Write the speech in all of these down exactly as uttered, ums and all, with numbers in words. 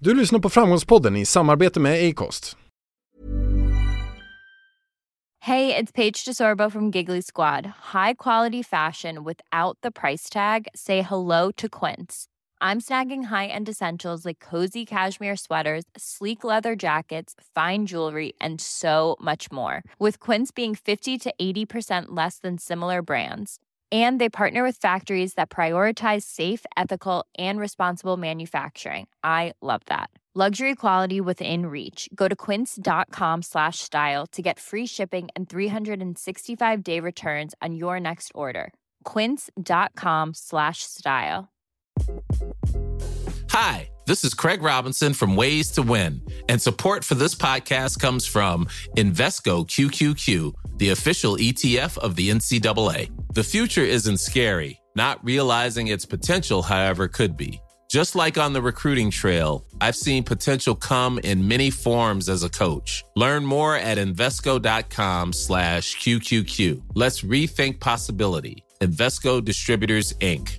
Du lyssnar på Framgångspodden i samarbete med Acast. Hey, it's Paige DeSorbo from Giggly Squad. High quality fashion without the price tag. Say hello to Quince. I'm snagging high-end essentials like cozy cashmere sweaters, sleek leather jackets, fine jewelry, and so much more. With Quince being fifty to eighty percent less than similar brands. And they partner with factories that prioritize safe, ethical, and responsible manufacturing. I love that. Luxury quality within reach. Go to quince.com slash style to get free shipping and three sixty-five day returns on your next order. Quince.com slash style. Hi, this is Craig Robinson from Ways to Win, and support for this podcast comes from Invesco Q Q Q, the official E T F of the N C double A. The future isn't scary. Not realizing its potential, however, could be. Just like on the recruiting trail, I've seen potential come in many forms as a coach. Learn more at Invesco.com slash QQQ. Let's rethink possibility. Invesco Distributors, Incorporated.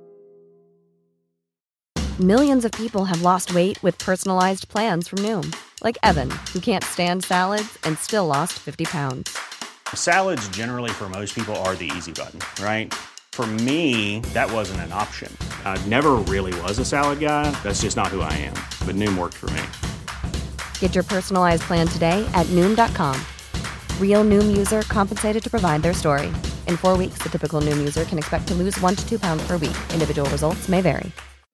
Millions of people have lost weight with personalized plans from Noom. Like Evan, who can't stand salads and still lost fifty pounds. Salads generally for most people are the easy button, right? For me, that wasn't an option. I never really was a salad guy. That's just not who I am. But Noom worked for me. Get your personalized plan today at Noom dot com. Real Noom user compensated to provide their story. In four weeks, the typical Noom user can expect to lose one to two pounds per week. Individual results may vary.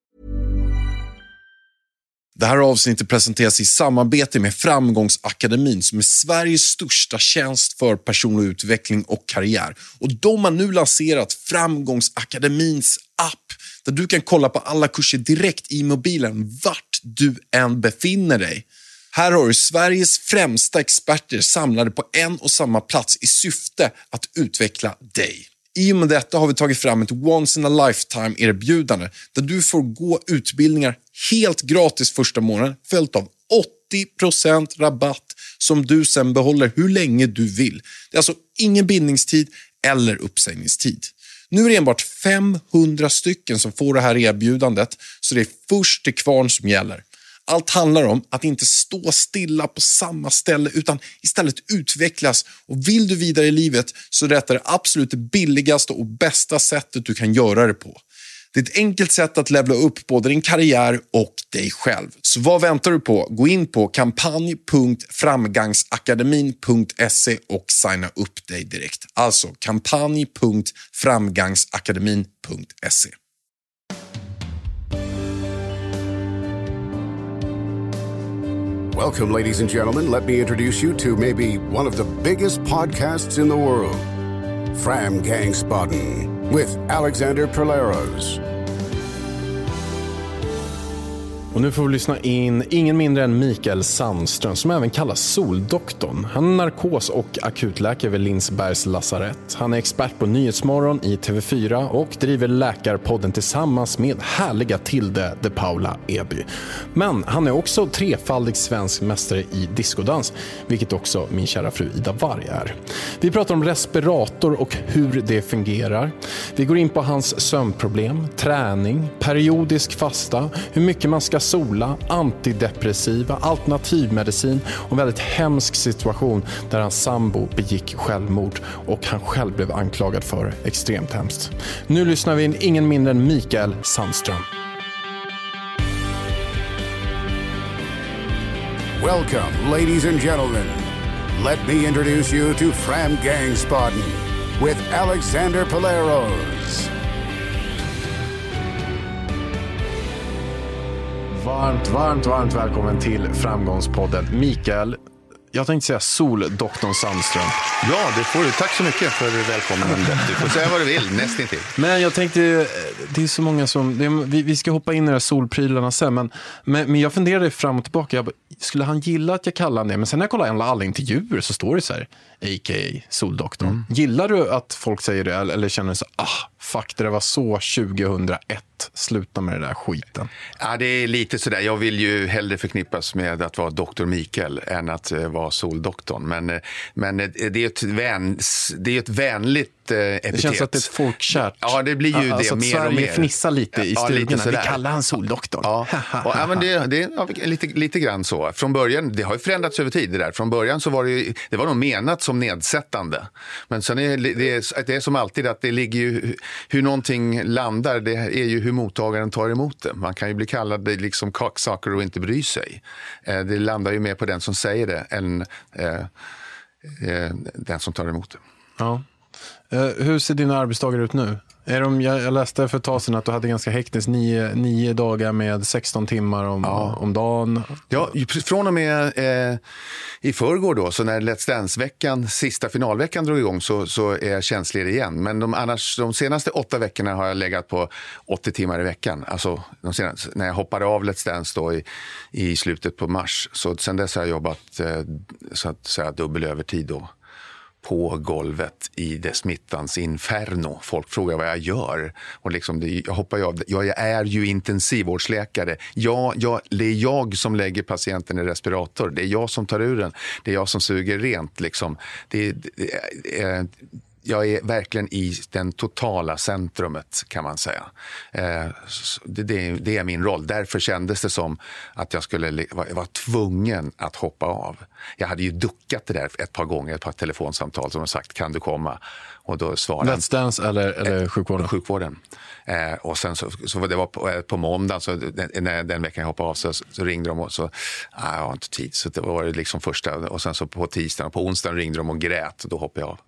Det här avsnittet presenteras i samarbete med Framgångsakademin som är Sveriges största tjänst för personlig utveckling och karriär. Och de har nu lanserat Framgångsakademins app där du kan kolla på alla kurser direkt i mobilen vart du än befinner dig. Här har du Sveriges främsta experter samlade på en och samma plats i syfte att utveckla dig. I och med detta har vi tagit fram ett once in a lifetime erbjudande där du får gå utbildningar helt gratis första månaden följt av åttio procent rabatt som du sen behåller hur länge du vill. Det är alltså ingen bindningstid eller uppsägningstid. Nu är det enbart femhundra stycken som får det här erbjudandet så det är först till kvarn som gäller. Allt handlar om att inte stå stilla på samma ställe utan istället utvecklas. Och vill du vidare i livet så är det absolut det billigaste och bästa sättet du kan göra det på. Det är ett enkelt sätt att levla upp både din karriär och dig själv. Så vad väntar du på? Gå in på kampanj punkt framgangsakademin punkt se och signa upp dig direkt. Alltså kampanj punkt framgangsakademin punkt se. Welcome, ladies and gentlemen. Let me introduce you to maybe one of the biggest podcasts in the world, Framgångsspodden, with Alexander Perleros. Och nu får vi lyssna in ingen mindre än Mikael Sandström som även kallas Soldoktorn. Han är narkos- och akutläkare vid Lindsbergs lasarett. Han är expert på Nyhetsmorgon i T V fyra och driver Läkarpodden tillsammans med härliga Tilde de Paula Eby. Men han är också trefaldig svensk mästare i diskodans, vilket också min kära fru Ida Varg är. Vi pratar om respirator och hur det fungerar. Vi går in på hans sömnproblem, träning, periodisk fasta, hur mycket man ska sola, antidepressiva, alternativmedicin och en väldigt hemsk situation där hans sambo begick självmord och han själv blev anklagad för extremt hemskt. Nu lyssnar vi in ingen mindre än Mikael Sandström. Welcome, ladies and gentlemen. Let me introduce you to Framgångsspodden with Alexander Perleros. Varmt, varmt, varmt välkommen till Framgångspodden. Mikael, jag tänkte säga Soldoktorn Sandström. Ja, det får du. Tack så mycket för välkomnandet. Du får säga vad du vill, nästintill. Men jag tänkte, det är så många som, det är, vi, vi ska hoppa in i de här solprylarna sen, men, men, men jag funderade fram och tillbaka, jag bara, skulle han gilla att jag kallar han det? Men sen när jag kollar alla intervjuer så står det så här, a k a. Soldoktorn. Mm. Gillar du att folk säger det, eller känner du så, ah, fuck, det var så tjugohundraett, sluta med det där skiten? Ja, det är lite sådär, jag vill ju hellre förknippas med att vara doktor Mikael än att vara Soldoktorn. Men, men det är ett, vän, det är ett vänligt eh, epitet. Det känns att det är ett folkkärt. Ja, det blir ju alltså det mer Sverige och mer. fnissar lite i ja, stugorna. lite Vi kallar han soldoktorn. Ja, och, ja men det, det är ja, lite, lite grann så. Från början, det har ju förändrats över tid det där. Från början så var det ju, det var nog menat som nedsättande. Men sen är det, det, är, det är som alltid att det ligger ju, hur någonting landar, det är ju hur mottagaren tar emot det. Man kan ju bli kallad liksom kaksaker och inte bry sig. Eh, det landar ju mer på den som säger det än eh, eh, den som tar emot det. Ja. Uh, hur ser dina arbetsdagar ut nu? Är de, jag, jag läste för ett tag sedan att du hade ganska hektiskt nio, nio dagar med sexton timmar om, ja. om dagen. Ja, från och med eh, i förrgår då, så när Let's Dance-veckan, sista finalveckan drog igång så, så är jag tjänstledig igen. Men de, annars, de senaste åtta veckorna har jag legat på åttio timmar i veckan. Alltså de senaste, när jag hoppade av Let's Dance då i, i slutet på mars. Så sen dess har jag jobbat eh, så att säga dubbel övertid då. På golvet i det smittans inferno. Folk frågar vad jag gör. Och liksom det, jag hoppar av. Ja, jag är ju intensivvårdsläkare. Ja, jag, det är jag som lägger patienten i respirator. Det är jag som tar ur den. Det är jag som suger rent. Liksom. Det, det, det, jag är verkligen i den totala centrumet kan man säga. Eh, det, det, det är min roll. Därför kändes det som att jag skulle vara var tvungen att hoppa av. Jag hade ju duckat det där ett par gånger, ett par telefonsamtal som har sagt kan du komma? Och då svarade Let's Dance eller, eller eh, sjukvården? Sjukvården. Eh, och sen så, så det var på, på måndag så den, den veckan jag hoppade av så, så ringde de och så ah, jag har inte tid. Så det var det liksom första och sen så på tisdagen och på onsdagen ringde de och grät och då hoppade jag av.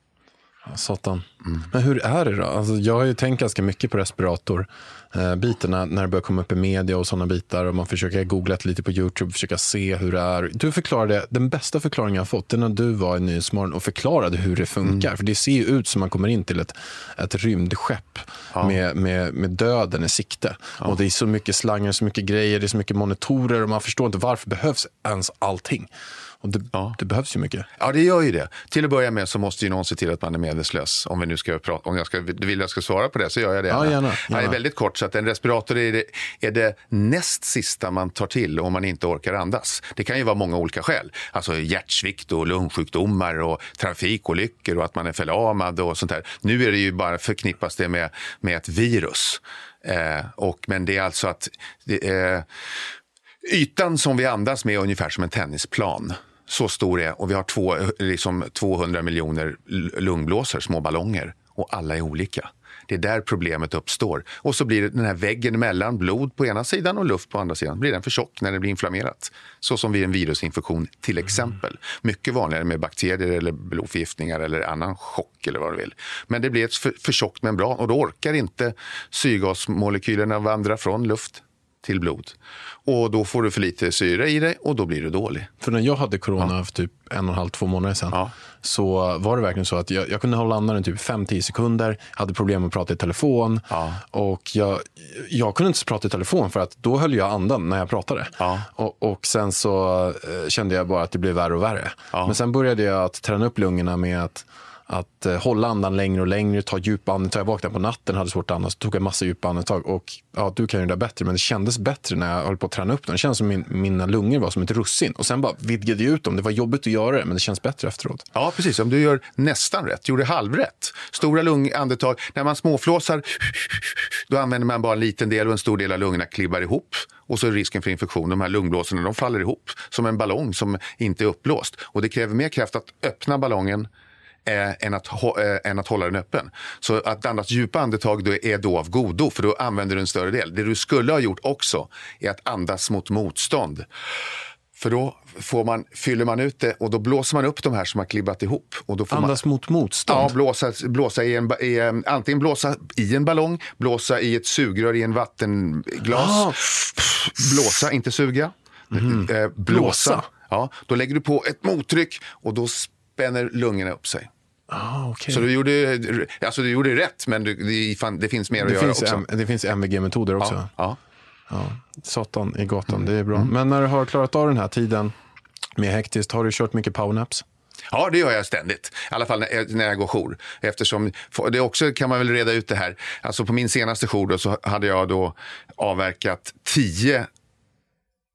Satan. Mm. Men hur är det då? Alltså, jag har ju tänkt ganska mycket på respirator eh, bitarna när det börjar komma upp i media och sådana bitar och man försöker googla lite på YouTube, försöka se hur det är. Du förklarade, den bästa förklaringen jag har fått det när du var i Nyhetsmorgon och förklarade hur det funkar. Mm. För det ser ju ut som man kommer in till ett, ett rymdskepp ja. med, med, med döden i sikte. Ja. Och det är så mycket slangar, så mycket grejer, det är så mycket monitorer och man förstår inte varför behövs ens allting. Och det, ja. det behövs ju mycket. Ja, det gör ju det. Till att börja med så måste ju någon se till att man är medvetslös. Om vi nu ska prata, om jag ska, vill jag ska svara på det så gör jag det. Ja, gärna, gärna. Det är väldigt kort så att en respirator är det, är det näst sista man tar till om man inte orkar andas. Det kan ju vara många olika skäl. Alltså hjärtsvikt och lungsjukdomar och trafikolyckor och att man är förlamad och sånt där. Nu är det ju bara förknippas det med, med ett virus. Eh, och, men det är alltså att det är, ytan som vi andas med är ungefär som en tennisplan. Så stor är och vi har två, liksom tvåhundra miljoner lungblåsor, små ballonger och alla är olika. Det är där problemet uppstår. Och så blir det den här väggen mellan blod på ena sidan och luft på andra sidan. Blir den för tjock när det blir inflammerat. Så som vid en virusinfektion till exempel. Mycket vanligare med bakterier eller blodförgiftningar eller annan chock eller vad du vill. Men det blir ett för, för tjockt membran och då orkar inte syrgasmolekylerna vandra från luft till blod. Och då får du för lite syre i dig och då blir du dålig. För när jag hade corona ja. för typ en och en halv, två månader sedan ja. så var det verkligen så att jag, jag kunde hålla andan i typ fem till tio sekunder. Hade problem med att prata i telefon. Ja. Och jag, jag kunde inte prata i telefon för att då höll jag andan när jag pratade. Ja. Och, och sen så eh, kände jag bara att det blev värre och värre. Ja. Men sen började jag att träna upp lungorna med att Att eh, hålla andan längre och längre, ta djupa andetag. Jag vaknade på natten, hade svårt att andas, tog en massa djupa andetag. Och ja, du kan ju det där bättre, men det kändes bättre när jag höll på att träna upp dem. Det kändes som min, mina lungor var som ett russin. Och sen bara vidgade jag ut dem. Det var jobbigt att göra det, men det känns bättre efteråt. Ja, precis. Om du gör nästan rätt, gjorde halvrätt. Stora lungandetag. När man småflåsar, då använder man bara en liten del och en stor del av lungorna klibbar ihop. Och så är risken för infektion. De här lungblåsorna, de faller ihop som en ballong som inte är uppblåst. Och det kräver mer kraft att öppna ballongen Äh, än, att, äh, än att hålla den öppen. Så att andas djupa andetag då är då av godo, för då använder du en större del. Det du skulle ha gjort också är att andas mot motstånd. För då får man, fyller man ut det och då blåser man upp de här som har klibbat ihop. Och då får andas man, mot motstånd? Ja, blåsa, blåsa i en, i en, antingen blåsa i en ballong, blåsa i ett sugrör i en vattenglas. Ah. Blåsa, inte suga. Mm. Äh, blåsa. blåsa. Ja, då lägger du på ett mottryck och då spänner lungorna upp sig. Ah, okay. Så du gjorde, alltså du gjorde rätt, men du, det, fan, det finns mer det att finns göra också. M, det finns M V G-metoder också. Ja, ja. Ja, satan i gatan, mm. det är bra. Mm. Men när du har klarat av den här tiden med hektiskt, har du kört mycket powernaps? Ja, det gör jag ständigt. I alla fall när, när jag går jour. Eftersom, det också kan man väl reda ut det här. Alltså på min senaste jour då, så hade jag då avverkat tio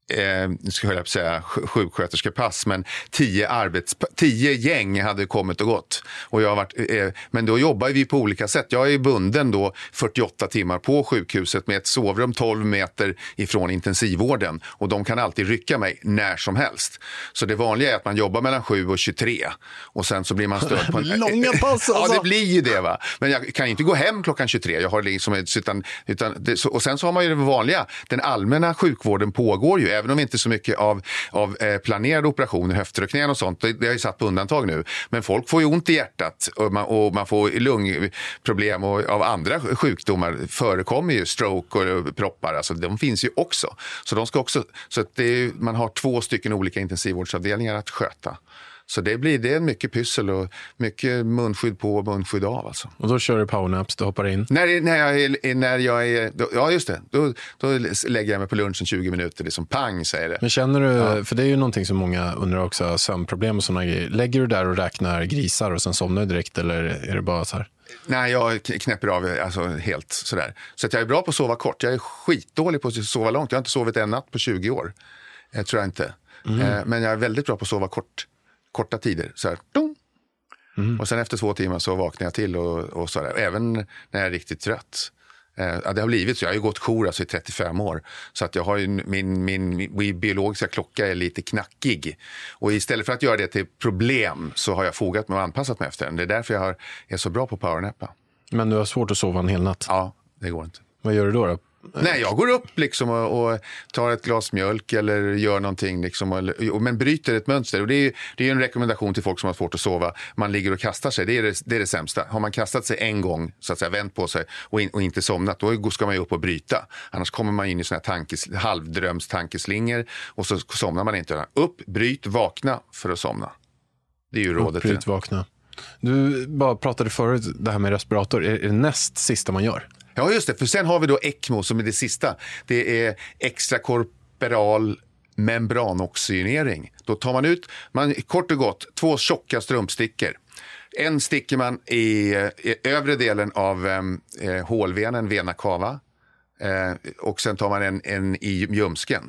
Eh, nu ska jag säga sjuksköterskepass, men tio, arbets, tio gäng hade kommit och gått. Och jag har varit, eh, men då jobbar vi på olika sätt. Jag är bunden då fyrtioåtta timmar på sjukhuset med ett sovrum tolv meter ifrån intensivvården. Och de kan alltid rycka mig när som helst. Så det vanliga är att man jobbar mellan sju och tjugotre. Och sen så blir man störd på en... Långa pass alltså. Ja, det blir ju det va. Men jag kan inte gå hem klockan tjugotre. Jag har liksom, utan, utan det, och sen så har man ju det vanliga. Den allmänna sjukvården pågår ju. Även om inte så mycket av, av eh, planerade operationer, höfter och knän och sånt, det, det har ju satt på undantag nu. Men folk får ju ont i hjärtat och man, och man får lungproblem och av andra sjukdomar förekommer ju stroke och proppar, alltså de finns ju också. Så de ska också, så att det är, man har två stycken olika intensivvårdsavdelningar att sköta. Så det blir det är mycket pyssel och mycket munskydd på och munskydd av alltså. Och då kör du powernaps, du hoppar in? När, när jag är, när jag är då, ja just det, då, då lägger jag mig på lunchen tjugo minuter, det är som pang säger det. Men känner du, ja. för det är ju någonting som många undrar också, sömnproblem och sådana grejer. Lägger du där och räknar grisar och sen somnar du direkt eller är det bara så här? Nej, jag knäpper av alltså, helt sådär. Så att jag är bra på att sova kort, jag är skitdålig på att sova långt, jag har inte sovit en natt på tjugo år, jag tror jag inte. Mm. Men jag är väldigt bra på att sova kort. Korta tider, så här, dong. Mm. Och sen efter två timmar så vaknar jag till och, och så där. Även när jag är riktigt trött. Eh, det har blivit så, jag har ju gått jour alltså i trettiofem år. Så att jag har ju, min, min, min biologiska klocka är lite knackig. Och istället för att göra det till problem så har jag fogat mig och anpassat mig efter den. Det är därför jag har, är så bra på powernappa. Men du har svårt att sova en hel natt? Ja, det går inte. Vad gör du då då? Nej, jag går upp liksom och, och tar ett glas mjölk eller gör någonting liksom, och, men bryter ett mönster. Och det är, det är en rekommendation till folk som har svårt att sova. Man ligger och kastar sig, det är det, det är det sämsta. Har man kastat sig en gång, så att säga, vänt på sig och, in, och inte somnat, då ska man ju upp och bryta. Annars kommer man in i såna här tankes, halvdröms tankeslingor och så somnar man inte. Upp, bryt, vakna för att somna. Det är ju rådet. Upp, bryt, vakna. Du bara pratade förut det här med respirator. Är det näst sista man gör? Ja just det, för sen har vi då ECMO som är det sista. Det är extrakorporal membranoxygenering. Då tar man ut, man, kort och gott, två tjocka strumpstickor. En sticker man i, i övre delen av eh, hålvenen, vena cava. Eh, och sen tar man en, en i ljumsken.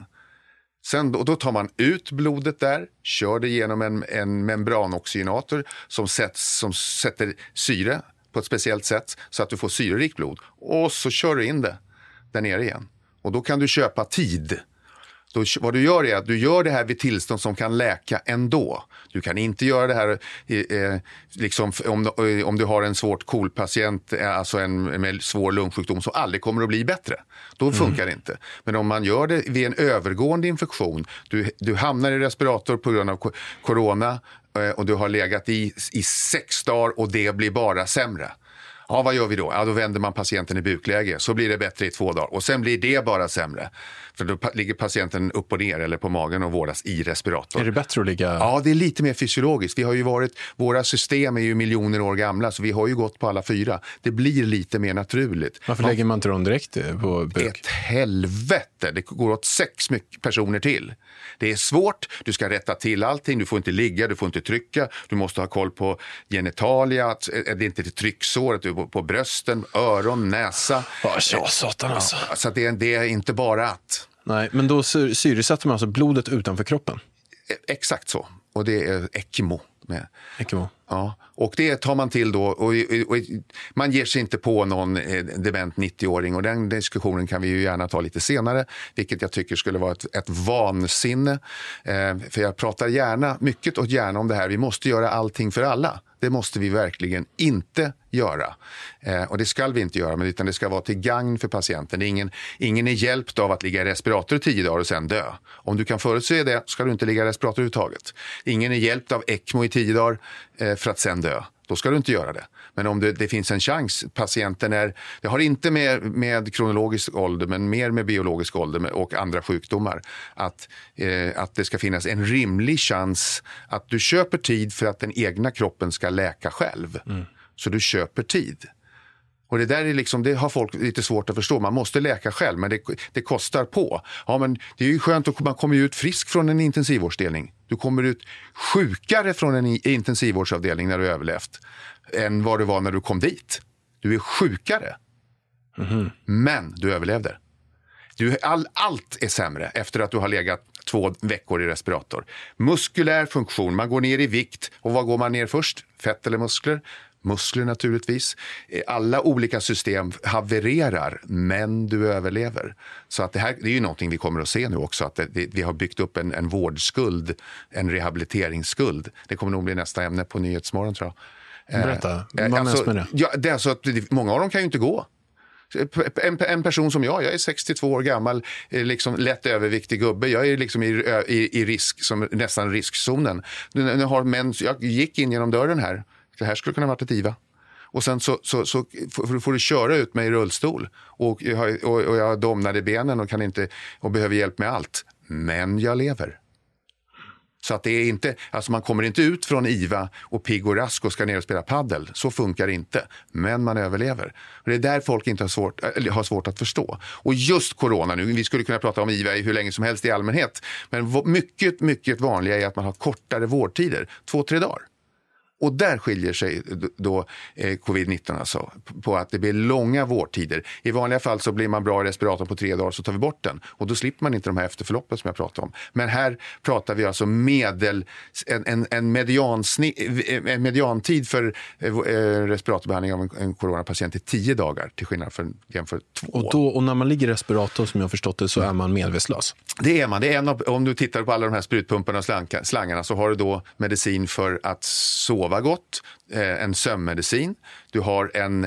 Sen då, då tar man ut blodet där, kör det genom en, en membranoxygenator som, sätts, som sätter syre på ett speciellt sätt så att du får syrerikt blod. Och så kör du in det där nere igen. Och då kan du köpa tid. Då, vad du gör är att du gör det här vid tillstånd som kan läka ändå. Du kan inte göra det här eh, liksom, om, om du har en svårt KOL-patient, alltså en med svår lungsjukdom som aldrig kommer att bli bättre. Då funkar mm. det inte. Men om man gör det vid en övergående infektion, du, du hamnar i respirator på grund av corona och du har legat i, i sex dagar och det blir bara sämre. Ja, vad gör vi då? Ja, då vänder man patienten i bukläge. Så blir det bättre i två dagar. Och sen blir det bara sämre. För då ligger patienten upp och ner eller på magen och vårdas i respirator. Är det bättre att ligga? Ja, det är lite mer fysiologiskt. Vi har ju varit, våra system är ju miljoner år gamla så vi har ju gått på alla fyra. Det blir lite mer naturligt. Varför ja. lägger man inte dem direkt på buk? Ett helvete. Det går åt sex personer till. Det är svårt. Du ska rätta till allting. Du får inte ligga, du får inte trycka. Du måste ha koll på genitalia. Det är inte trycksåret. Du på brösten, öron, näsa. Ja, så satan alltså. Ja, så det är, det är inte bara att... Nej, men då syresätter man alltså blodet utanför kroppen? Exakt så. Och det är ECMO. Med. ECMO. Ja, och det tar man till då och, och, och man ger sig inte på någon eh, dement nittio-åring och den diskussionen kan vi ju gärna ta lite senare, vilket jag tycker skulle vara ett, ett vansinne. Eh, för jag pratar gärna, mycket och gärna om det här, vi måste göra allting för alla. Det måste vi verkligen inte göra. Eh, och det ska vi inte göra, men utan det ska vara till gagn för patienten. Ingen, ingen är hjälpt av att ligga i respirator i tio dagar och sen dö. Om du kan förutse det ska du inte ligga i respirator överhuvudtaget. Ingen är hjälpt av ECMO i tio dagar eh, för att sen dö. Då ska du inte göra det. Men om det, det finns en chans, patienten är, det har inte med, med kronologisk ålder men mer med biologisk ålder och andra sjukdomar, att, eh, att det ska finnas en rimlig chans att du köper tid för att den egna kroppen ska läka själv. Mm. Så du köper tid. Och det där är liksom, det har folk lite svårt att förstå. Man måste läka själv, men det, det kostar på. Ja, men det är ju skönt att man kommer ut frisk från en intensivvårdsdelning. Du kommer ut sjukare från en intensivvårdsavdelning när du överlevt än vad du var när du kom dit. Du är sjukare. Mm-hmm. Men du överlevde. Du, all, allt är sämre efter att du har legat två veckor i respirator. Muskulär funktion, man går ner i vikt. Och vad går man ner först? Fett eller muskler? Muskler naturligtvis. Alla olika system havererar, men du överlever. Så att det här det är ju någonting vi kommer att se nu också. Att det, det, vi har byggt upp en, en vårdskuld, en rehabiliteringsskuld. Det kommer nog bli nästa ämne på Nyhetsmorgon, tror jag. Berätta, eh, vad alltså, med det? Ja, det är så att många av dem kan ju inte gå. En, en person som jag, jag är sextiotvå år gammal, liksom lätt överviktig gubbe. Jag är liksom i, i, i risk, som nästan riskzonen. Nu, nu har män, jag gick in genom dörren här. Det här skulle kunna varit ett I V A. Och sen så, så, så får, får du köra ut mig i rullstol. Och jag har, och, och jag har domnade benen och, kan inte, och behöver hjälp med allt. Men jag lever. Så att det är inte, alltså man kommer inte ut från I V A och pigg och rask och ska ner och spela paddel. Så funkar det inte. Men man överlever. Och det är där folk inte har svårt, har svårt att förstå. Och just corona nu, vi skulle kunna prata om I V A hur länge som helst i allmänhet. Men mycket, mycket vanliga är att man har kortare vårdtider. Två, tre dagar. Och där skiljer sig då eh, covid nitton alltså, på att det blir långa vårdtider. I vanliga fall så blir man bra i respiratorn på tre dagar, så tar vi bort den. Och då slipper man inte de här efterförloppen som jag pratar om. Men här pratar vi alltså medel, en, en, en, mediansni, en mediantid för eh, respiratorbehandling av en, en coronapatient i tio dagar till skillnad från jämför två. Och, då, och när man ligger i respirator, som jag har förstått det, så är man medvetslös. Det är man. Det är en av, om du tittar på alla de här sprutpumparna och slanka, slangarna, så har du då medicin för att sova gott, eh, en sömnmedicin. Du har en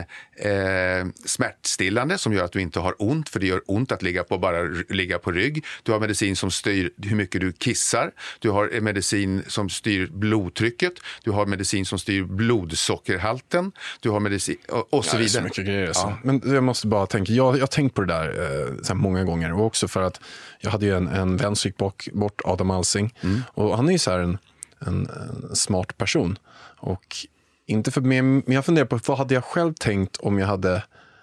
eh, smärtstillande som gör att du inte har ont, för det gör ont att ligga på, bara ligga på rygg. Du har medicin som styr hur mycket du kissar. Du har medicin som styr blodtrycket. Du har medicin som styr blodsockerhalten. Du har medicin och, och så vidare. Ja, det är så mycket grejer. Ja. Men jag måste bara tänka, jag, jag har tänkt på det där eh, så här många gånger, och också för att jag hade ju en, en vän som gick bort, bort Adam Alsing, mm. och han är ju så här en, en, en smart person. Och inte för mig, men jag funderar på vad hade jag själv tänkt om jag hade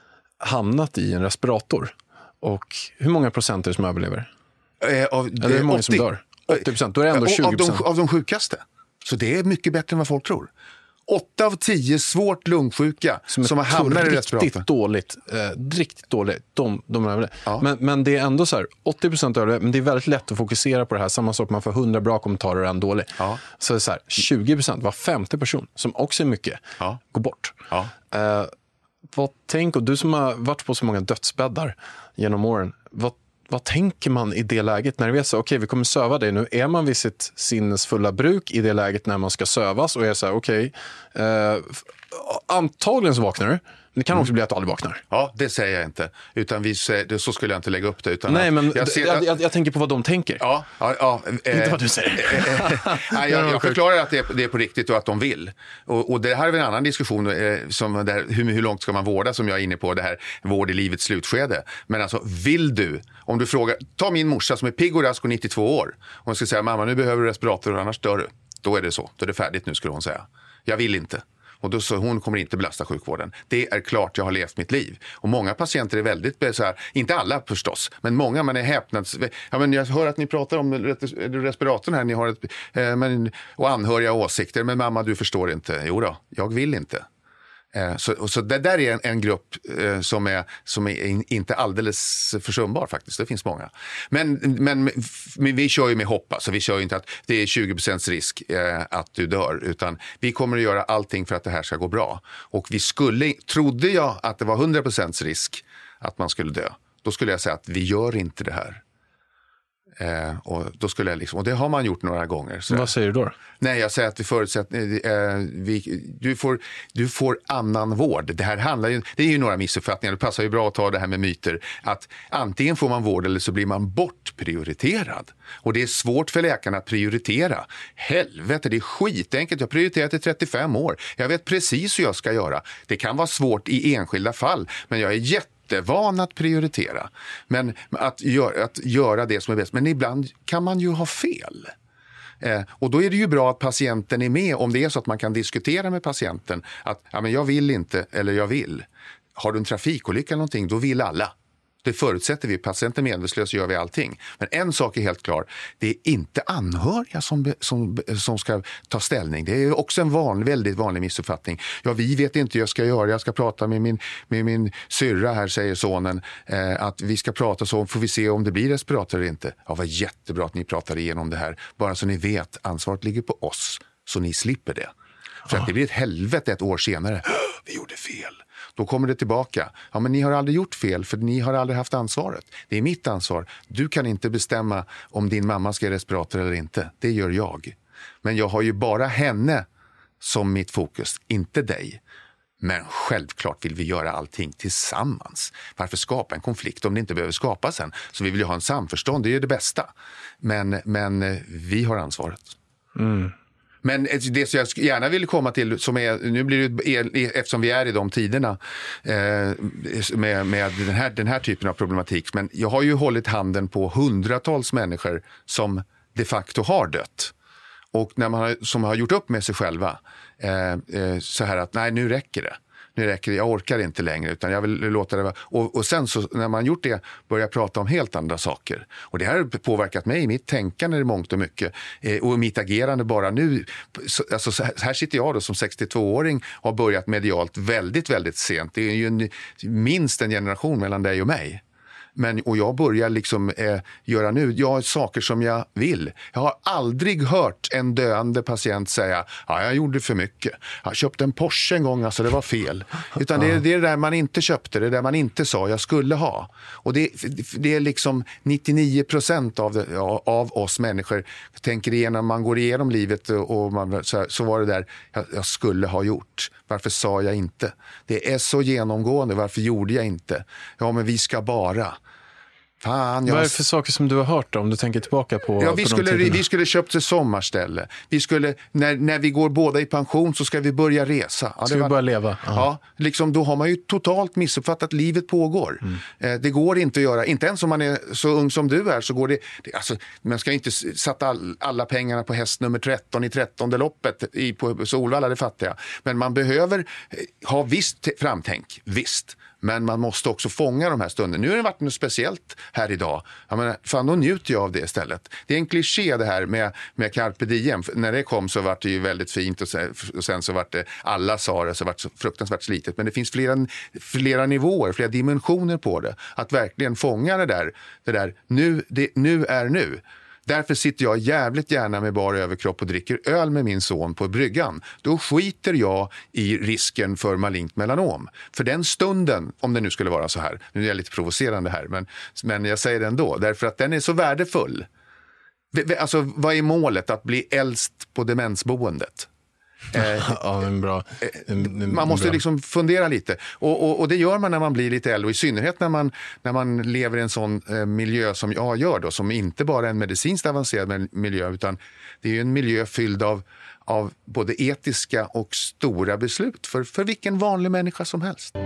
hamnat i en respirator, och hur många procent är det som överlever? Eh, av, Eller hur många åttio som dör? åttio procent, då är det ändå tjugo procent. Av de, av de sjukaste. Så det är mycket bättre än vad folk tror. Åtta av tio svårt lungsjuka som, som har hamnat i respirator. Riktigt dåligt, eh, riktigt dåligt. De, de överlever. Ja. Men, men det är ändå så här, åttio procent överlever, men det är väldigt lätt att fokusera på det här. Samma sak, man får hundra bra kommentarer och en dålig. Ja. Så det är så här, tjugo procent, var femte person, som också är mycket, ja. går bort. Ja. Eh, vad tänk, och du som har varit på så många dödsbäddar genom åren, vad Vad tänker man i det läget när det är så, okej, okay, vi kommer söva dig nu. Är man vid sitt sinnesfulla bruk i det läget när man ska sövas, och är så här, okej, okay, eh, antagligen så vaknar du. Men det kan också bli att du aldrig vaknar. Ja, det säger jag inte. Utan vi, så skulle jag inte lägga upp det. Utan Nej, men jag, ser, jag, jag, jag tänker på vad de tänker. Ja, ja, ja inte eh, vad du säger. Nej, jag, jag förklarar att det är, det är på riktigt och att de vill. Och, och det här är en annan diskussion, eh, som där, hur, hur långt ska man vårda, som jag är inne på, det här vård i livets slutskede. Men alltså, vill du, om du frågar, ta min morsa som är pigg och rask och nittiotvå år. Om hon ska säga, mamma, nu behöver du respirator, annars dör du. Då är det så, då är det färdigt nu, skulle hon säga. Jag vill inte. Och då så hon kommer inte belasta sjukvården. Det är klart, jag har levt mitt liv. Och många patienter är väldigt så här, inte alla förstås, men många, man är häpnads. Ja, men jag hör att ni pratar om respiratorn här, ni har ett, eh, men, och anhöriga åsikter, men mamma, du förstår inte. Jo då, jag vill inte. Eh, så, så det där är en, en grupp eh, som, är, som är in, inte alldeles försumbar faktiskt. Det finns många. Men, men, men vi kör ju med hoppa, så vi kör ju inte att det är tjugo procent risk eh, att du dör, utan vi kommer att göra allting för att det här ska gå bra. Och vi skulle, trodde jag att det var hundra procent risk att man skulle dö, då skulle jag säga att vi gör inte det här. Eh, och, då skulle jag liksom, och det har man gjort några gånger. Så vad säger du då? Nej, jag säger att vi förutsätter, eh, vi, du, får, du får annan vård. Det här handlar ju, det är ju några missuppfattningar. Det passar ju bra att ta det här med myter. Att antingen får man vård eller så blir man bortprioriterad. Och det är svårt för läkarna att prioritera. Helvete, det är skitenkelt. Jag har prioriterat i trettiofem år. Jag vet precis hur jag ska göra. Det kan vara svårt i enskilda fall, men jag är jätte Det är van att prioritera, men att göra, att göra det som är bäst. Men ibland kan man ju ha fel. Eh, och då är det ju bra att patienten är med, om det är så att man kan diskutera med patienten att ja, men jag vill inte, eller jag vill. Har du en trafikolycka eller någonting, då vill alla. Det förutsätter vi. Patienten medvetslös gör vi allting. Men en sak är helt klar. Det är inte anhöriga som, som, som ska ta ställning. Det är också en vanlig, väldigt vanlig missuppfattning. Ja, vi vet inte hur jag ska göra. Jag ska prata med min, med min syrra här, säger sonen. Eh, att vi ska prata så får vi se om det blir respirator eller inte. Ja, vad jättebra att ni pratar igenom det här. Bara så ni vet, ansvaret ligger på oss. Så ni slipper det. För att det blir ett helvete ett år senare. Vi gjorde fel. Då kommer det tillbaka. Ja, men ni har aldrig gjort fel för ni har aldrig haft ansvaret. Det är mitt ansvar. Du kan inte bestämma om din mamma ska ha respirator eller inte. Det gör jag. Men jag har ju bara henne som mitt fokus, inte dig. Men självklart vill vi göra allting tillsammans. Varför skapa en konflikt om det inte behöver skapas sen? Så vi vill ju ha en samförstånd, det är det bästa. Men, men vi har ansvaret. Mm. Men det som jag gärna vill komma till, som är, nu blir det, eftersom vi är i de tiderna eh, med, med den, här, den här typen av problematik, men jag har ju hållit handen på hundratals människor som de facto har dött. Och när man har, som har gjort upp med sig själva eh, eh, så här att nej, nu räcker det. Nu räcker det, jag orkar inte längre utan jag vill låta det vara. Och, och sen så när man gjort det börjar prata om helt andra saker. Och det här har påverkat mig i mitt tänkande i mångt och mycket. Eh, och mitt agerande bara nu. Så, alltså, så här sitter jag då som sextiotvååring och har börjat medialt väldigt, väldigt sent. Det är ju en, minst en generation mellan dig och mig. Men, och jag börjar liksom eh, göra nu, jag har saker som jag vill. Jag har aldrig hört en döende patient säga, ja, jag gjorde för mycket. Jag köpte en Porsche en gång, alltså det var fel. Utan det är det där man inte köpte, det där man inte sa jag skulle ha. Och det, det är liksom nittionio procent av, det, av oss människor tänker igenom, man går igenom livet och man, så, så var det där jag, jag skulle ha gjort. Varför sa jag inte? Det är så genomgående, varför gjorde jag inte? Ja, men vi ska bara... Fan, jag... Vad är det för saker som du har hört då, om du tänker tillbaka på? Ja, vi, på skulle, vi skulle köpt ett sommarställe. Vi skulle, när, när vi går båda i pension så ska vi börja resa. Ja, ska det vi var, börja leva? Ja, ja liksom, då har man ju totalt missuppfattat att livet pågår. Mm. Eh, det går inte att göra, inte ens om man är så ung som du är så går det, det alltså, man ska inte sätta all, alla pengarna på häst nummer tretton i trettonde loppet i, på Solvalla, det fattar jag. Men man behöver eh, ha visst framtänk, visst. Men man måste också fånga de här stunderna. Nu har det varit något speciellt här idag. Jag menar, fan, då njuter jag av det istället. Det är en kliché det här med, med carpe diem. När det kom så var det ju väldigt fint och sen, och sen så var det, alla sa det, så var det så fruktansvärt slitet. Men det finns flera, flera nivåer, flera dimensioner på det. Att verkligen fånga det där, det där nu, det, nu är nu. Därför sitter jag jävligt gärna med bara överkropp och dricker öl med min son på bryggan. Då skiter jag i risken för malignt melanom. För den stunden, om det nu skulle vara så här, nu är jag lite provocerande här, men, men jag säger det ändå, därför att den är så värdefull. Alltså, vad är målet? Att bli äldst på demensboendet? Eh, ja, men bra. Man måste bra. liksom fundera lite och, och, och det gör man när man blir lite äldre och i synnerhet när man, när man lever i en sån eh, miljö som jag gör då, som inte bara är en medicinskt avancerad miljö utan det är ju en miljö fylld av, av både etiska och stora beslut för, för vilken vanlig människa som helst.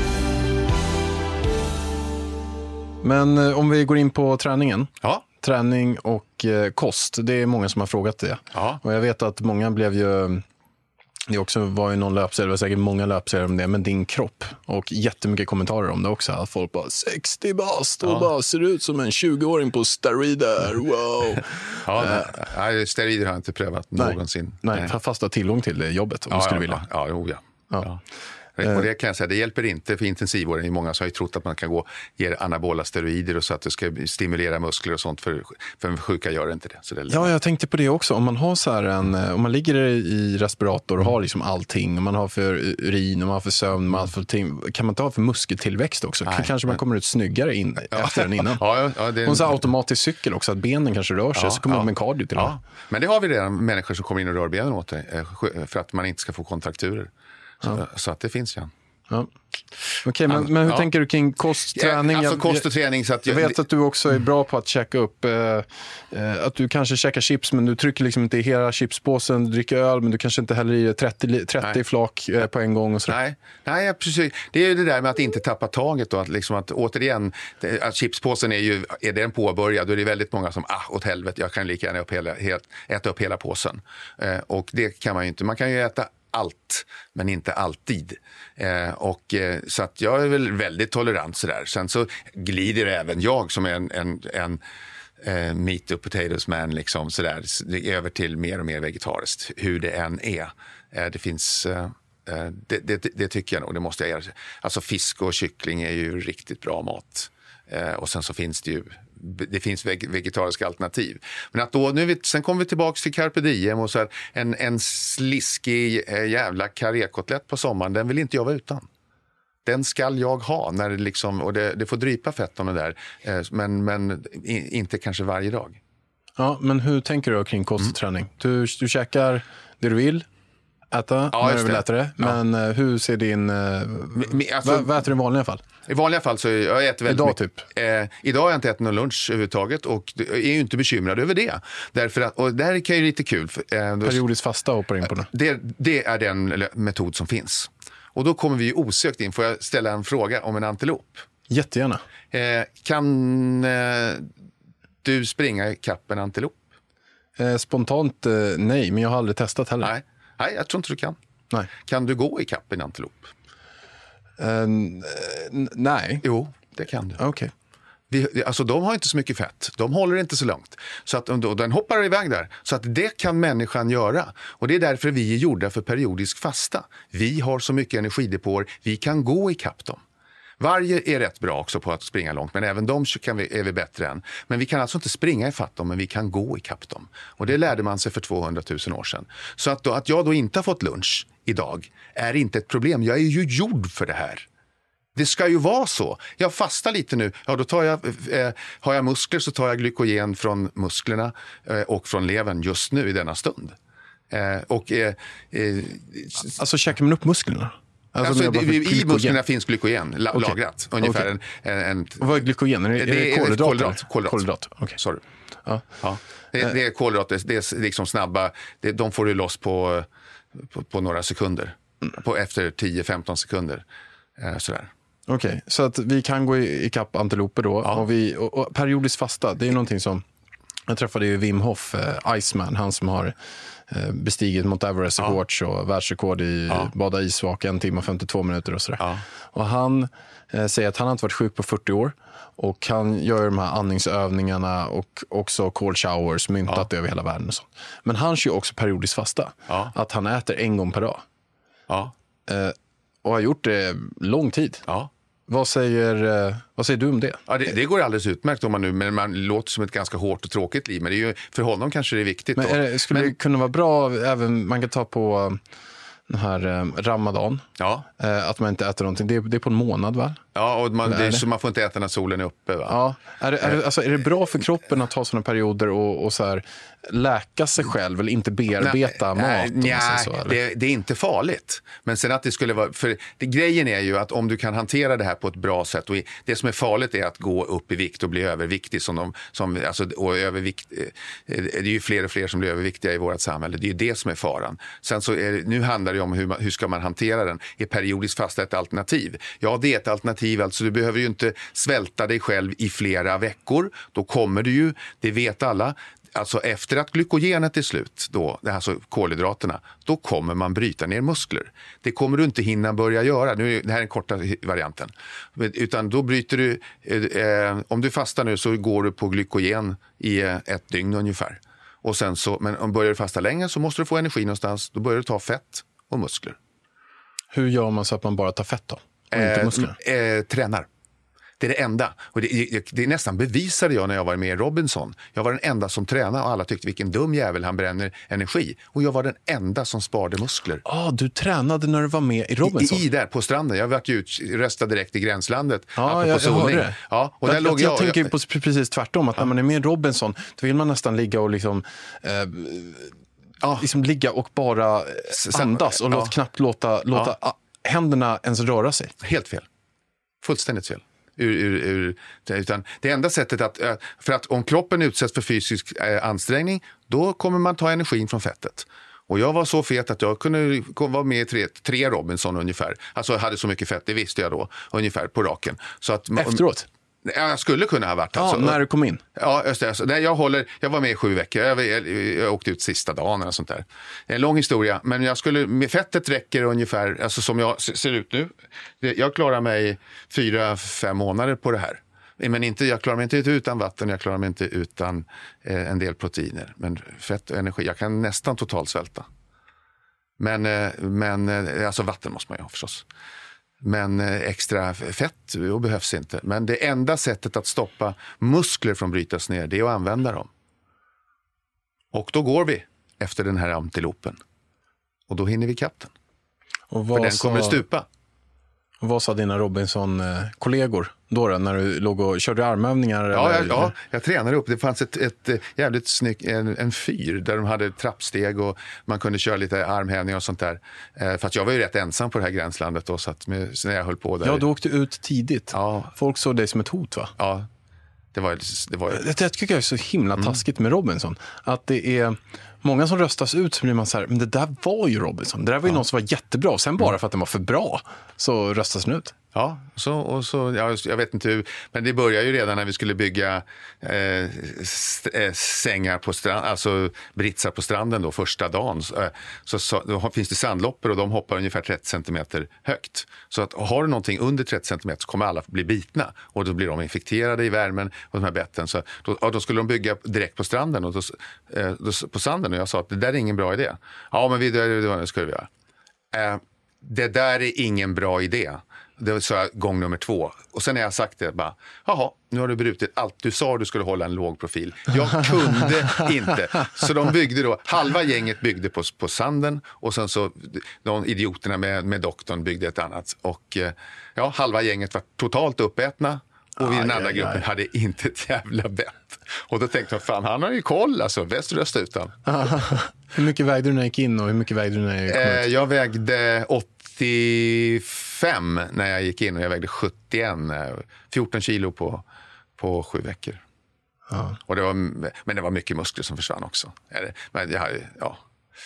Men eh, om vi går in på träningen. Ja. Träning och eh, kost, det är många som har frågat det. Ja. Och jag vet att många blev ju... Det också var ju någon löpserie, det var säkert många löpserier om det, men din kropp. Och jättemycket kommentarer om det också. Att folk bara, sextio bast och ja. bara ser ut som en tjugoåring på steroider, wow. Ja, nej, steroider har jag inte prövat nej, någonsin. Nej, nej. Fast ha tillgång till det jobbet om ja, du skulle ja, vilja. Ja, ja, ja. ja. ja. Och det kan jag säga, det hjälper inte för intensivvården. I många som har ju trott att man kan gå och ge anabola steroider och så att det ska stimulera muskler och sånt. För, för sjuka gör inte det. Så det är ja, jag tänkte på det också. Om man har så här en, om man ligger i respirator och har liksom allting, om man har för urin, om man har för sömn, man har för ting, kan man inte ha för muskeltillväxt också? Nej, kanske man kommer ut snyggare in, ja. efter än innan. ja, ja, det är en... Och så automatisk cykel också, att benen kanske rör sig, ja, så kommer ja. man med cardio till ja. Men det har vi redan människor som kommer in och rör benen åt dig för att man inte ska få kontrakturer. Så, ja. så att det finns ja. Ja. Okej, okay, men, men hur ja. tänker du kring kost, träning? Alltså kost och träning. Så att jag, jag vet att du också är bra på att checka upp, eh, eh, att du kanske käkar chips men du trycker liksom inte i hela chipspåsen, du dricker öl men du kanske inte heller i trettio, trettio flak eh, på en gång. Och så. Nej, Nej precis. Det är ju det där med att inte tappa taget då, att, liksom att återigen, det, att chipspåsen är ju, är den påbörjad, då är det väldigt många som, ah, åt helvete, jag kan lika gärna upp hela, helt, äta upp hela påsen. Eh, och det kan man ju inte, man kan ju äta allt, men inte alltid. Eh, och, eh, så att jag är väl väldigt tolerant sådär. Sen så glider även jag som är en, en, en eh, meat och potatoes man liksom sådär, över till mer och mer vegetariskt, hur det än är. Eh, det finns... Eh, Det, det, det tycker jag nog, det måste jag göra. Alltså fisk och kyckling är ju riktigt bra mat. Eh, och sen så finns det ju, det finns vegetariska alternativ. Men att då, nu vi, sen kommer vi tillbaka till carpe diem och så här, en, en sliskig eh, jävla karrékotlett på sommaren, den vill inte jag vara utan. Den skall jag ha, när det liksom, och det, det får drypa fetterna där, eh, men, men in, inte kanske varje dag. Ja, men hur tänker du kring kost och träning? Du, du käkar det du vill äta, ja, när du vill äta det. Men ja. hur ser din... Alltså, vad, vad äter du i vanliga fall? I vanliga fall så jag äter väldigt idag mycket. Typ? Eh, idag har jag inte ätit någon lunch överhuvudtaget och är ju inte bekymrad över det. Därför att, och det här kan ju lite kul. För, eh, då, Periodiskt fasta hoppar in på det. det. Det är den metod som finns. Och då kommer vi ju osökt in. Får jag ställa en fråga om en antilop? Jättegärna. Eh, kan eh, du springa i kapp en antilop? Eh, spontant eh, nej, men jag har aldrig testat heller. Nej. Nej, jag tror inte du kan. Nej. Kan du gå i kapp en antilop? Uh, n- nej. Jo, det kan du. Okej. Okay. Vi, alltså de har inte så mycket fett. De håller inte så långt. Så att och den hoppar iväg där. Så att det kan människan göra. Och det är därför vi är gjorda för periodisk fasta. Vi har så mycket energidepåer. Vi kan gå i kapp dem. Varje är rätt bra också på att springa långt, men även de kan vi, är vi bättre än. Men vi kan alltså inte springa i fatt dem, men vi kan gå i kapp dem. Och det lärde man sig för tvåhundratusen år sedan. Så att, då, att jag då inte har fått lunch idag är inte ett problem. Jag är ju gjord för det här. Det ska ju vara så. Jag fastar lite nu. Ja, då tar jag, eh, har jag muskler så tar jag glykogen från musklerna eh, och från levern just nu i denna stund. Eh, och, eh, eh, alltså käkar man upp musklerna? Alltså, alltså, I musklerna finns glykogen la- okay. lagrat. Ungefär okay. en, en, en... Vad är glykogen? Är det, det, är det kolhydrat? kolhydrat. kolhydrat. kolhydrat. Okay. Sorry. Ja. Ja. Det, det är kolhydrat. Det, det är liksom snabba. Det, de får du loss på, på, på några sekunder. Mm. På, efter tio femton sekunder. Eh, sådär. Okej, okay. Så att vi kan gå i, i kapp antiloper då. Ja. Och, vi, och, och periodiskt fasta, det är någonting som... Jag träffade ju Wim Hof, eh, Iceman, han som har eh, bestigit Mount Everest ja. Watch och världsrekord i ja. bada isvak en timme och femtiotvå minuter och sådär. Ja. Och han eh, säger att han har inte varit sjuk på fyrtio år och han gör de här andningsövningarna och också cold showers myntat ja. över hela världen och sånt. Men han kör ju också periodiskt fasta, ja. att han äter en gång per dag. Ja. Eh, och har gjort det lång tid. Ja. Vad säger, vad säger du om det? Ja, det, det går alldeles utmärkt om man nu, men man låter som ett ganska hårt och tråkigt liv. Men det är ju, för honom kanske det är viktigt. Men är det, skulle men, det kunna vara bra, även man kan ta på den här um, Ramadan, ja. uh, att man inte äter någonting. Det är, det är på en månad, va? Ja, och man, det är, så man får inte äta när solen är uppe, va? Ja. Är det, är det, alltså, är det bra för kroppen att ha sådana perioder och, och så här, läka sig själv eller inte bearbeta nej, mat? Nej, så, det, det är inte farligt. Men sen att det skulle vara, för det, grejen är ju att om du kan hantera det här på ett bra sätt, och det som är farligt är att gå upp i vikt och bli överviktig. Som de, som, alltså, och övervikt, det är ju fler och fler som blir överviktiga i vårt samhälle. Det är ju det som är faran. Sen så är det, nu handlar det om hur, man, hur ska man hantera den. Är periodiskt fasta ett alternativ? Ja, det är ett alternativ. Alltså du behöver ju inte svälta dig själv i flera veckor. Då kommer du ju, det vet alla, alltså efter att glykogenet är slut, då, alltså kolhydraterna, då kommer man bryta ner muskler. Det kommer du inte hinna börja göra. Nu är det här är den korta varianten. Utan då bryter du, eh, om du fastar nu så går du på glykogen i ett dygn ungefär. Och sen så, men om du börjar fasta länge så måste du få energi någonstans. Då börjar du ta fett och muskler. Hur gör man så att man bara tar fett då? Och inte muskler? Eh, eh, tränar. Det är det enda. Och det, det är nästan bevisade jag när jag var med i Robinson. Jag var den enda som tränade och alla tyckte vilken dum jävel, han bränner energi. Och jag var den enda som sparade muskler. Ah, du tränade när du var med i Robinson? I, i där på stranden. Jag var ju utröstad direkt i gränslandet. Ja, jag, jag hörde. Ja, och jag, där låg jag, jag, jag tänker på precis tvärtom. Att ja. när man är med i Robinson, då vill man nästan ligga och liksom... Eh, ja. liksom ligga och bara andas och ja. låta, knappt låta, låta ja. händerna ens röra sig. Helt fel. Fullständigt fel. Ur, ur, ur, utan det enda sättet att, för att om kroppen utsätts för fysisk ansträngning, då kommer man ta energin från fettet. Och jag var så fet att jag kunde vara med i tre, tre Robinson ungefär. Alltså jag hade så mycket fett, det visste jag då, ungefär på raken. Så att, efteråt? Jag skulle kunna ha varit. Ja, alltså. när du kom in. Ja, just det. Alltså, nej, jag, håller, jag var med i sju veckor. Jag, jag, jag åkte ut sista dagen eller sånt där. Det är en lång historia. Men jag skulle, fettet räcker ungefär, alltså som jag ser ut nu. Jag klarar mig fyra, fem månader på det här. Men inte, jag klarar mig inte utan vatten, jag klarar mig inte utan eh, en del proteiner. Men fett och energi, jag kan nästan totalt svälta. Men, eh, men eh, alltså vatten måste man ju ha förstås. Men eh, extra fett och behövs inte. Men det enda sättet att stoppa muskler från brytas ner, det är att använda dem. Och då går vi efter den här antilopen. Och då hinner vi katten. Och För den kommer att stupa. Och vad sa dina Robinson-kollegor då, då när du låg och körde armövningar? Ja, eller? jag, ja, jag tränade upp. Det fanns ett, ett jävligt snyggt, en, en fyr där de hade trappsteg och man kunde köra lite armhävningar och sånt där. Eh, för att jag var ju rätt ensam på det här gränslandet då, så att med, när jag höll på där. Ja, du åkte ut tidigt. Ja. Folk såg dig som ett hot, va? Ja, det var, det var Det, det tycker jag är så himla taskigt med Robinson. Att det är många som röstas ut, så blir man så här, men det där var ju Robinson. Det där var ju ja. någon som var jättebra. Och sen bara för att den var för bra så röstas den ut. Ja, så, och så, ja, jag vet inte hur, men det började ju redan när vi skulle bygga eh, st- sängar på stranden, alltså britsar på stranden då, första dagen. Så, så, så då finns det sandloppor och de hoppar ungefär trettio centimeter högt. Så att har du någonting under trettio centimeter så kommer alla bli bitna och då blir de infekterade i värmen och de här betten. Så då, ja, då skulle de bygga direkt på stranden och då, eh, då, på sanden och jag sa att det där är ingen bra idé. Ja, men vi, det, det skulle vi göra. Eh, det där är ingen bra idé. Det sa jag gång nummer två. Och sen när jag sagt det, bara, jaha, nu har du brutit allt. Du sa du skulle hålla en låg profil. Jag kunde inte. Så de byggde då, halva gänget byggde på, på sanden. Och sen så, de idioterna med, med doktorn byggde ett annat. Och ja, halva gänget var totalt uppätna. Och vi i den andra gruppen aj. hade inte ett jävla bett. Och då tänkte jag, fan han har ju koll alltså, bäst rösta utan. Hur mycket vägde du när jag gick in och hur mycket vägde du när jag kom ut? Eh, jag vägde åttiofem när jag gick in och jag vägde sjuttioen, fjorton kilo på, på sju veckor. Ja. Och det var, men det var mycket muskler som försvann också. Men, jag, ja,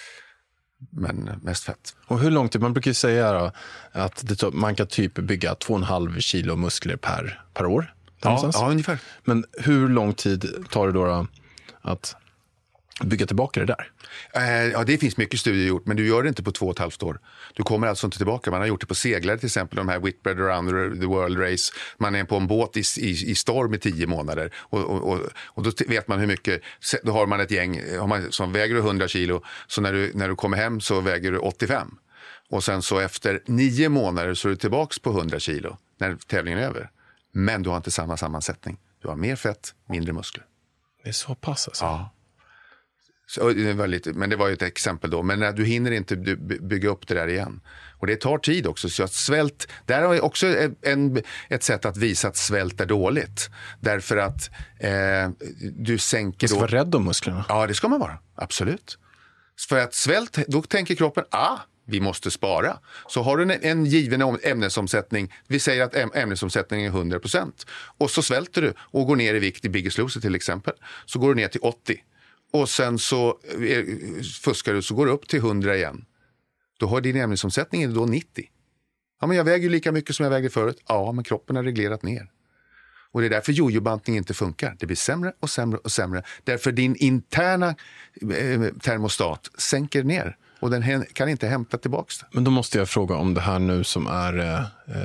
men mest fett. Och hur långt, man brukar ju säga då, att det, man kan typ bygga två och en halv kilo muskler per, per år. Ja, ja, ungefär. Men hur lång tid tar det då, då att bygga tillbaka det där? Eh, ja, det finns mycket studier gjort, men du gör det inte på två och ett halvt år. Du kommer alltså inte tillbaka. Man har gjort det på seglare till exempel, de här Whitbread Around the World Race. Man är på en båt i, i, i storm i tio månader. Och, och, och, och då vet man hur mycket, då har man ett gäng har man, som väger du hundra kilo, så när du, när du kommer hem så väger du åttiofem. Och sen så efter nio månader så är du tillbaka på hundra kilo när tävlingen är över. Men du har inte samma sammansättning. Du har mer fett, mindre muskler. Det är så pass alltså. Ja. Så det var lite, men det var ju ett exempel då. Men du hinner inte bygga upp det där igen. Och det tar tid också. Så att svält, där har jag också en, ett sätt att visa att svält är dåligt. Därför att eh, du sänker då... Du ska vara rädd om musklerna. Ja, det ska man vara. Absolut. För att svält, då tänker kroppen, ah, vi måste spara. Så har du en, en given ämnesomsättning, vi säger att äm, ämnesomsättningen är hundra procent. Och så svälter du och går ner i vikt i Biggest Loser till exempel. Så går du ner till åttio. Och sen så fuskar du så går du upp till hundra igen. Då har din ämnesomsättning då nittio. Ja, men jag väger ju lika mycket som jag vägde förut. Ja, men kroppen har reglerat ner. Och det är därför jojo-bantning inte funkar. Det blir sämre och sämre och sämre. Därför din interna eh, termostat sänker ner. Och den kan inte hämta tillbaka det. Men då måste jag fråga om det här nu som är eh,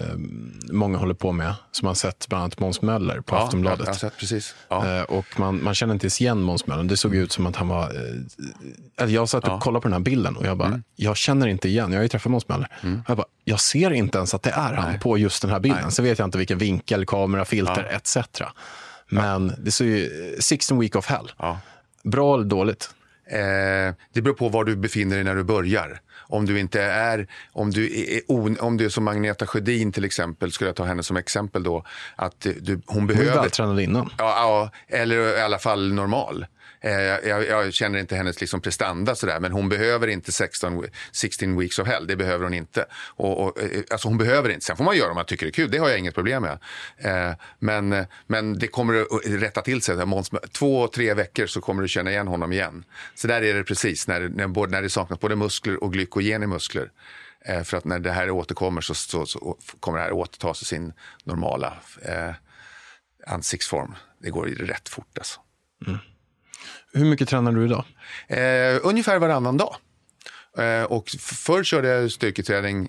många håller på med. Som man sett bland annat Måns Möller på ja, Aftonbladet. Jag har sett, precis. Ja. Eh, och man, man känner inte igen Måns Möller. Det såg ut som att han var... Eh, jag satt och ja. kollade på den här bilden och jag bara, mm. jag känner inte igen. Jag har ju träffat Måns Möller. Mm. Jag bara, jag ser inte ens att det är han Nej. på just den här bilden. Nej. Så vet jag inte vilken vinkel, kamera, filter, ja. et cetera. Men ja. det ser ju sexton week of hell. Ja. Bra eller dåligt? Eh, det beror på var du befinner dig när du börjar. Om du inte är, om du är, on, om du är som Agneta Sjödin till exempel, skulle jag ta henne som exempel då, att du, hon behöver... Hon är vältränad innan. Ja, ja, eller i alla fall normal. Eh, jag, jag känner inte hennes liksom prestanda sådär, men hon behöver inte sexton, sexton weeks of hell, det behöver hon inte. Och, och, alltså hon behöver inte, sen får man göra om man tycker det är kul, det har jag inget problem med. Eh, men, men det kommer att rätta till sig, två, tre veckor så kommer du känna igen honom igen. Så där är det precis, när, när, när det saknas både muskler och glykogen i muskler. Eh, för att när det här återkommer så, så, så kommer det här återta sig sin normala... Eh, ansiktsform. Det går ju rätt fort alltså. Mm. Hur mycket tränar du idag? Eh, ungefär varannan dag. Eh, och förr körde jag styrketräning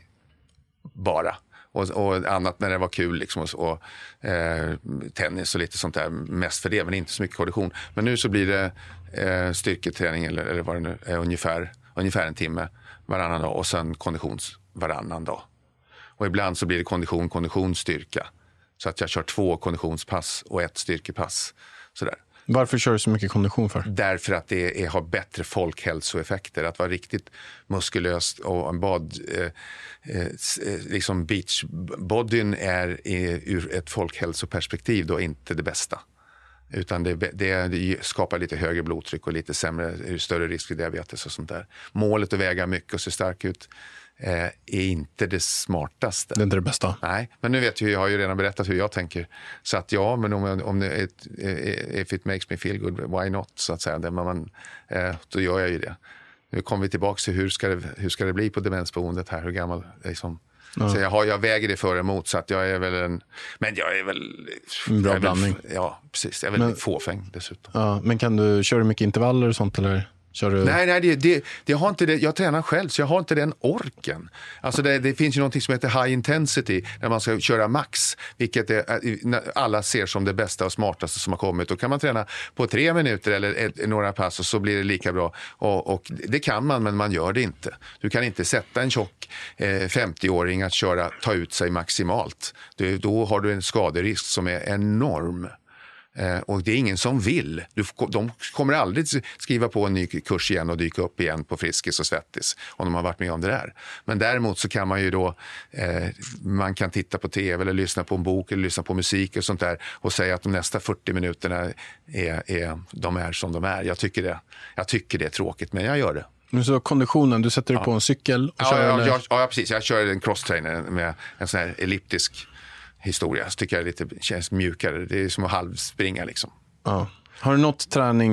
bara. Och, och annat när det var kul liksom, och, och eh, tennis och lite sånt där mest för det, men inte så mycket kondition. Men nu så blir det eh, styrketräning eller, eller vad det nu är, ungefär, ungefär en timme varannan dag och sen konditions varannan dag. Och ibland så blir det kondition, kondition, styrka. Så att jag kör två konditionspass och ett styrkepass. Sådär. Varför kör du så mycket kondition för? Därför att det är, har bättre folkhälsoeffekter. Att vara riktigt muskulöst och en bad, eh, eh, liksom beachbodyn är i, ur ett folkhälsoperspektiv då inte det bästa. Utan det, det, det skapar lite högre blodtryck och lite sämre, större risk för diabetes och sånt där. Målet att väga mycket och se stark ut eh, är inte det smartaste. Det är inte det bästa. Nej, men nu vet jag, jag har ju redan berättat hur jag tänker. Så att ja, men om, om det är, if it makes me feel good, why not? Så att säga, det, man, eh, då gör jag ju det. Nu kommer vi tillbaka till hur ska det, hur ska det bli på demensboendet här, hur gammal liksom. Ja. Så jag, har, jag väger det för emot, så att jag är väl en, men jag är väl en bra jag är blandning. Väl, ja, precis. Jag är väl men, fåfäng dessutom. Ja, men kan du köra mycket intervaller och sånt eller? Kör du... Nej, nej det, det, det har inte det. Jag tränar själv så jag har inte den orken. Alltså det, det finns ju någonting som heter high intensity när man ska köra max, vilket är, alla ser som det bästa och smartaste som har kommit. Då kan man träna på tre minuter eller ett, några pass och så blir det lika bra. Och, och det kan man, men man gör det inte. Du kan inte sätta en tjock eh, femtio-åring att köra, ta ut sig maximalt. Du, då har du en skaderisk som är enorm. Eh, och det är ingen som vill. Du, de kommer aldrig skriva på en ny kurs igen och dyka upp igen på Friskis och Svettis om de har varit med om det där. Men däremot så kan man ju då eh, man kan titta på tv eller lyssna på en bok eller lyssna på musik och sånt där och säga att de nästa fyrtio minuterna är, är, de är som de är. Jag tycker det, jag tycker det är tråkigt, men jag gör det. Men så konditionen, du sätter dig ja. på en cykel och ja, kör ja, eller? ja, ja, precis. Jag kör en crosstrainer med en sån här elliptisk historia, så tycker jag lite känns mjukare. Det är som att halvspringa liksom. Ja. Har du något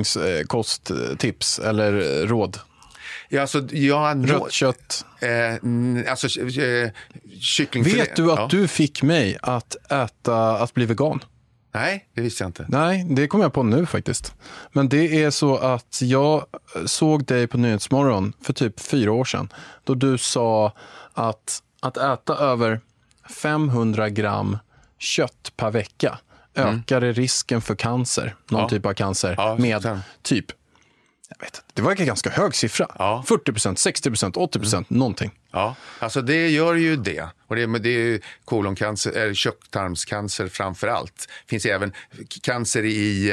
träningskosttips eller råd? Ja, alltså, ja, rött kött. Eh, alltså eh, kycklingfilé. Vet du att ja. du fick mig att äta, att bli vegan? Nej, det visste jag inte. Nej, det kom jag på nu faktiskt. Men det är så att jag såg dig på Nyhetsmorgon för typ fyra år sedan. Då du sa att, att äta över femhundra gram kött per vecka mm. ökade risken för cancer, någon ja. typ av cancer, ja, med sen. typ, jag vet inte, det var en ganska hög siffra. Ja. fyrtio procent, sextio procent, åttio procent, mm. någonting. Ja, alltså det gör ju det. Och det, men det är koloncancer, eller tjocktarmscancer framför allt. Det finns även cancer i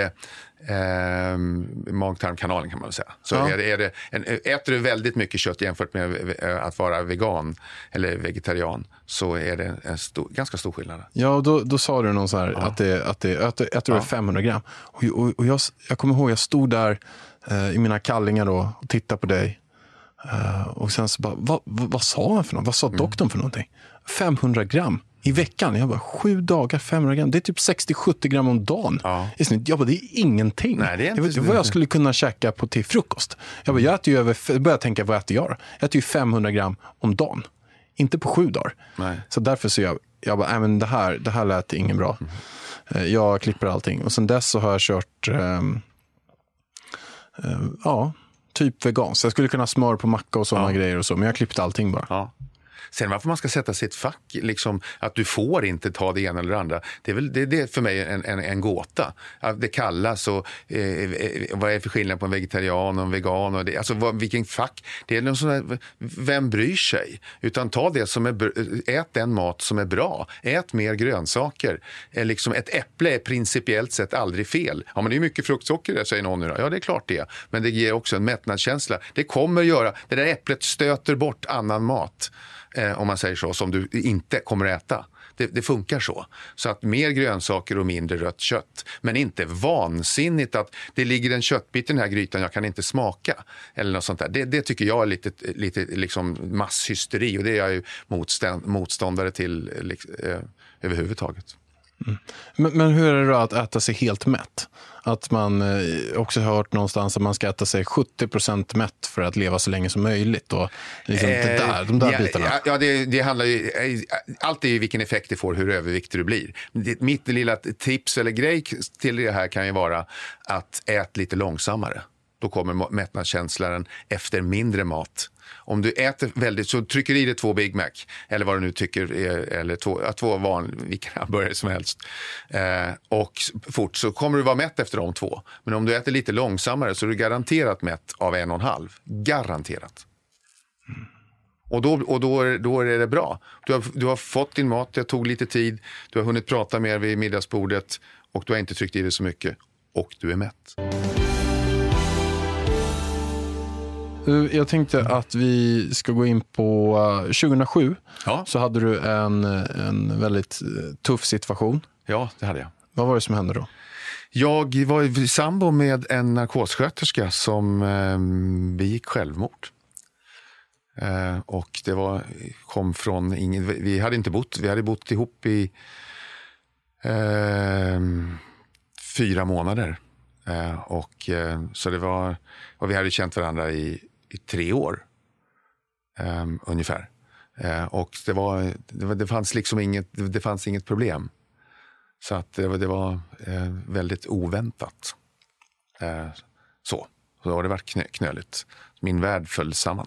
eh, mag-tarmkanalen kan man väl säga. Så ja. är det, är det en, äter du väldigt mycket kött jämfört med att vara vegan eller vegetarian, så är det en stor, ganska stor skillnad. Ja, och då, då sa du någon så här ja. att det, att det äter, äter ja. femhundra gram. Och, och, och jag, jag kommer ihåg, jag stod där eh, i mina kallingar då och tittade på dig. Uh, och sen så bara, vad, vad, vad sa han för något? Vad sa mm. doktorn för någonting? femhundra gram i veckan. Jag bara, sju dagar, femhundra gram. Det är typ sextio till sjuttio gram om dagen. Ja. I snitt. Jag bara, det är ingenting. Nej, det är inte det var vad jag skulle kunna käka på till frukost. Jag bara, jag äter ju över, jag började tänka, vad äter jag då? Jag äter ju femhundra gram om dagen. Inte på sju dagar. Nej. Så därför så jag, jag bara, nej men det här, det här lät ingen bra. Mm. Uh, jag klipper allting. Och sen dess så har jag kört um, uh, ja typ vegan. Så jag skulle kunna smör på macka och sådana ja. grejer och så. Men jag klippte allting bara. Ja. Sen varför man ska sätta sitt fack, liksom, att du får inte ta det ena eller det andra. Det är väl det, det är för mig en, en, en gåta. Att det kallas och eh, vad är för skillnad på en vegetarian och en vegan och det, alltså vad, vilken fack. Det är någon sån här, vem bryr sig? Utan ta det som är, ät den mat som är bra. Ät mer grönsaker. Eh, liksom ett äpple är principiellt sett aldrig fel. Ja, men det är mycket fruktsocker där, säger någon nu då. Ja, det är klart det. Men det ger också en mättnadskänsla. Det kommer göra, det där äpplet stöter bort annan mat. Eh, om man säger så, som du inte kommer att äta. Det, det funkar så. Så att mer grönsaker och mindre rött kött. Men inte vansinnigt att det ligger en köttbit i den här grytan, jag kan inte smaka. Eller något sånt där. Det, det tycker jag är lite, lite liksom masshysteri. Och det är jag ju motstånd, motståndare till eh, överhuvudtaget. Mm. Men, men hur är det då att äta sig helt mätt? Att man eh, också hört någonstans att man ska äta sig sjuttio procent mätt för att leva så länge som möjligt. Och liksom eh, det där, de där ja, bitarna. Ja, ja det, det handlar ju... Allt är ju vilken effekt det får, hur överviktig du blir. Mitt lilla tips eller grej till det här kan ju vara att äta lite långsammare. Då kommer mättnadskänslan efter mindre mat. Om du äter väldigt, så trycker i dig två Big Mac eller vad du nu tycker är, eller två, två van, vilka hamburgare som helst eh, och fort, så kommer du vara mätt efter de två. Men om du äter lite långsammare så är du garanterat mätt av en och en halv. Garanterat. Mm. Och, då, och då, då är det bra. Du har, du har fått din mat, det tog lite tid, du har hunnit prata mer vid middagsbordet och du har inte tryckt i dig så mycket och du är mätt. Jag tänkte att vi ska gå in på tjugohundrasju. Ja. Så hade du en, en väldigt tuff situation. Ja, det hade jag. Vad var det som hände då? Jag var i sambo med en narkossköterska som eh, begick självmord. Eh, och det var, kom från ingen, vi hade inte bott, vi hade bott ihop i eh, fyra månader. Eh, och eh, så det var, och vi hade känt varandra i i tre år eh, ungefär. Eh, och det var, det var det fanns liksom inget det fanns inget problem. Så att det var det var eh, väldigt oväntat. Eh, så så har det varit knö, knöligt. Min värld föll samman.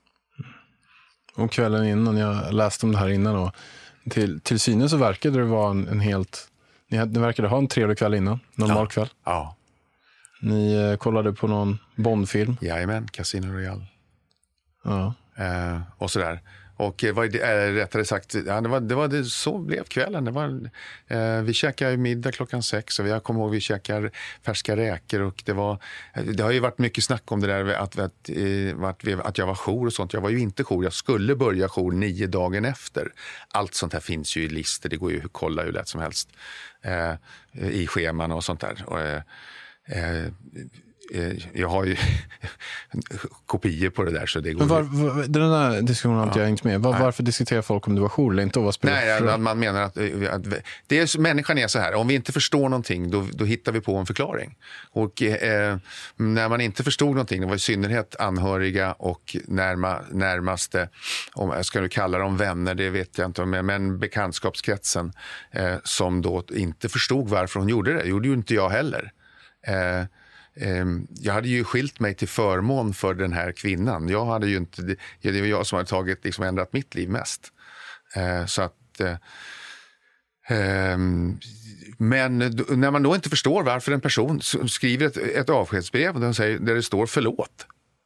Och kvällen innan, jag läste om det här innan och till till synes så verkade det vara en, en helt ni, hade, ni verkade ha en trevlig kväll innan, normal ja. kväll. Ja. Ni eh, kollade på någon Bondfilm. Jajamän, Casino Royale. Ja. Eh, och sådär. Och eh, vad är äh, rättare sagt, ja, det var, det var det, så blev kvällen. Det var, eh, vi käkade middag klockan sex och jag kommer ihåg vi käkade färska räkor. Och det, var, det har ju varit mycket snack om det där att, att, att, att jag var jour och sånt. Jag var ju inte jour, jag skulle börja jour nio dagen efter. Allt sånt här finns ju i listor, det går ju att kolla hur lätt som helst eh, i scheman och sånt där. Och, eh, Eh, eh, jag har ju kopior på det där så det går. Men var, var, den där diskussionen har inte ja. jag hängt med. Var, varför diskuterar folk om du var jour eller inte? Och vad Nej, man, man menar att, att det är, människan är så här. Om vi inte förstår någonting då, då hittar vi på en förklaring. Och eh, när man inte förstod någonting, det var i synnerhet anhöriga och närma, närmaste, om jag ska nu kalla dem vänner, det vet jag inte, men, men bekantskapskretsen eh, som då inte förstod varför hon gjorde det. Gjorde ju inte jag heller. Eh, eh, jag hade ju skilt mig till förmån för den här kvinnan. Jag hade ju inte, det, det var jag som hade tagit, liksom ändrat mitt liv mest. Eh, så att eh, eh, men när man då inte förstår varför en person skriver ett, ett avskedsbrev där, säger, där det står förlåt.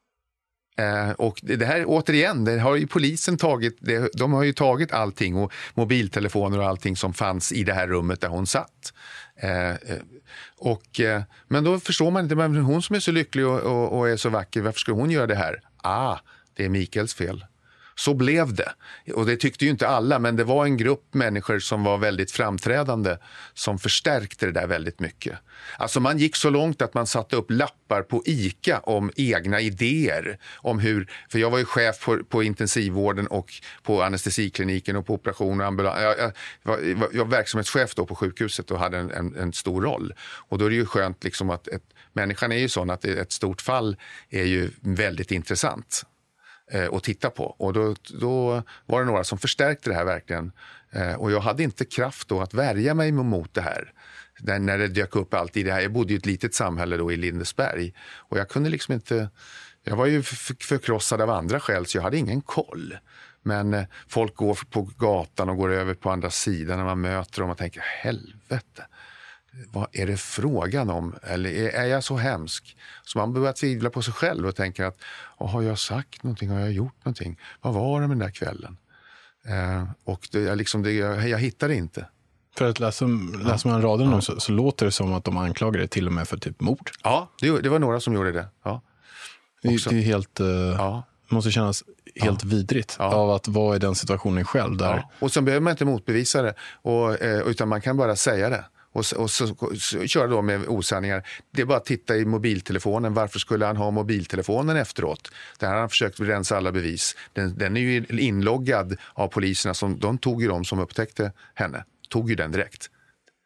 Eh, och det här återigen, det har ju polisen tagit, det, de har ju tagit allting och mobiltelefoner och allting som fanns i det här rummet där hon satt. Eh, och, eh, men då förstår man inte, men hon som är så lycklig och, och, och är så vacker, varför ska hon göra det här? Ah, det är Mikaels fel. Så blev det. Och det tyckte ju inte alla, men det var en grupp människor som var väldigt framträdande som förstärkte det där väldigt mycket. Alltså man gick så långt att man satte upp lappar på ICA om egna idéer. Om hur, för jag var ju chef på, på intensivvården och på anestesikliniken och på operation och ambulans. Jag, jag, var, jag var verksamhetschef då på sjukhuset och hade en, en, en stor roll. Och då är det ju skönt liksom att ett, människan är ju sån att ett stort fall är ju väldigt intressant att titta på. Och då, då var det några som förstärkte det här verkligen. Eh, och jag hade inte kraft då att värja mig mot det här. Där, när det dök upp allt i det här. Jag bodde i ett litet samhälle då i Lindesberg. Och jag kunde liksom inte... Jag var ju för, förkrossad av andra skäl så jag hade ingen koll. Men eh, folk går på gatan och går över på andra sidan när man möter dem och tänker helvete. Vad är det frågan om? Eller är, är jag så hemsk? Så man börjar tvivla på sig själv och tänker att har jag sagt någonting? Har jag gjort någonting? Vad var det med den där kvällen? Eh, och det, jag, liksom, det, jag, jag hittar det inte. För att läsa, läser man radion ja. så, så låter det som att de anklagar det till och med för typ mord. Ja, det, det var några som gjorde det. Ja. Det, det är helt... Uh, ja. måste kännas helt ja. vidrigt ja. av att vara i den situationen själv. Där. Ja. Och sen behöver man inte motbevisa det. Och, eh, utan man kan bara säga det. Och, så, och så, så kör då med osanningar. Det är bara att titta i mobiltelefonen. Varför skulle han ha mobiltelefonen efteråt? Där har han försökt rensa alla bevis. Den, den är ju inloggad av poliserna. Som, de tog ju de som upptäckte henne. Tog ju den direkt.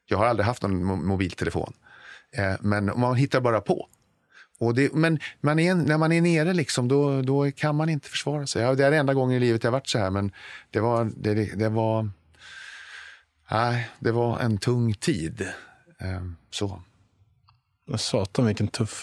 Jag har aldrig haft någon mo- mobiltelefon. Eh, men man hittar bara på. Och det, men man är, när man är nere liksom, då, då kan man inte försvara sig. Ja, det är enda gången i livet jag varit så här, men det var, det, det var, nej, det var en tung tid. Eh, så. Satan, vilken tuff,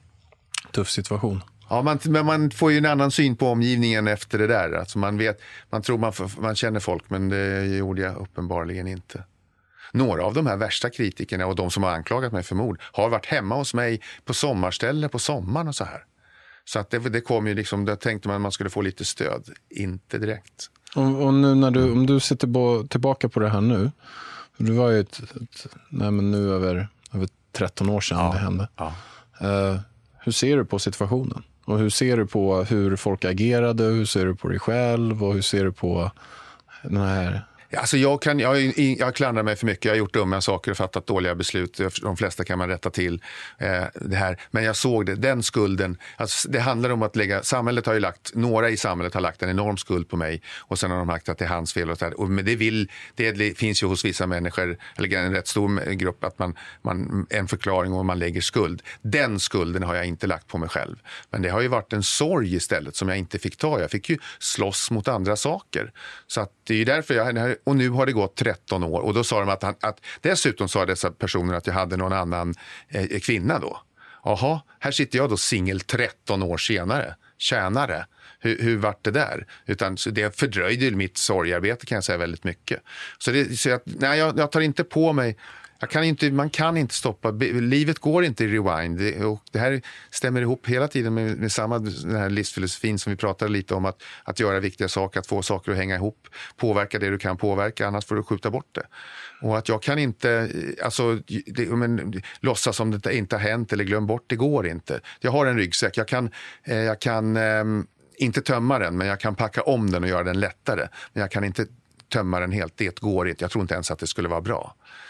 tuff situation. Ja, man, men man får ju en annan syn på omgivningen efter det där. Alltså man vet, man tror man, man känner folk, men det gjorde jag uppenbarligen inte. Några av de här värsta kritikerna och de som har anklagat mig för mord har varit hemma hos mig på sommarställe på sommaren och så här. Så att det, det kom ju liksom, där tänkte man att man skulle få lite stöd. Inte direkt. Och, och nu när du, om du sitter på, tillbaka på det här nu. Du var ju ett, ett, nej men nu över, över tretton år sedan ja, det hände. Ja. Uh, hur ser du på situationen? Och hur ser du på hur folk agerade? Hur ser du på dig själv? Och hur ser du på den här... Alltså jag, kan, jag, jag klandrar mig för mycket. Jag har gjort dumma saker och fattat dåliga beslut. De flesta kan man rätta till eh, det här. Men jag såg det, den skulden. Alltså det handlar om att lägga, samhället har ju lagt, några i samhället har lagt en enorm skuld på mig. Och sen har de lagt att det är hans fel. Och så här. Och men det, vill, det finns ju hos vissa människor, eller en rätt stor grupp, att man, man en förklaring om man lägger skuld. Den skulden har jag inte lagt på mig själv. Men det har ju varit en sorg istället som jag inte fick ta. Jag fick ju slåss mot andra saker. Så att det är ju därför jag... Och nu har det gått tretton år. Och då sa de att, han, att dessutom sa dessa personer att jag hade någon annan eh, kvinna då. Jaha, här sitter jag då singel tretton år senare. Tjänare. Hur, hur vart det där? Utan så det fördröjde mitt sorgarbete, kan jag säga, väldigt mycket. Så, det, så jag, nej, jag, jag tar inte på mig... Jag kan inte, man kan inte stoppa, livet går inte i rewind. Det, och det här stämmer ihop hela tiden med, med samma den här livsfilosofin som vi pratade lite om, att, att göra viktiga saker, att få saker att hänga ihop, påverka det du kan påverka, annars får du skjuta bort det. Och att jag kan inte, alltså, det, men, låtsas som det inte har hänt eller glöm bort, det går inte. Jag har en ryggsäck, jag kan, eh, jag kan eh, inte tömma den, men jag kan packa om den och göra den lättare. Men jag kan inte tömma den helt, det går inte, jag tror inte ens att det skulle vara bra.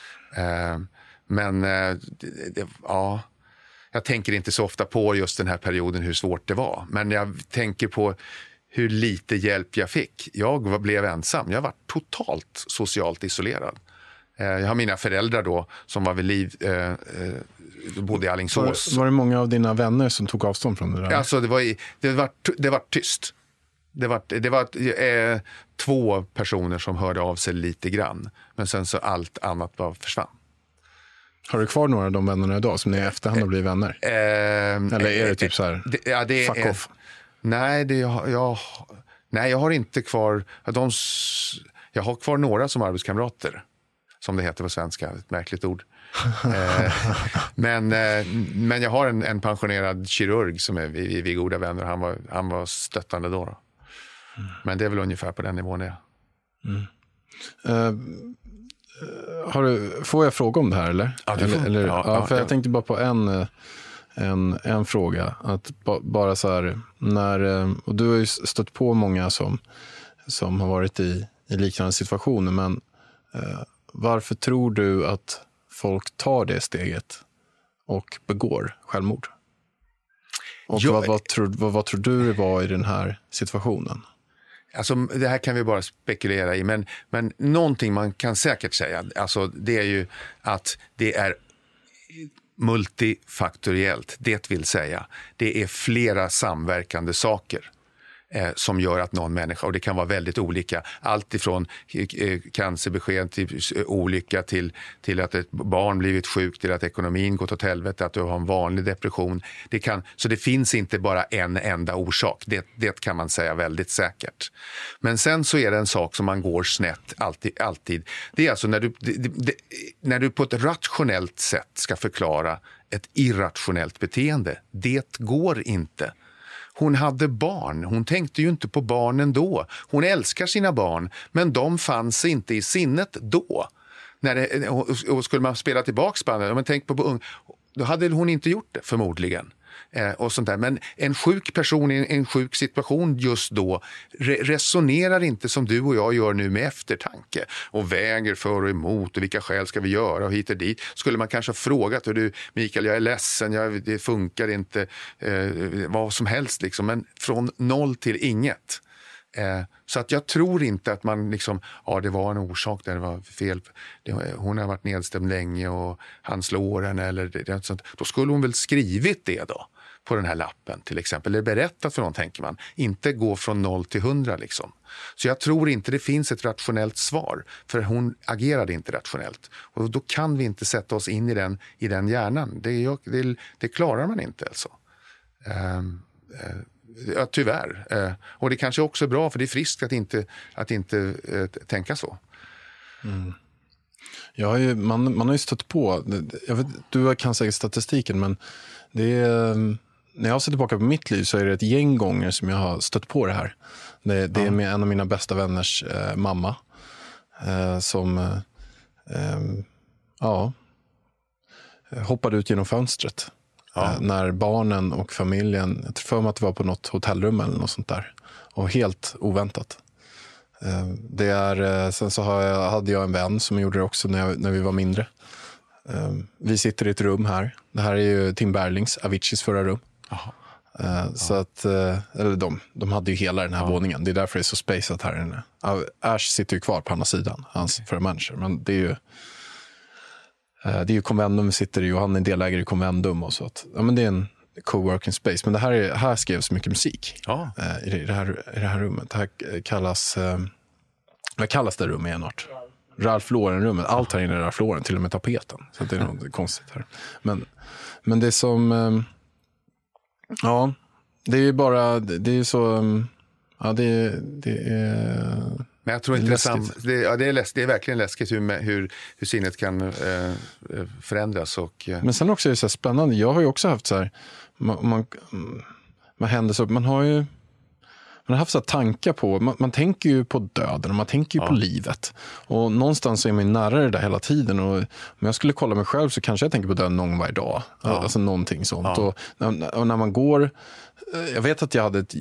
Uh, men uh, det, det, ja, jag tänker inte så ofta på just den här perioden hur svårt det var. Men jag tänker på hur lite hjälp jag fick. Jag var, blev ensam. Jag var totalt socialt isolerad. Uh, jag har mina föräldrar då som var vid liv, uh, uh, bodde i Alingsås. Var, var det många av dina vänner som tog avstånd från det där? Alltså det var, det var, det var tyst. Det var, det var eh, två personer som hörde av sig lite grann. Men sen så allt annat bara försvann. Har du kvar några av de vännerna idag som ni i efterhand har blivit vänner? Eh, Eller är det typ så här, det, ja, det fuck är, off? Nej, det, jag, jag, nej, jag har inte kvar... De, jag har kvar några som arbetskamrater. Som det heter på svenska, ett märkligt ord. eh, men, eh, men jag har en, en pensionerad kirurg som är vi, vi goda vänner. Han var, han var stöttande då. då. Mm. Men det är väl ungefär på den nivån det är. Mm. Uh, har du, får jag fråga om det här eller? Ja, du får. Eller, eller, ja, ja, för ja, jag tänkte bara på en, en, en fråga. Att ba, bara så här, när, och du har ju stött på många som, som har varit i, i liknande situationer. Men uh, varför tror du att folk tar det steget och begår självmord? Och jag, vad, vad, tror, vad, vad tror du det var i den här situationen? Alltså, det här kan vi bara spekulera i, men, men någonting man kan säkert säga, alltså, det är ju att det är multifaktoriellt, det vill säga det är flera samverkande saker eh, som gör att någon människa, och det kan vara väldigt olika, allt ifrån eh, cancerbesked till eh, olycka till, till att ett barn blivit sjukt, till att ekonomin gått åt helvete, att du har en vanlig depression. Det kan, så det finns inte bara en enda orsak, det, det kan man säga väldigt säkert. Men sen så är det en sak som man går snett alltid. alltid. Det är alltså när du, det, det, när du på ett rationellt sätt ska förklara ett irrationellt beteende. Det går inte. Hon hade barn. Hon tänkte ju inte på barnen då. Hon älskar sina barn, men de fanns inte i sinnet då. När det, och skulle man spela tillbaka bandet, men tänk på, på då hade hon inte gjort det förmodligen. Eh, och sånt där. Men en sjuk person i en, en sjuk situation just då re- resonerar inte som du och jag gör nu med eftertanke och väger för och emot och vilka skäl ska vi göra och hit och dit. Skulle man kanske ha frågat, du Mikael, jag är ledsen, jag, det funkar inte, eh, vad som helst liksom. Men från noll till inget. Eh, så att jag tror inte att man liksom, ja det var en orsak där det var fel. Det, hon har varit nedstämd länge och han slår henne eller det, det, sånt. Då skulle hon väl skrivit det då på den här lappen till exempel. Eller berättat för någon, tänker man. Inte gå från noll till hundra liksom. Så jag tror inte det finns ett rationellt svar. För hon agerade inte rationellt. Och då kan vi inte sätta oss in i den, i den hjärnan. Det, det, det klarar man inte alltså. Um, uh, Ja, tyvärr. Eh, och det kanske också är bra, för det är friskt att inte, att inte eh, tänka så. Mm. Jag har ju, man, man har ju stött på, jag vet, du kan säkert statistiken, men det är, när jag ser tillbaka på mitt liv så är det ett gäng gånger som jag har stött på det här. Det, det är med en av mina bästa vänners eh, mamma eh, som eh, eh, ja, hoppade ut genom fönstret. Ja. När barnen och familjen, jag tror för mig att det var på något hotellrum eller något sånt där. Och helt oväntat. Det är, sen så har jag, hade jag en vän som gjorde det också när, jag, när vi var mindre. Vi sitter i ett rum här. Det här är ju Tim Berlings, Aviciis förra rum. Aha. Så ja. att, eller de, de hade ju hela den här ja. våningen. Det är därför det är så spaceat här inne. Ash sitter ju kvar på andra sidan, hans okay. förra manager. Men det är ju Det är ju Convendum vi sitter i och han är delägare i Convendum och så att, ja men det är en coworking space, men det här är, här skrevs mycket musik ja. i, det, i, det här, i det här rummet. Det här kallas eh, vad kallas det rummet enart? Ralph Lauren-rummet. Allt här inne är Ralph Lauren, till och med tapeten. Så det är något konstigt här. Men, men det är som eh, ja, det är ju bara det är ju så ja, det, det är Men jag tror inte det är, sam- det, ja, det, är läs- det är verkligen läskigt hur, hur, hur sinnet kan eh, förändras. Och, eh. Men sen också är det så här spännande. Jag har ju också haft så här, man, man, man händer så, man har ju man har haft så här tankar på, man, man tänker ju på döden och man tänker ju ja. på livet. Och någonstans så är man nära det där hela tiden. Och om jag skulle kolla mig själv så kanske jag tänker på döden någon varje dag. Ja. Alltså någonting sånt. Ja. Och, när, och när man går, jag vet att jag hade ett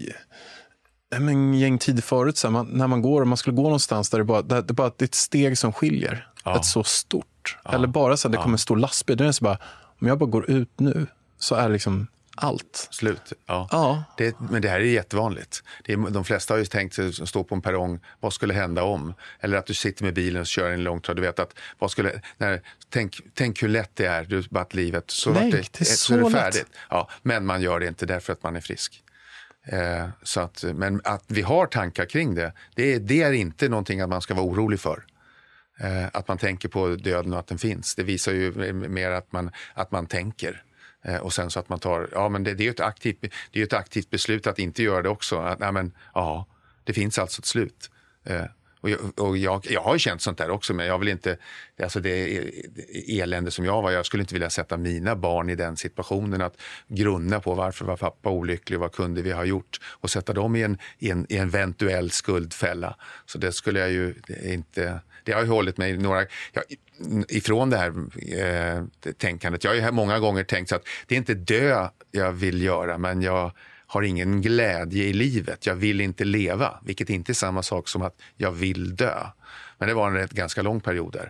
en gäng tid förut så här, man, när man går och man skulle gå någonstans där det bara det, det bara det är ett steg som skiljer ja. ett så stort ja. eller bara så här, det ja. kommer en stor lastbil, det är så bara, om jag bara går ut nu så är liksom allt slut. Ja. Ja. Det, men det här är jättevanligt. Det är, de flesta har ju tänkt sig att stå på en perrong, vad skulle hända om? Eller att du sitter med bilen och kör en långtråd, du vet att vad skulle när, tänk, tänk hur lätt det är, du bara att livet så Nej, det, det är så, så är det färdigt. lätt. Ja, men man gör det inte därför att man är frisk. Eh, så att, men att vi har tankar kring det, det är, det är inte någonting att man ska vara orolig för. Eh, att man tänker på döden och att den finns. Det visar ju mer att man, att man tänker. Eh, och sen så att man tar, ja men det, det är ju ett aktivt, det är ju ett aktivt beslut att inte göra det också. Att, nej men, ja, det finns alltså ett slut. Eh, Och, jag, och jag, jag har ju känt sånt där också, men jag vill inte, alltså det elände som jag var, jag skulle inte vilja sätta mina barn i den situationen att grunna på varför var pappa olycklig, vad kunde vi ha gjort och sätta dem i en, i en, i en eventuell skuldfälla. Så det skulle jag ju inte, det har ju hållit mig några, jag, ifrån det här eh, tänkandet. Jag har ju många gånger tänkt så att det är inte dö jag vill göra, men jag har ingen glädje i livet. Jag vill inte leva, vilket inte är samma sak som att jag vill dö. Men det var en rätt ganska lång period där.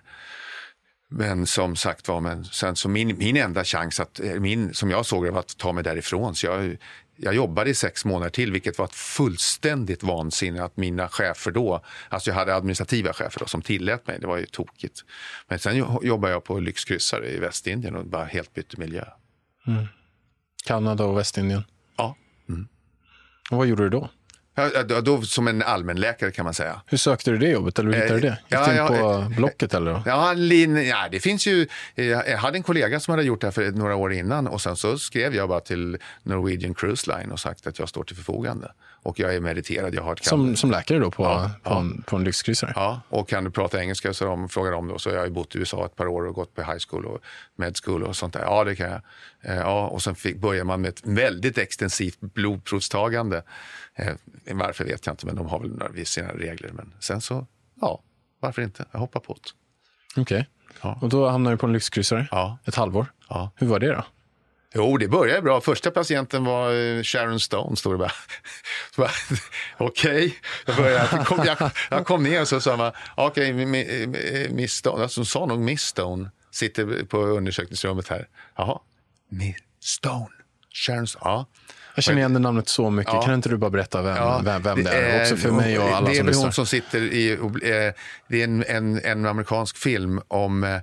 Men som sagt var, men sen så min, min enda chans att, min, som jag såg det, var att ta mig därifrån. Så jag, jag jobbade i sex månader till, vilket var ett fullständigt vansinne att mina chefer då, alltså jag hade administrativa chefer då som tillät mig, det var ju tokigt. Men sen jobbade jag på lyxkryssare i Västindien och bara helt bytte miljö. Mm. Kanada och Västindien. Ja. Mm. Och vad gjorde du då? Ja, då, då som en allmänläkare kan man säga. Hur sökte du det jobbet eller hur hittade du det? Gick ja, du in ja, på ja, Blocket eller? Ja, lin, ja, det finns ju, jag hade en kollega som hade gjort det här för några år innan och sen så skrev jag bara till Norwegian Cruise Line och sagt att jag står till förfogande. Och jag är meriterad, jag har ett som, som läkare då på, ja, på, ja. En, på en lyxkryssare? Ja, och kan du prata engelska så de frågar om det. Så jag har ju bott i U S A ett par år och gått på high school och med school och sånt där. Ja, det kan jag. Ja, och sen fick, börjar man med ett väldigt extensivt blodprovstagande. Eh, varför vet jag inte, men de har väl några sina regler. Men sen så, ja, varför inte? Jag hoppar på det. Okej, okay. Ja. Och då hamnar du på en lyxkryssare ja. ett halvår. Ja. Hur var det då? Jo, det började bra. Första patienten var Sharon Stone, stod det bara. bara okej, okay. jag, började, jag, kom, jag, jag kom ner och så sa man, okej, okay, Miss Stone, alltså sa nog Miss Stone, sitter på undersökningsrummet här. Jaha, Miss Stone, Sharon Stone, ja. Jag känner igen det namnet så mycket. Ja. Kan inte du bara berätta vem, ja, vem, vem det är? Också för mig och alla det som är lyssnar. hon som sitter i... Eh, det är en, en, en amerikansk film om... Eh,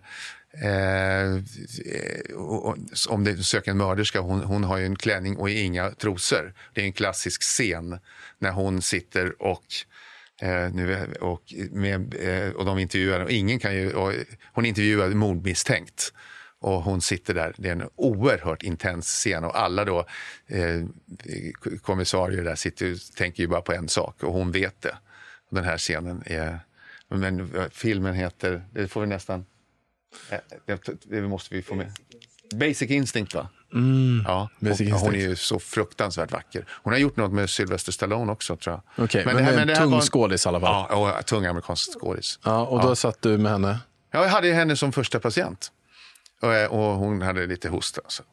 om det söker en mörderska. Hon, hon har ju en klänning och inga trosor. Det är en klassisk scen när hon sitter och... Eh, nu, och, med, eh, och de intervjuar och ingen kan ju... Och, hon intervjuar mordmisstänkt. Och hon sitter där, det är en oerhört intens scen och alla då eh, kommissarier där sitter och tänker ju bara på en sak och hon vet det. Och den här scenen är, men filmen heter, det får vi nästan, eh, det, det måste vi få med. Basic Instinct, va? Mm, ja, Basic hon, Instinct. hon är ju så fruktansvärt vacker. Hon har gjort något med Sylvester Stallone också, tror jag. Okej, okay, men, men det här, men det tung var en, skådis i alla fall. Ja, och tung amerikansk skådis. Ja, och då ja. satt du med henne? Ja, jag hade henne som första patient. Och hon hade lite hosta. Alltså.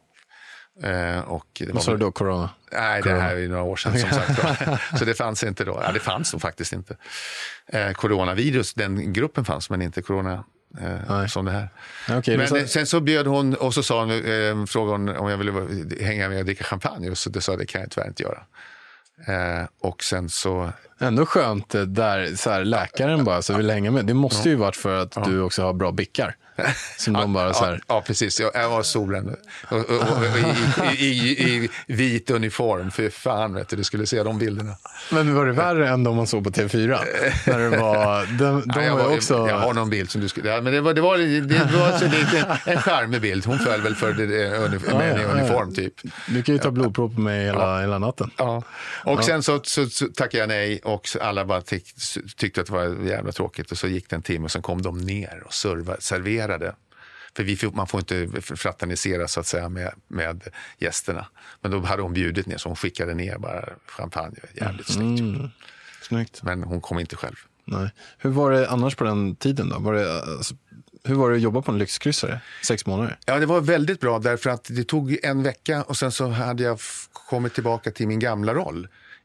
Eh, och det Vad sa du då, corona? Nej, corona. Det här är några år sedan som sagt. Så det fanns inte då. Ja, det fanns då faktiskt inte. Eh, coronavirus, den gruppen fanns, men inte corona eh, som det här. Okay, men så... sen så bjöd hon, och så sa hon, eh, frågade om jag ville hänga med och dricka champagne. Och så det sa det kan jag tyvärr inte göra. Eh, och sen så... Ändå skönt där så här, läkaren bara så vill hänga med. Det måste ju varit för att ja. du också har bra bickar. Som de bara så här... ja, ja, precis. Jag, jag var solen och, och, och, och, i, i, i, i vit uniform. För fan, vet du, du skulle se de bilderna. Men var det värre än de man såg på T V fyra? När det var... De, de ja, jag, var var, också... jag har någon bild som du skulle... Ja, men det var, det var, det var alltså lite en charmig bild. Hon föll väl för det, med ja, en uniform, typ. Du kan ju ta blodprov på mig hela, ja. hela natten. Ja. Och ja. sen så, så, så tackade jag nej och alla bara tyck, tyckte att det var jävla tråkigt. Och så gick det en timme och sen kom de ner och serva, serverade. För vi, man får inte fraternisera så att säga med, med gästerna. Men då hade hon bjudit ner så hon skickade ner bara champagne. Jävligt snyggt. Mm. Snyggt. Men hon kom inte själv. Nej. Hur var det annars på den tiden då? Var det, alltså, hur var det att jobba på en lyxkryssare? Sex månader? Ja, det var väldigt bra därför att det tog en vecka och sen så hade jag kommit tillbaka till min gamla roll.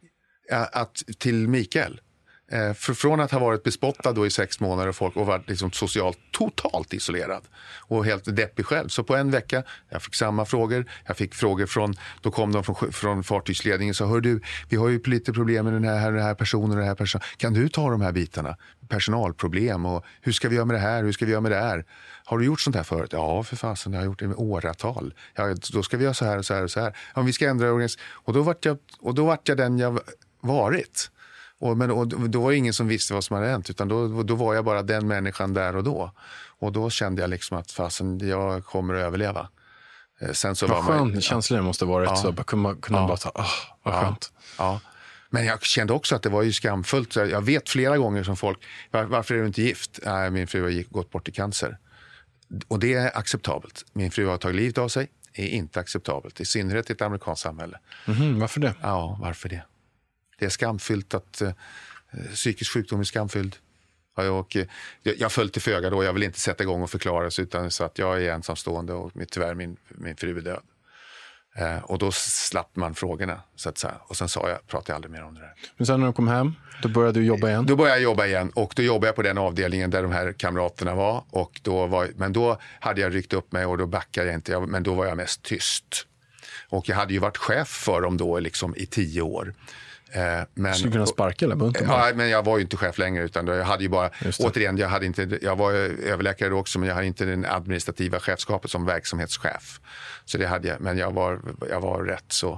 Att, till Mikael. För från att ha varit bespottad då i sex månader och folk och varit liksom socialt totalt isolerad och helt deppig själv. Så på en vecka, jag fick samma frågor. Jag fick frågor från, då kom de från, från fartygsledningen och sa, hör du, vi har ju lite problem med den här, den här personen och den här personen. Kan du ta de här bitarna? Personalproblem och hur ska vi göra med det här? Hur ska vi göra med det här? Har du gjort sånt här förut? Ja, för fasen, jag har gjort det med åratal. Ja, då ska vi göra så här och så här och så här. Ja, vi ska ändra organisationen. Och då vart jag, och då vart jag den jag varit. Och, men, och då var det ingen som visste vad som hade hänt utan då, då var jag bara den människan där och då. Och då kände jag liksom att fasen, jag kommer att överleva. Eh, sen så vad var skönt, man, känslan måste vara rätt ja, så. Bara, kunde kunde ja, bara ta, åh, vad skönt. Ja, ja. Men jag kände också att det var ju skamfullt. Jag vet flera gånger som folk, var, varför är du inte gift? Nej, min fru har gått bort i cancer. Och det är acceptabelt. Min fru har tagit livet av sig. Är inte acceptabelt. I synnerhet i ett amerikanskt samhälle. Mm-hmm, varför det? Ja, varför det? Det är skamfyllt att eh, psykisk sjukdom är skamfylld. Och, eh, jag, jag föll till föga då. Jag vill inte sätta igång och förklara sig utan så att jag är ensamstående och tyvärr min, min fru är död. Eh, och då slapp man frågorna. Så att, så här, och sen sa jag, pratade jag aldrig mer om det där. Men sen när du kom hem, då började du jobba igen? Då började jag jobba igen och då jobbade jag på den avdelningen där de här kamraterna var. Och då var men då hade jag ryckt upp mig och då backade jag inte. Men då var jag mest tyst. Och jag hade ju varit chef för dem då liksom i tio år. Men, skulle kunna sparka eller bunten? Ja, men jag var ju inte chef längre utan jag hade ju bara, återigen, jag, hade inte, jag var överläkare då också men jag hade inte den administrativa chefskapet som verksamhetschef. Så det hade jag, men jag var, jag var rätt så,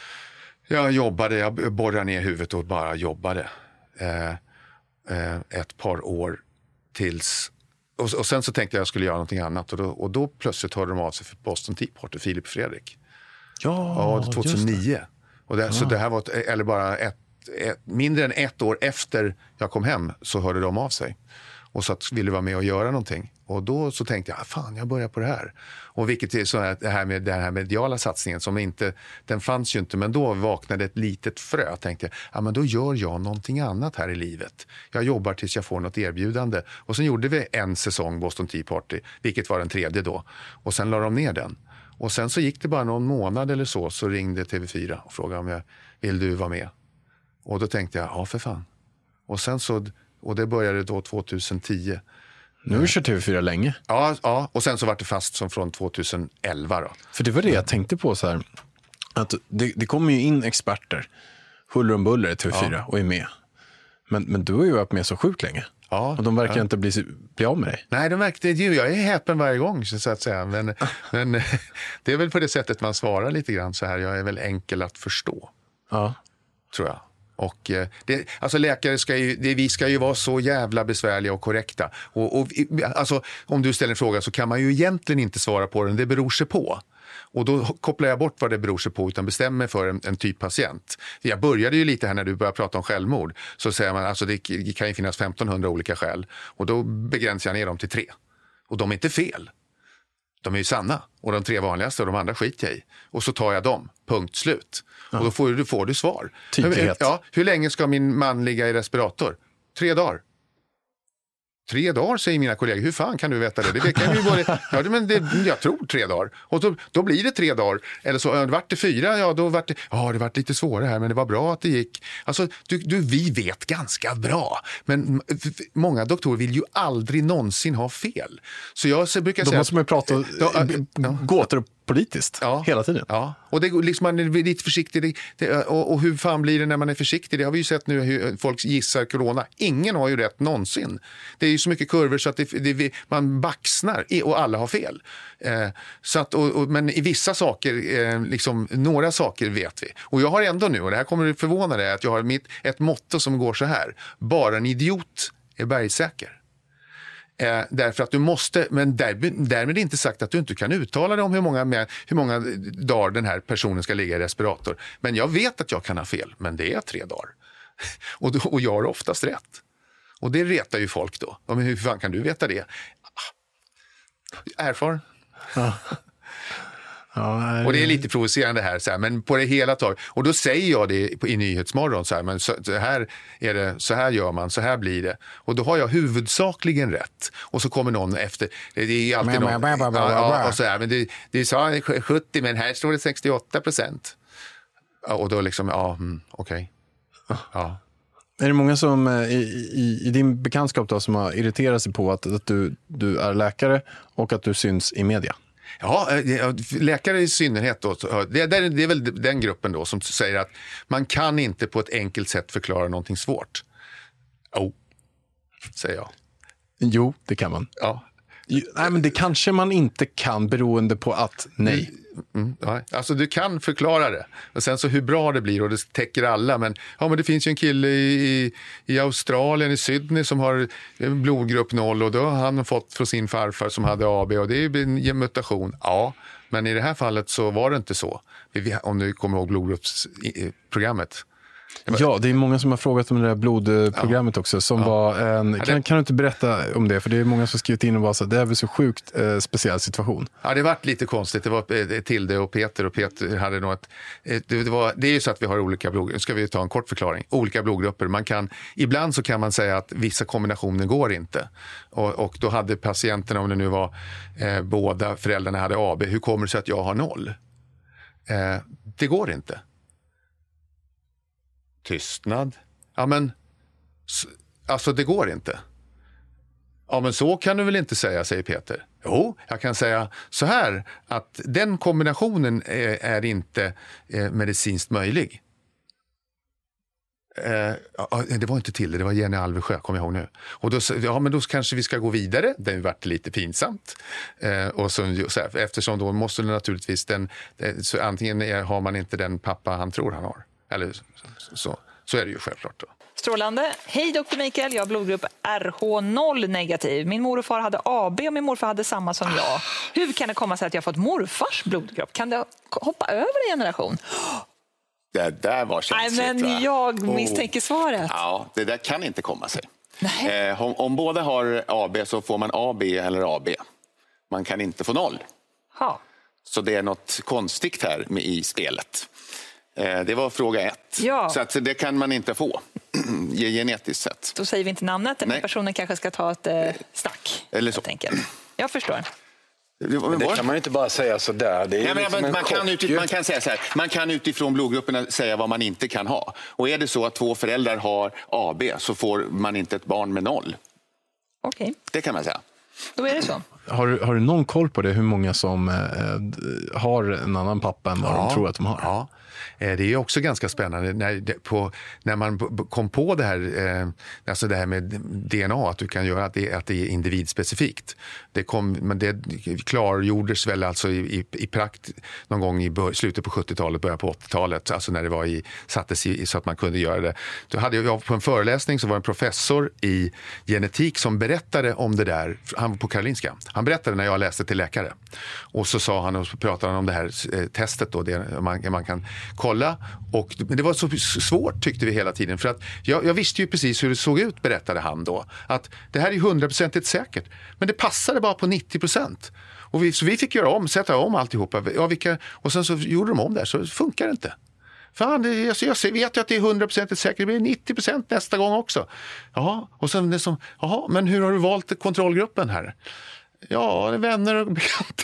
jag jobbade, jag borrade ner huvudet och bara jobbade eh, eh, ett par år tills, och, och sen så tänkte jag att jag skulle göra någonting annat och då, och då plötsligt hörde de av sig för Boston Tea Party, Filip och Fredrik. Ja, ja tjugohundranio. Och det, ja. Så det här var, ett, eller bara ett, ett, mindre än ett år efter jag kom hem så hörde de av sig. Och så att ville vara med och göra någonting. Och då så tänkte jag, fan jag börjar på det här. Och vilket är så här, det här med den här mediala satsningen som inte, den fanns ju inte. Men då vaknade ett litet frö. Jag tänkte, ja men då gör jag någonting annat här i livet. Jag jobbar tills jag får något erbjudande. Och sen gjorde vi en säsong Boston Tea Party, vilket var den tredje då. Och sen la de ner den. Och sen så gick det bara någon månad eller så, så ringde T V fyra och frågade om jag, vill du vara med? Och då tänkte jag, ja för fan. Och sen så, och det började då tjugohundratio. Nu har vi kört T V fyra länge. Ja, ja, och sen så var det fast som från tjugoelva då. För det var det jag tänkte på så här. att det, det kommer ju in experter, huller om buller i T V fyra ja. och är med. Men, men du har ju varit med så sjukt länge. Ja, och de verkar ja. inte bli, bli av med dig. Nej, de verkar, jag är häpen varje gång så att säga. Men, men det är väl på det sättet man svarar lite grann så här. Jag är väl enkel att förstå. Ja. Tror jag. Och det, alltså läkare ska ju, det, vi ska ju vara så jävla besvärliga och korrekta. Och, och, alltså, om du ställer en fråga så kan man ju egentligen inte svara på den. Det beror sig på. Och då kopplar jag bort vad det beror sig på utan bestämmer för en, en typ patient. Jag började ju lite här när du började prata om självmord. Så säger man alltså det kan ju finnas femtonhundra olika skäl. Och då begränsar jag ner dem till tre. Och de är inte fel. De är ju sanna. Och de tre vanligaste och de andra skiter jag i. Och så tar jag dem. Punkt slut. Ja. Och då får du, får du svar. Tydlighet. Ja, hur länge ska min man ligga i respirator? Tre dagar. Tre dagar, säger mina kollegor. Hur fan kan du veta det? Det kan ju både, ja, men det, jag tror tre dagar. Och då, då blir det tre dagar. Eller så, det vart det fyra, ja då vart det, ja det vart lite svårare här, men det var bra att det gick. Alltså, du, du, vi vet ganska bra. Men många doktorer vill ju aldrig någonsin ha fel. Så jag så brukar då säga... måste man ju prata då, äh, gåtor politiskt ja, hela tiden. Ja, och det, liksom, man är lite försiktig. Det, det, och, och hur fan blir det när man är försiktig? Det har vi ju sett nu hur folk gissar corona. Ingen har ju rätt någonsin. Det är ju så mycket kurvor så att det, det, man baxnar och alla har fel. Eh, så att, och, och, men i vissa saker, eh, liksom, några saker vet vi. Och jag har ändå nu, och det här kommer att förvåna dig, att jag har mitt, ett motto som går så här. Bara en idiot är bergsäker. Eh, därför att du måste, men där, därmed är inte sagt att du inte kan uttala dig om hur många, med, hur många dagar den här personen ska ligga i respirator. Men jag vet att jag kan ha fel, men det är tre dagar. och, då, och jag har oftast rätt. Och det retar ju folk då. Men hur fan kan du veta det? Erfaren. Ja. Ja, och det är lite provocerande här, så här, men på det hela taget. Och då säger jag det i Nyhetsmorgon så här, men så, så här är det, så här gör man, så här blir det. Och då har jag huvudsakligen rätt. Och så kommer någon efter, det är alltid någon, ja, och så här, men det, det sa sjuttio, men här står det sextioåtta procent. Och då liksom, ja, mm, okej. Okay. Ja. Är det många som i, i, i din bekantskap då, som har irriterat sig på att, att du, du är läkare och att du syns i media? Ja, läkare i synnerhet då, det är, det är väl den gruppen då som säger att man kan inte på ett enkelt sätt förklara någonting svårt. Oh, säger jag. Jo, det kan man. Ja. Nej, men det kanske man inte kan beroende på att nej. Mm, ja. Alltså du kan förklara det. Och sen så hur bra det blir och det täcker alla. Men, ja, men det finns ju en kille i, i, i Australien, i Sydney som har blodgrupp noll och då har han fått från sin farfar som hade A B och det är en mutation. Ja, men i det här fallet så var det inte så. Om du kommer ihåg blodgruppsprogrammet. Ja, det är många som har frågat om det där blodprogrammet ja. också som ja. var en, kan, kan du inte berätta om det? För det är många som skrivit in och bara så det är väl så sjukt eh, speciell situation. Ja, det var lite konstigt. Det var eh, Tilde och Peter och Peter hade något, eh, det, det, var, det är ju så att vi har olika blodgrupper. Nu ska vi ta en kort förklaring. Olika blodgrupper. Man kan, ibland så kan man säga att vissa kombinationer går inte. Och, och då hade patienterna, om det nu var eh, båda föräldrarna hade A B, hur kommer det sig att jag har noll? Eh, det går inte. Tystnad. Ja, men alltså det går inte. Ja, men så kan du väl inte säga, säger Peter. Jo, jag kan säga så här att den kombinationen är, är inte eh, medicinskt möjlig. Eh, ja, det var inte till det, det var Jenny Alvesjö, kommer jag ihåg nu. Och då, ja, men då kanske vi ska gå vidare. Det har varit lite pinsamt. Eh, och så, så här, eftersom då måste det naturligtvis den, så antingen är, har man inte den pappa han tror han har. Eller så, så är det ju självklart då. Strålande. Hej doktor Mikael, jag har blodgrupp R H noll negativ. Min mor och far hade A B och min morfar hade samma som jag. Hur kan det komma sig att jag fått morfars blodgrupp? Kan det hoppa över en generation? Det där var känsligt. Nej, men jag misstänker svaret. Ja, det där kan inte komma sig. Eh, om, om båda har A B så får man A B eller A B. Man kan inte få noll. Ha. Så det är något konstigt här med i spelet. Det var fråga ett. Ja. Så att det kan man inte få genetiskt sett. Då säger vi inte namnet. Den här personen kanske ska ta ett eh, stack. Eller så. Jag förstår. Men det kan man ju inte bara säga så där. Det är ja, men, liksom man, man, kan utifrån, man kan säga så här. Man kan utifrån blodgrupperna säga vad man inte kan ha. Och är det så att två föräldrar har A B så får man inte ett barn med noll. Okej. Okay. Det kan man säga. Då är det så. Har, har du någon koll på det? Hur många som eh, har en annan pappa än vad ja, de tror att de har? Ja. Det är också ganska spännande när, det, på, när man kom på det här, eh, alltså det här med D N A, att du kan göra att det, att det är individspecifikt. Det, kom, men det klargjordes väl alltså i, i, i prakt någon gång i bör, slutet på sjuttiotalet, början på åttiotalet, alltså när det var i, sattes i, så att man kunde göra det. Då hade jag på en föreläsning så var en professor i genetik som berättade om det där, han var på Karolinska. Han berättade när jag läste till läkare. Och så sa han och så pratade han om det här eh, testet då, det, man, man kan kolla, och men det var så svårt tyckte vi hela tiden, för att jag, jag visste ju precis hur det såg ut, berättade han då, att det här är hundraprocentigt säkert, men det passade bara på nittio procent. Och vi, så vi fick göra om, sätta om alltihopa, ja, vilka, och sen så gjorde de om det, så funkar det inte. Fan, det, jag, jag vet ju att det är hundraprocentigt säkert, det blir nittio procent nästa gång också. Jaha, och sen det som, jaha, men hur har du valt kontrollgruppen här? Ja, det är vänner och bekanta.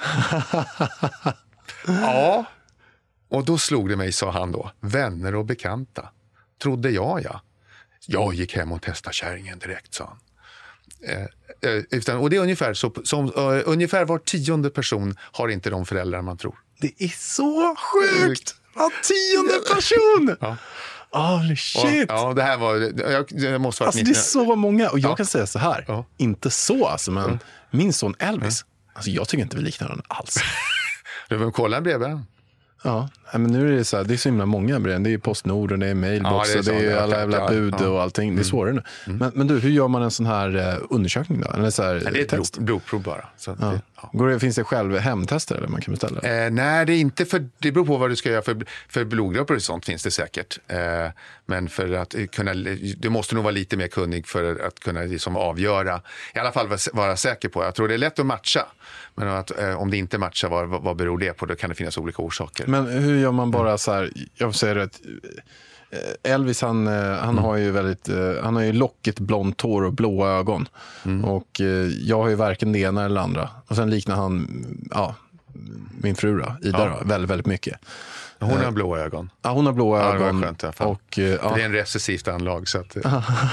Ja. Och då slog det mig, sa han då, vänner och bekanta. Trodde jag, ja. Jag gick hem och testade kärringen direkt, sa han. Eh, eh, utan, och det är ungefär så, som, uh, ungefär var tionde person har inte de föräldrar man tror. Det är så sjukt! Var tionde person! Ja. Holy shit! Och, ja, det här var, jag, det måste vara alltså det är så många, och jag ja. kan säga så här, ja. inte så alltså, men mm. min son Elvis, mm. alltså jag tycker inte vi liknar honom alls. Du vill kolla bredvid. Ja, men nu är det så här, det är så himla många brev. Det är ju Postnord och det är mailbox ja, det är, och det är alla jävla bud ja. och allting. Det är svårare nu. Mm. Men, men du, hur gör man en sån här uh, undersökning då? Eller så här, ja, det är ett blod, blodprov bara. Så ja. Det, ja. Går det, finns det själv hemtester eller man kan beställa? Eh, nej, det är inte för, det beror på vad du ska göra för, för blodgrupper och sånt finns det säkert. Eh, men för att kunna, du måste nog vara lite mer kunnig för att kunna liksom avgöra, i alla fall vara, vara säker på. Jag tror det är lätt att matcha. Men att, eh, om det inte matchar, vad, vad beror det på? Då kan det finnas olika orsaker. Men hur gör man bara så här, jag säger att Elvis han, han mm. har ju väldigt, han har ju lockigt blont hår och blåa ögon. Mm. Och jag har ju varken det ena eller andra. Och sen liknar han, ja, min fru då, Ida ja. då, väldigt, väldigt mycket. Hon har blåa ögon. Ja, hon har blåa ja, ögon. Det var skönt, och, ja. Det är en recessivt anlag så att,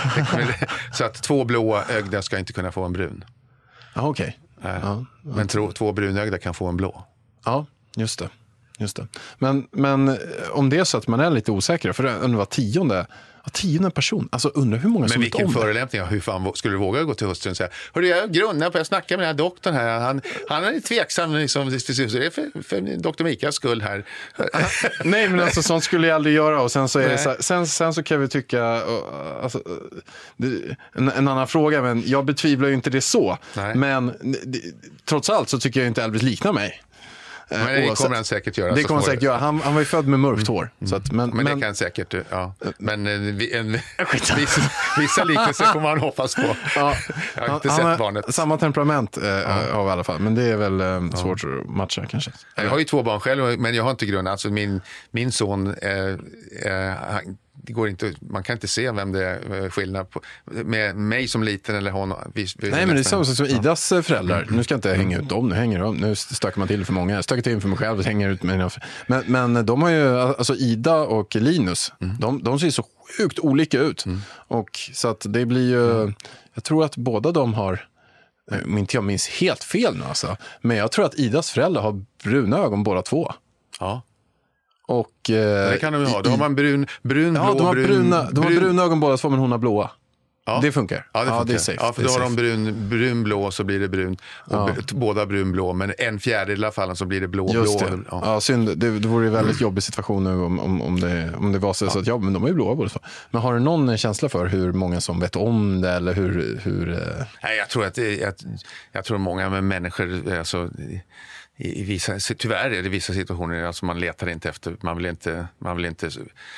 så att två blåa ögda ska inte kunna få en brun. Ja, okej. Okay. Äh, ja, men två, två brunögda kan få en blå. Ja, just det. Just det. Men, men om det är så att man är lite osäker, för det undrar vad tionde, tionde person, alltså undrar hur många men som vet om det. Men vilken förolämpning, hur fan skulle du våga gå till hustrun och säga, hörru, jag grunnar på, jag snackar med den här doktorn här, han, han är tveksam, liksom, det är för, för doktor Mikaels skull här. Nej, men alltså sånt skulle jag aldrig göra, och sen så är det så här, sen, sen så kan vi tycka, alltså, det, en, en annan fråga, men jag betvivlar ju inte det så. Nej. Men det, trots allt så tycker jag inte Elvis liknar mig. Men det kommer han säkert göra. Det kommer han säkert göra. Han, han var ju född med mörkt hår. Mm. Så att, men, men, men det kan säkert, ja. Men en, en, vissa, vissa liknelser får man hoppas på. Ja. Jag har inte han, sett barnet. Samma temperament eh, ja. av i alla fall. Men det är väl eh, svårt ja. att matcha kanske. Jag har ju två barn själv, men jag har inte grund. Alltså min, min son, eh, eh, det går inte, man kan inte se vem det är skillnad på. Med mig som liten eller hon. Vi, vi Nej, men det är samma som Idas föräldrar. Nu ska jag inte hänga ut dem, nu hänger de. Nu stökar man till för många. Jag stökar till för mig själv och hänger ut med mina. Men, men de har ju, alltså Ida och Linus, mm. de, de ser så sjukt olika ut. Mm. Och så att det blir ju, mm. jag tror att båda de har, inte jag minns helt fel nu alltså, men jag tror att Idas föräldrar har bruna ögon båda två. Ja. Och, eh, det kan de ju ha. Då har man brun, brun ja, blå, de har brun, bruna, de brun. har bruna ögon båda två, men hon har blåa. Ja. Det funkar. Ja, det, funkar. Ja, det är safe. Ja, för då har de brun, brun blå så blir det brun. Och ja. b- båda brun blå, men en fjärdedel av fallen så blir det blå. Just blå. Det. Ja. Ja, synd. Det, det vore en väldigt jobbig situation nu om, om, om, det, om det var så, ja. så att ja, men de är ju blåa båda två. Men har du någon känsla för hur många som vet om det eller hur... hur eh... Nej, jag tror att det, jag, jag tror många med människor, alltså... I vissa, tyvärr är det vissa situationer, alltså man letar inte efter, man vill inte, man vill inte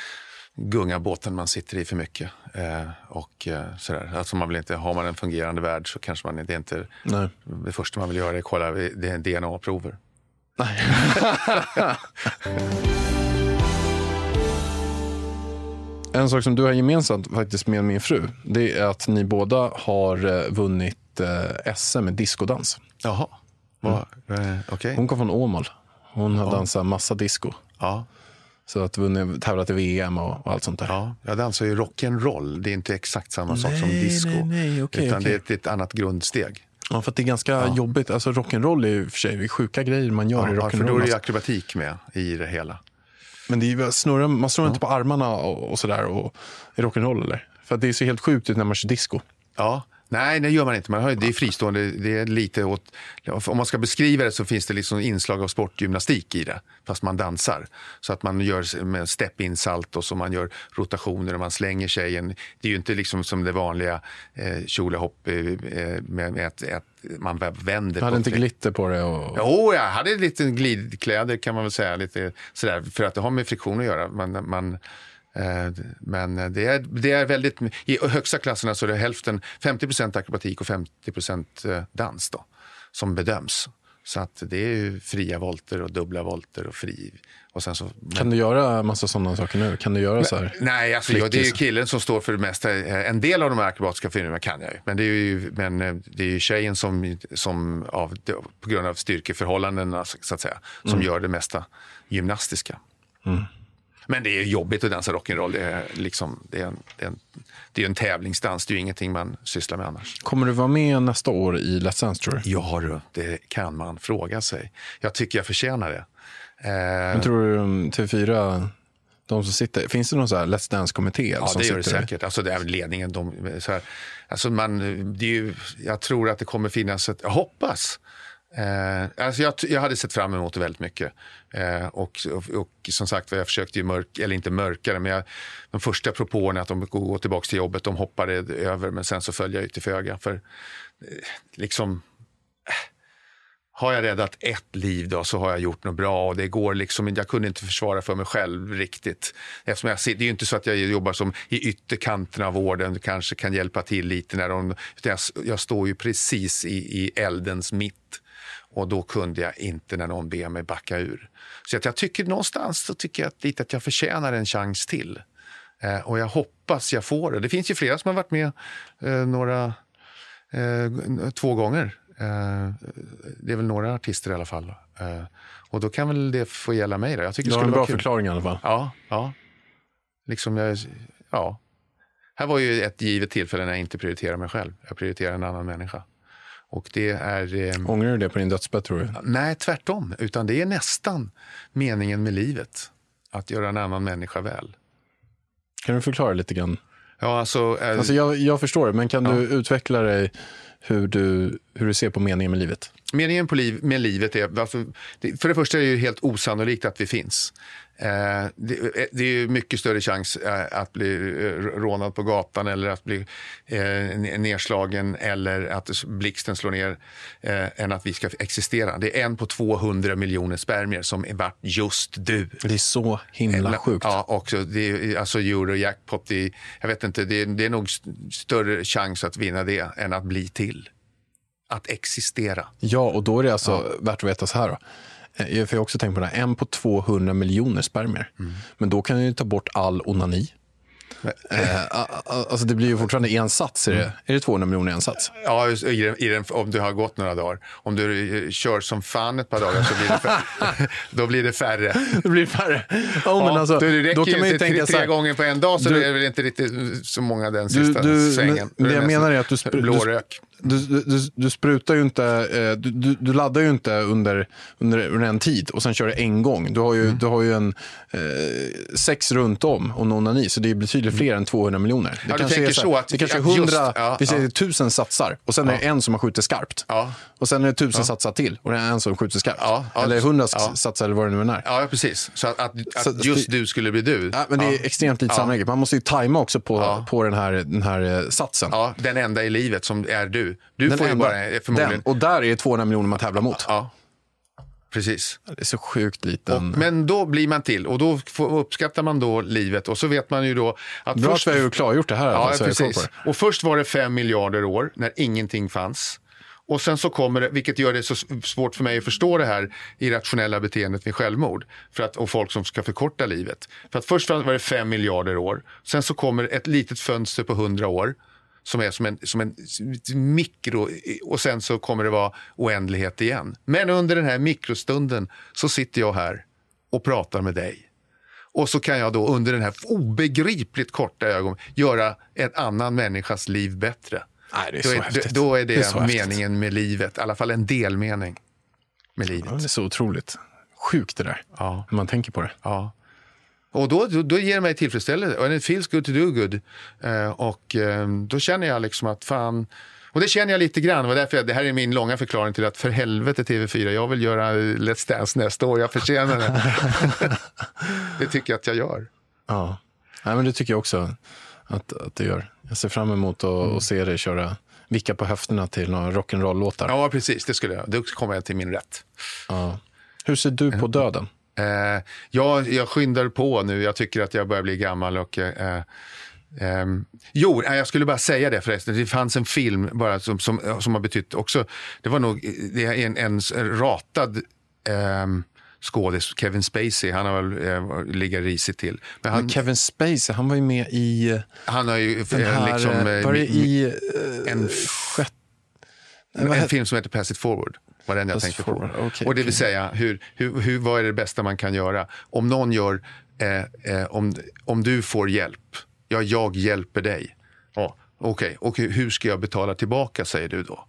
gunga båten man sitter i för mycket. Eh, och eh, sådär. Alltså man vill inte, har man en fungerande värld så kanske man inte, inte Nej. det första man vill göra är kolla D N A-prover. Nej. En sak som du har gemensamt faktiskt med min fru, det är att ni båda har vunnit eh, S M i diskodans. Jaha. Mm. Eh, okay. Hon kom från Åmål. Hon har ja. dansat massa disco. Ja. Så att vunnit, tävlat i V M och, och allt sånt där. Ja, jag dansar ju rock'n'roll. Det är inte exakt samma sak nej, som disco. Nej, nej, okay, utan okay. det är ett, ett annat grundsteg. Ja, för att det är ganska ja. jobbigt. Alltså rock'n'roll är ju för sig sjuka grejer man gör ja, i rock'n'roll. Ja, för då är det akrobatik med i det hela. Men det är snurra, man snurrar ja. inte på armarna och, och sådär och, i rock'n'roll eller? För att det ser helt sjukt ut när man kör disco. Ja. Nej, det gör man inte. Man har, det är fristående. Det är lite åt, om man ska beskriva det så finns det liksom inslag av sportgymnastik i det. Fast man dansar. Så att man gör med step-in-salt och så man gör rotationer och man slänger sig. En, det är ju inte liksom som det vanliga eh, kjolehopp eh, med, med att, att man vänder. Du hade inte glitter på det? Och... Jo, jag hade lite glidkläder kan man väl säga. Lite sådär, för att det har med friktion att göra. Man... man Men det är, det är väldigt, i högsta klasserna så är det hälften, femtio procent akrobatik och femtio procent dans då, som bedöms. Så att det är ju fria volter och dubbla volter och fri. Och sen så, men... Kan du göra massa sådana saker nu? Kan du göra så här? Nej, alltså, jag, det är ju killen som står för det mesta. En del av de här akrobatiska filmerna kan jag ju. Men det är ju, men det är ju tjejen som, som av, på grund av styrkeförhållandena så att säga, som mm. gör det mesta gymnastiska. Mm. Men det är jobbigt att dansa rock'n'roll. Det är liksom, det är en, det är en, det är en tävlingsdans. Det är ju ingenting man sysslar med annars. Kommer du vara med nästa år i Let's Dance, tror du? Ja, det kan man fråga sig. Jag tycker jag förtjänar det. Eh... Men tror du T V fyra, de som sitter, finns det någon så här Let's Dance-kommitté? Ja, som det gör det sitter? säkert. Alltså det är ledningen. De, så här, alltså man, det är ju, jag tror att det kommer finnas ett, jag hoppas. Eh, alltså jag, jag hade sett fram emot det väldigt mycket eh, och, och, och som sagt jag försökte ju mörk, eller inte mörkare men jag, de första propåerna att de går tillbaka till jobbet, de hoppade över men sen så följde jag ut till föga för eh, liksom eh, har jag räddat ett liv då så har jag gjort något bra och det går liksom, jag kunde inte försvara för mig själv riktigt eftersom jag, det är ju inte så att jag jobbar som i ytterkanten av vården, kanske kan hjälpa till lite när de, jag, jag står ju precis i, i eldens mitt. Och då kunde jag inte när någon ber mig backa ur. Så att jag tycker någonstans så tycker jag att, lite att jag förtjänar en chans till. Eh, och jag hoppas jag får det. Det finns ju flera som har varit med eh, några, eh, två gånger. Eh, det är väl några artister i alla fall. Eh, och då kan väl det få gälla mig då. Jag tycker du det har en bra kul. förklaring i alla fall. Ja, ja. Liksom jag, ja. Här var ju ett givet tillfälle när jag inte prioriterar mig själv. Jag prioriterar en annan människa. Och det är... Eh, Ångrar du det på din dödsbädd, tror du? Nej, tvärtom. Utan det är nästan meningen med livet. Att göra en annan människa väl. Kan du förklara lite grann? Ja, alltså... Eh, alltså jag, jag förstår det, men kan ja. du utveckla dig hur du, hur du ser på meningen med livet? Meningen på liv, med livet är... Alltså, det, för det första är det ju helt osannolikt att vi finns. Eh, det, det är ju mycket större chans eh, att bli rånad på gatan eller att bli eh, nedslagen eller att blixten slår ner eh, än att vi ska existera. Det är en på tvåhundra miljoner spermier som är vart just du. Det är så himla eh, sjukt. Ja, också. Det är, alltså Eurojackpot, det är, jag vet inte, det är, det är nog större chans att vinna det än att bli till. Att existera. Ja, och då är det alltså ja. värt att veta så här då. Jag har också tänkt på det här. En på tvåhundra miljoner spermier. Mm. Men då kan ju ta bort all onani. Eh, alltså det blir ju fortfarande en sats. Är det, mm. är det tvåhundra miljoner en sats? Ja, i den, i den, om du har gått några dagar. Om du kör som fan ett par dagar så blir det färre. Då blir det färre. Det blir färre. Oh, ja, men alltså, då, det räcker då kan ju man ju inte tänka tre, tre gånger på en dag så du, det är väl inte riktigt så många den sista du, du, svängen. Men, det jag menar är att du, spr- blå rök. Du, du, du, du sprutar ju inte, du, du, du laddar ju inte under, under, under en tid och sen kör det en gång. Du har ju, mm. du har ju en eh, sex runt om och onani, så det är betydligt fler än tvåhundra miljoner. Det ja, kanske är så, så att det kanske är hundra, ja, vi säger ja. tusen satsar och sen är det en som har skjutit skarpt. Ja. Och sen är det tusen ja. satsar till och det är en som skjuter skarpt. Ja, ja. Eller hundra ja. satsar eller vad det nu är. Ja, precis. Så att, att, att så, just det, du skulle bli du. Ja, men det är ja. extremt lite ja. sannolikt. Man måste ju tajma också på, ja. på den, här, den här satsen. Ja, den enda i livet som är du. Du den får ju enda, bara förmodligen... Den, och där är det tvåhundra miljoner man tävlar mot. Ja, precis. Det är så sjukt liten. Och, men då blir man till och då får, uppskattar man då livet och så vet man ju då att bra först... att vi har ju klargjort det här. Ja, alltså, precis. Och först var det fem miljarder år när ingenting fanns. Och sen så kommer det, vilket gör det så svårt för mig att förstå det här irrationella beteendet vid självmord. För att, och folk som ska förkorta livet. För att först var det fem miljarder år. Sen så kommer ett litet fönster på hundra år. Som är som en, som en mikro, och sen så kommer det vara oändlighet igen. Men under den här mikrostunden så sitter jag här och pratar med dig. Och så kan jag då under den här obegripligt korta ögon göra en annan människas liv bättre. Nej, det är så då, är, häftigt. då är det, det är så meningen häftigt. med livet. I alla fall en delmening med livet. Ja, det är så otroligt sjukt det där. Ja. När man tänker på det. Ja. Och då, då, då ger det mig tillfredsställelse. Och it feels good to do good. Uh, och uh, då känner jag liksom att fan... Och det känner jag lite grann. Och därför, det här är min långa förklaring till att för helvete T V fyra, jag vill göra Let's Dance nästa år. Jag förtjänar det. Det tycker jag att jag gör. Ja, nej, men det tycker jag också att, att det gör. Jag ser fram emot att mm. att se dig köra vicka på höfterna till några rock'n'roll-låtar. Ja, precis. Det skulle jag. Då kommer jag till min rätt. Ja. Hur ser du på döden? Eh, jag, jag skyndar på nu. Jag tycker att jag börjar bli gammal och... Eh, eh, jo, jag skulle bara säga det förresten. Det fanns en film bara som, som, som har betytt också... Det var nog det är en, en ratad... Eh, skådis, Kevin Spacey, han har väl äh, ligger risigt till. Men, han, Men Kevin Spacey, han var ju med i... Han har ju den här, liksom... Var det i... Uh, en, skett, en, en film som heter Pass It Forward, var den jag Pass tänkte forward. på. Okay, och det vill okay. säga, hur, hur, hur, vad är det bästa man kan göra? Om någon gör... Eh, eh, om, om du får hjälp, ja, jag hjälper dig. Ja, okej. Okay. Och hur ska jag betala tillbaka, säger du då?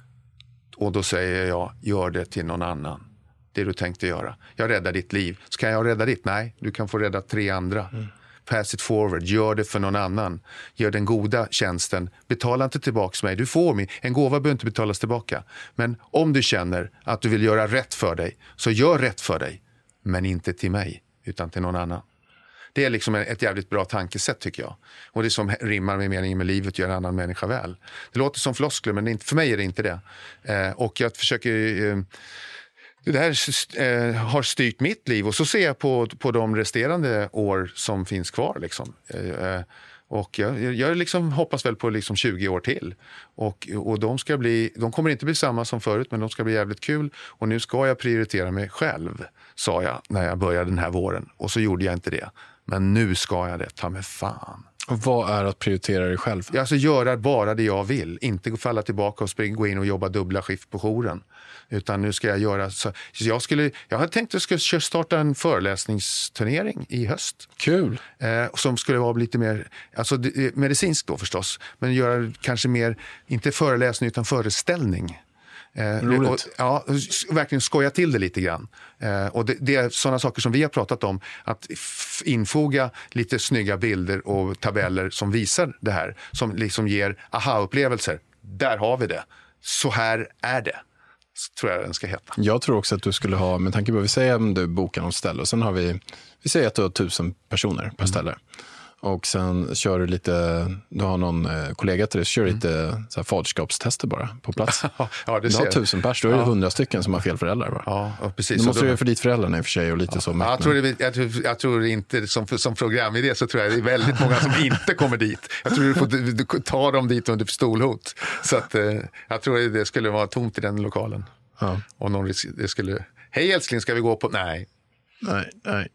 Och då säger jag, gör det till någon annan. Det du tänkte göra. Jag räddar ditt liv. Ska jag rädda ditt? Nej, du kan få rädda tre andra. Mm. Pass it forward. Gör det för någon annan. Gör den goda tjänsten. Betala inte tillbaka mig. Du får mig. En gåva behöver inte betalas tillbaka. Men om du känner att du vill göra rätt för dig, så gör rätt för dig. Men inte till mig, utan till någon annan. Det är liksom ett jävligt bra tankesätt, tycker jag. Och det som rimmar med meningen med livet, gör en annan människa väl. Det låter som floskler, men det är inte, för mig är det inte det. Eh, och jag försöker... Eh, Det här eh, har styrt mitt liv, och så ser jag på, på de resterande år som finns kvar. Liksom. Eh, och jag, jag liksom hoppas väl på liksom tjugo år till. Och, och de, ska bli, de kommer inte bli samma som förut, men de ska bli jävligt kul. Och nu ska jag prioritera mig själv, sa jag när jag började den här våren. Och så gjorde jag inte det. Men nu ska jag det, ta mig fan. Och vad är att prioritera dig själv? Jag alltså göra bara det jag vill. Inte falla tillbaka och springa, gå in och jobba dubbla skift på jouren. Utan nu ska jag göra... Så, jag, skulle, jag hade tänkt att jag skulle starta en föreläsningsturnering i höst. Kul! Eh, som skulle vara lite mer... Alltså medicinskt då förstås. Men göra kanske mer, inte föreläsning utan föreställning. Eh, Roligt. Och, ja, verkligen skoja till det lite grann. Eh, och det, det är sådana saker som vi har pratat om. Att f- infoga lite snygga bilder och tabeller som visar det här. Som liksom ger aha-upplevelser. Där har vi det. Så här är det. Så tror jag den ska heta. Jag tror också att du skulle ha, med tanke på, vi säger att du bokar något ställe. Och sen har vi, vi säger att du har tusen personer per ställe. Mm. Och sen kör du lite, du har någon eh, kollega till dig, så kör du lite mm. så här, faderskapstester bara på plats. Ja, det du har tusen pers, då är det hundra stycken som har fel föräldrar. Va? Ja, precis. Du måste då... du göra för ditt föräldrarna i och för sig och lite ja. så. Ja, jag, tror det, jag, tror, jag tror inte, som, som programidé så tror jag det är väldigt många som inte kommer dit. Jag tror du får du, du, ta dem dit under pistolhot. Så att, eh, jag tror det skulle vara tomt i den lokalen. Ja. Och någon det skulle, hej älskling, ska vi gå på? Nej. Nej, nej.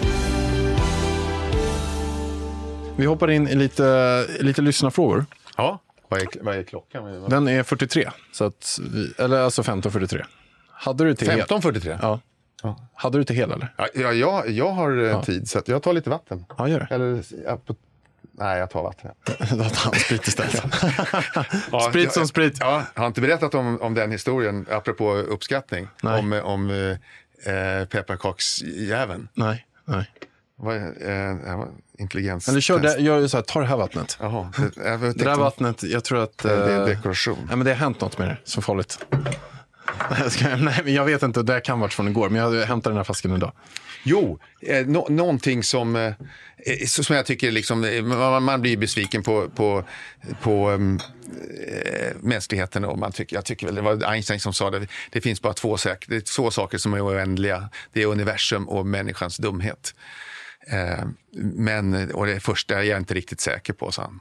Vi hoppar in i lite, lite lyssnarfrågor. Ja, vad är, vad är klockan? Den är fyrtiotre, så att vi, eller alltså femton fyrtiotre. Hade du till femton fyrtiotre? Ja. ja. Hade du till hel eller? Ja, ja jag, jag har ja. tid, så att jag tar lite vatten. Ja, gör det. Eller, ja, på, nej, jag tar vatten. Då tar han sprit istället. ja, sprit som sprit. Ja, jag har inte berättat om, om den historien, apropå uppskattning. Nej. Om, om eh, pepparkaksjäveln. Nej, nej. Vad eh, intelligens. Eller kör det, gör så här, ta det här vattnet. Jaha, det, jag vet det där vattnet, jag tror att... Det, det är dekoration. Ja, men det har hänt något med det, så farligt. Nej, men jag vet inte, det kan ha varit från igår, men jag hämtar den här flaskan idag. Jo, eh, no, någonting som, eh, som jag tycker liksom, man, man blir besviken på, på, på eh, mänskligheten. Och man tycker, jag tycker väl, det var Einstein som sa det, det finns bara två, säk, det är två saker som är oändliga. Det är universum och människans dumhet. Eh, men, och det första är jag inte riktigt säker på, så han.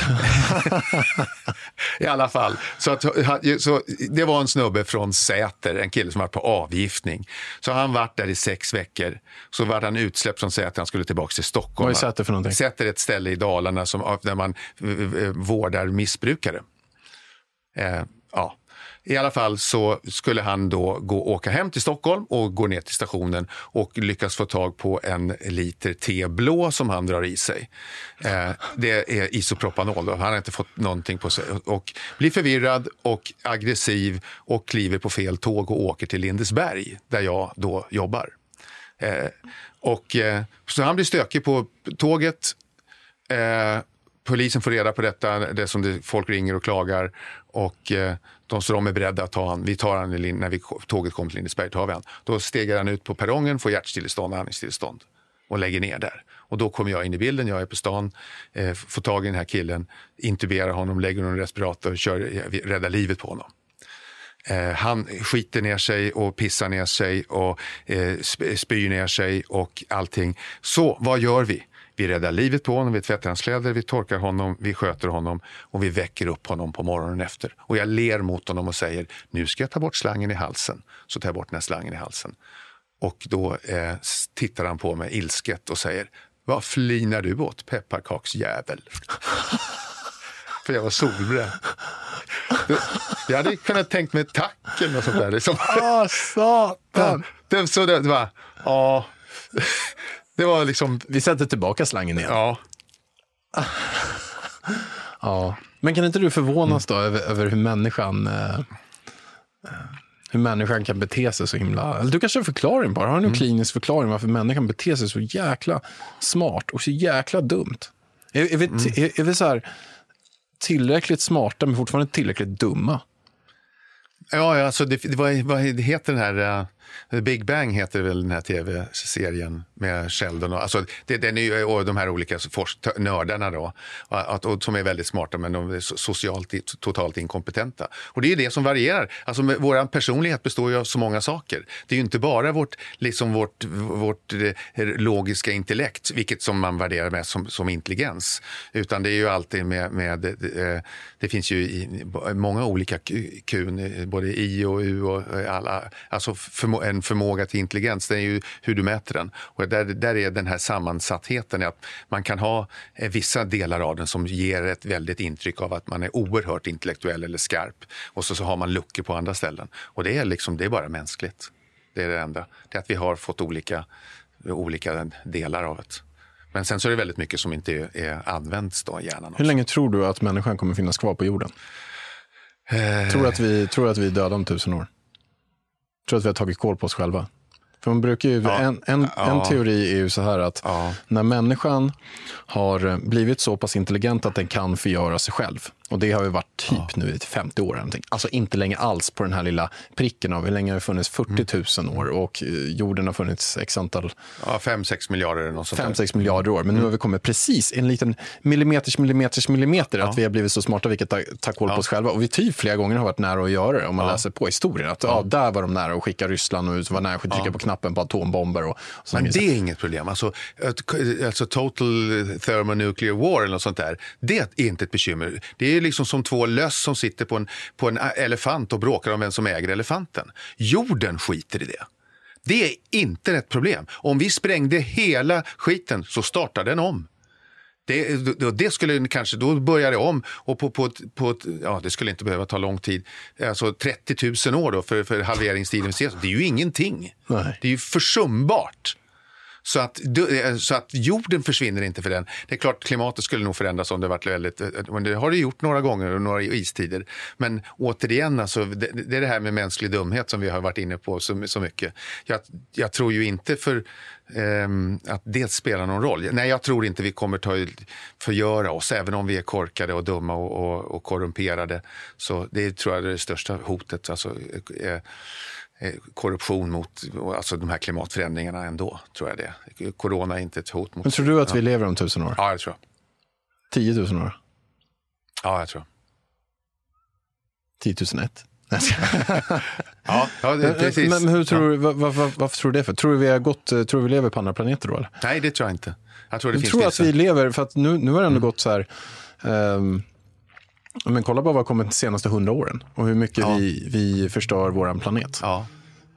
I alla fall så, att, så det var en snubbe från Säter, en kille som var på avgiftning, så han varit där i sex veckor, så var han utsläppt från Säter, han skulle tillbaka till Stockholm. Vad är Säter för någonting? Säter är ett ställe i Dalarna som, där man vårdar missbrukare. eh, ja I alla fall så skulle han då gå åka hem till Stockholm och gå ner till stationen och lyckas få tag på en liter teblå som han drar i sig. Eh, det är isopropanol då. Han har inte fått någonting på sig och blir förvirrad och aggressiv och kliver på fel tåg och åker till Lindesberg där jag då jobbar. Eh, och eh, så han blir stökig på tåget. Eh, polisen får reda på detta, det som det, folk ringer och klagar och eh, de står de är beredda att ta han. Vi tar han när vi, tåget kommer till Lindesberg, tar vi han. Då stegar han ut på perrongen, får hjärtstillestånd och andningstillestånd och lägger ner där. Och då kommer jag in i bilden, jag är på stan, eh, får tag i den här killen, intuberar honom, lägger honom i respirator och kör, räddar livet på honom. Eh, han skiter ner sig och pissar ner sig och eh, spyr ner sig och allting. Så vad gör vi? Vi räddar livet på honom, vi tvättar hans kläder, vi torkar honom, vi sköter honom och vi väcker upp honom på morgonen efter. Och jag ler mot honom och säger, nu ska jag ta bort slangen i halsen. Så tar jag bort den här slangen i halsen. Och då eh, tittar han på mig ilsket och säger, vad flinar du åt, pepparkaksjävel? För jag var solbränd. Jag hade kunnat tänkt mig tacken och sånt där. Liksom. Ah, satan! Det, så det, det var, ja... Det var liksom... Vi sätter tillbaka slangen igen. Ja. Ja. Men kan inte du förvånas mm. då över, över hur människan eh, hur människan kan bete sig så himla... Eller du kanske har en förklaring bara. Har du någon mm. klinisk förklaring varför människan beter sig så jäkla smart och så jäkla dumt? Är, är, vi, mm. är, är vi så här tillräckligt smarta men fortfarande tillräckligt dumma? Ja, alltså det, det, vad, vad heter den här... Uh... Big Bang heter väl den här tv-serien med Sheldon och, alltså, det, den är ju, och de här olika forsk- nördarna då, att, och, som är väldigt smarta men de är socialt totalt inkompetenta. Och det är ju det som varierar. Alltså, vår personlighet består ju av så många saker. Det är ju inte bara vårt, liksom vårt, vårt eh, logiska intellekt, vilket som man värderar med som, som intelligens, utan det är ju alltid med, med eh, det finns ju i, många olika kun, både I och U och alla, alltså för en förmåga till intelligens, det är ju hur du mäter den. Och där, där är den här sammansattheten att man kan ha vissa delar av den som ger ett väldigt intryck av att man är oerhört intellektuell eller skarp. Och så, så har man luckor på andra ställen. Och det är liksom, det är bara mänskligt. Det är det enda. Det är att vi har fått olika, olika delar av det. Men sen så är det väldigt mycket som inte är, är används då i hjärnan. Hur länge tror du att människan kommer finnas kvar på jorden? Eh... Tror du att vi, tror att vi är döda om tusen år? Tror att vi har tagit koll på oss själva. För man brukar ju, ja. en, en, ja. en teori är ju så här att ja. när människan har blivit så pass intelligent att den kan förgöra sig själv. Och det har ju varit typ ja. nu i femtio år. Någonting. Alltså inte länge alls på den här lilla pricken av hur länge har det funnits fyrtio tusen år och jorden har funnits x antal... Ja, fem sex miljarder eller något sånt. fem sex miljarder år. Men mm. nu har vi kommit precis en liten millimeters millimeters millimeter ja. att vi har blivit så smarta vilket tar, tar koll på ja. oss själva. Och vi typ flera gånger har varit nära att göra det om man ja. läser på historien. Att ja. ja, där var de nära att skicka Ryssland och ut var nära att trycka ja. på knappen på atombomber. Och, och men det är inget problem. Alltså, alltså total thermonuclear war eller något sånt där. Det är inte ett bekymmer. Det är liksom som två löss som sitter på en, på en elefant och bråkar om vem som äger elefanten. Jorden skiter i det. Det är inte ett problem. Om vi sprängde hela skiten så startar den om. Det, det skulle kanske, då börjar det om och på, på, på, ja, det skulle inte behöva ta lång tid. Alltså trettio tusen år då för, för halveringstiden. Det är ju ingenting. Nej. Det är ju försumbart. Så att, så att jorden försvinner inte för den. Det är klart klimatet skulle nog förändras om det varit väldigt, det har det gjort några gånger och några istider. Men återigen, alltså, det, det är det här med mänsklig dumhet som vi har varit inne på så, så mycket. Jag, jag tror ju inte för um, att det spelar någon roll. Nej, jag tror inte vi kommer ta förgöra oss, även om vi är korkade och dumma och, och, och korrumperade. Så det tror jag är det största hotet. Alltså, eh, korruption mot alltså de här klimatförändringarna ändå, tror jag det. Corona är inte ett hot mot... Men tror du att vi lever om tusen år? Ja, jag tror. Tio tusen år? Ja, jag tror. Tio tusen ett? ja, ja det, precis. Men hur tror ja. du, var, var, varför tror du det för? Tror du vi har gått, tror du vi lever på andra planeter då? Eller? Nej, det tror jag inte. Jag tror det jag finns tror vissa. att vi lever, för att nu, nu har det ändå mm. gått så här... Um, men kolla på vad har kommit de senaste hundra åren och hur mycket ja. vi, vi förstör våran planet. Ja.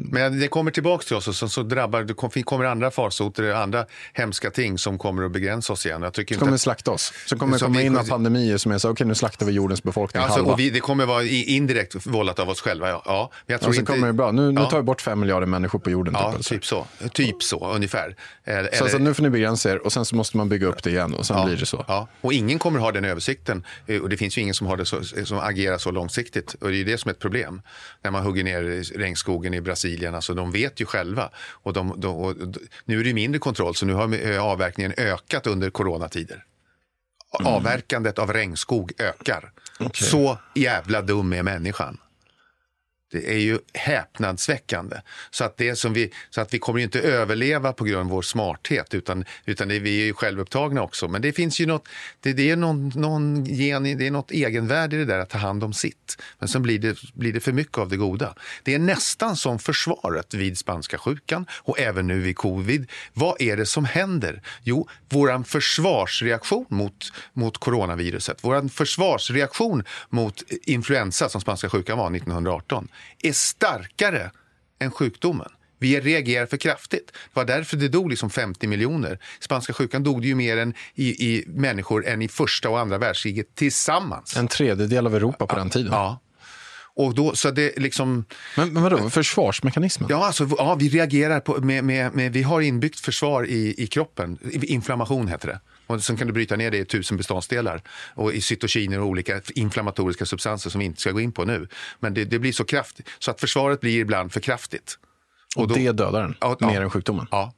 Men det kommer tillbaka till oss och så, så drabbar, det kommer andra farsoter och andra hemska ting som kommer att begränsa oss igen. Jag tycker inte kommer att, slakta oss. Så kommer det så komma vi, in av pandemier som är så, okej okay, nu slaktar vi jordens befolkning alltså, halva. Och vi, det kommer vara indirekt vållat av oss själva, ja. ja men jag tror och så inte, kommer det bra. Nu, ja. nu tar vi bort fem miljarder människor på jorden. Ja, typ, typ så. Typ så, ungefär. Eller, så alltså, nu får ni begränsa er och sen så måste man bygga upp det igen och sen ja, blir det så. Ja. Och ingen kommer ha den översikten och det finns ju ingen som, har det så, som agerar så långsiktigt och det är ju det som är ett problem. När man hugger ner regnskogen i Brasilien, alltså de vet ju själva och, de, de, och nu är det mindre kontroll så nu har avverkningen ökat under coronatider. Mm. Avverkandet av regnskog ökar. Okay. Så jävla dum är människan. Det är ju häpnadsväckande. Så att, det som vi, så att vi kommer ju inte överleva på grund av vår smarthet utan, utan det, vi är ju självupptagna också. Men det finns ju något, det, det är någon, någon gen, det är något egenvärde i det där att ta hand om sitt. Men sen blir det, blir det för mycket av det goda. Det är nästan som försvaret vid spanska sjukan och även nu vid covid. Vad är det som händer? Jo, våran försvarsreaktion mot, mot coronaviruset, våran försvarsreaktion mot influensa som spanska sjukan var nittonhundraarton är starkare än sjukdomen. Vi reagerar för kraftigt. Det var därför det dog liksom femtio miljoner. Spanska sjukan dog det ju mer än i, i människor än i första och andra världskriget tillsammans. En tredjedel av Europa på ja, den tiden. Ja. Och då, så det liksom... Men, men vadå, försvarsmekanismen? Ja, alltså, ja, vi reagerar på, med, med, med, vi har inbyggt försvar i, i kroppen. Inflammation heter det. Och sen kan du bryta ner det i tusen beståndsdelar och i cytokiner och olika inflammatoriska substanser som vi inte ska gå in på nu. Men det, det blir så kraftigt, så att försvaret blir ibland för kraftigt. Och, och då, det dödar den, ja, mer ja, än sjukdomen? Ja.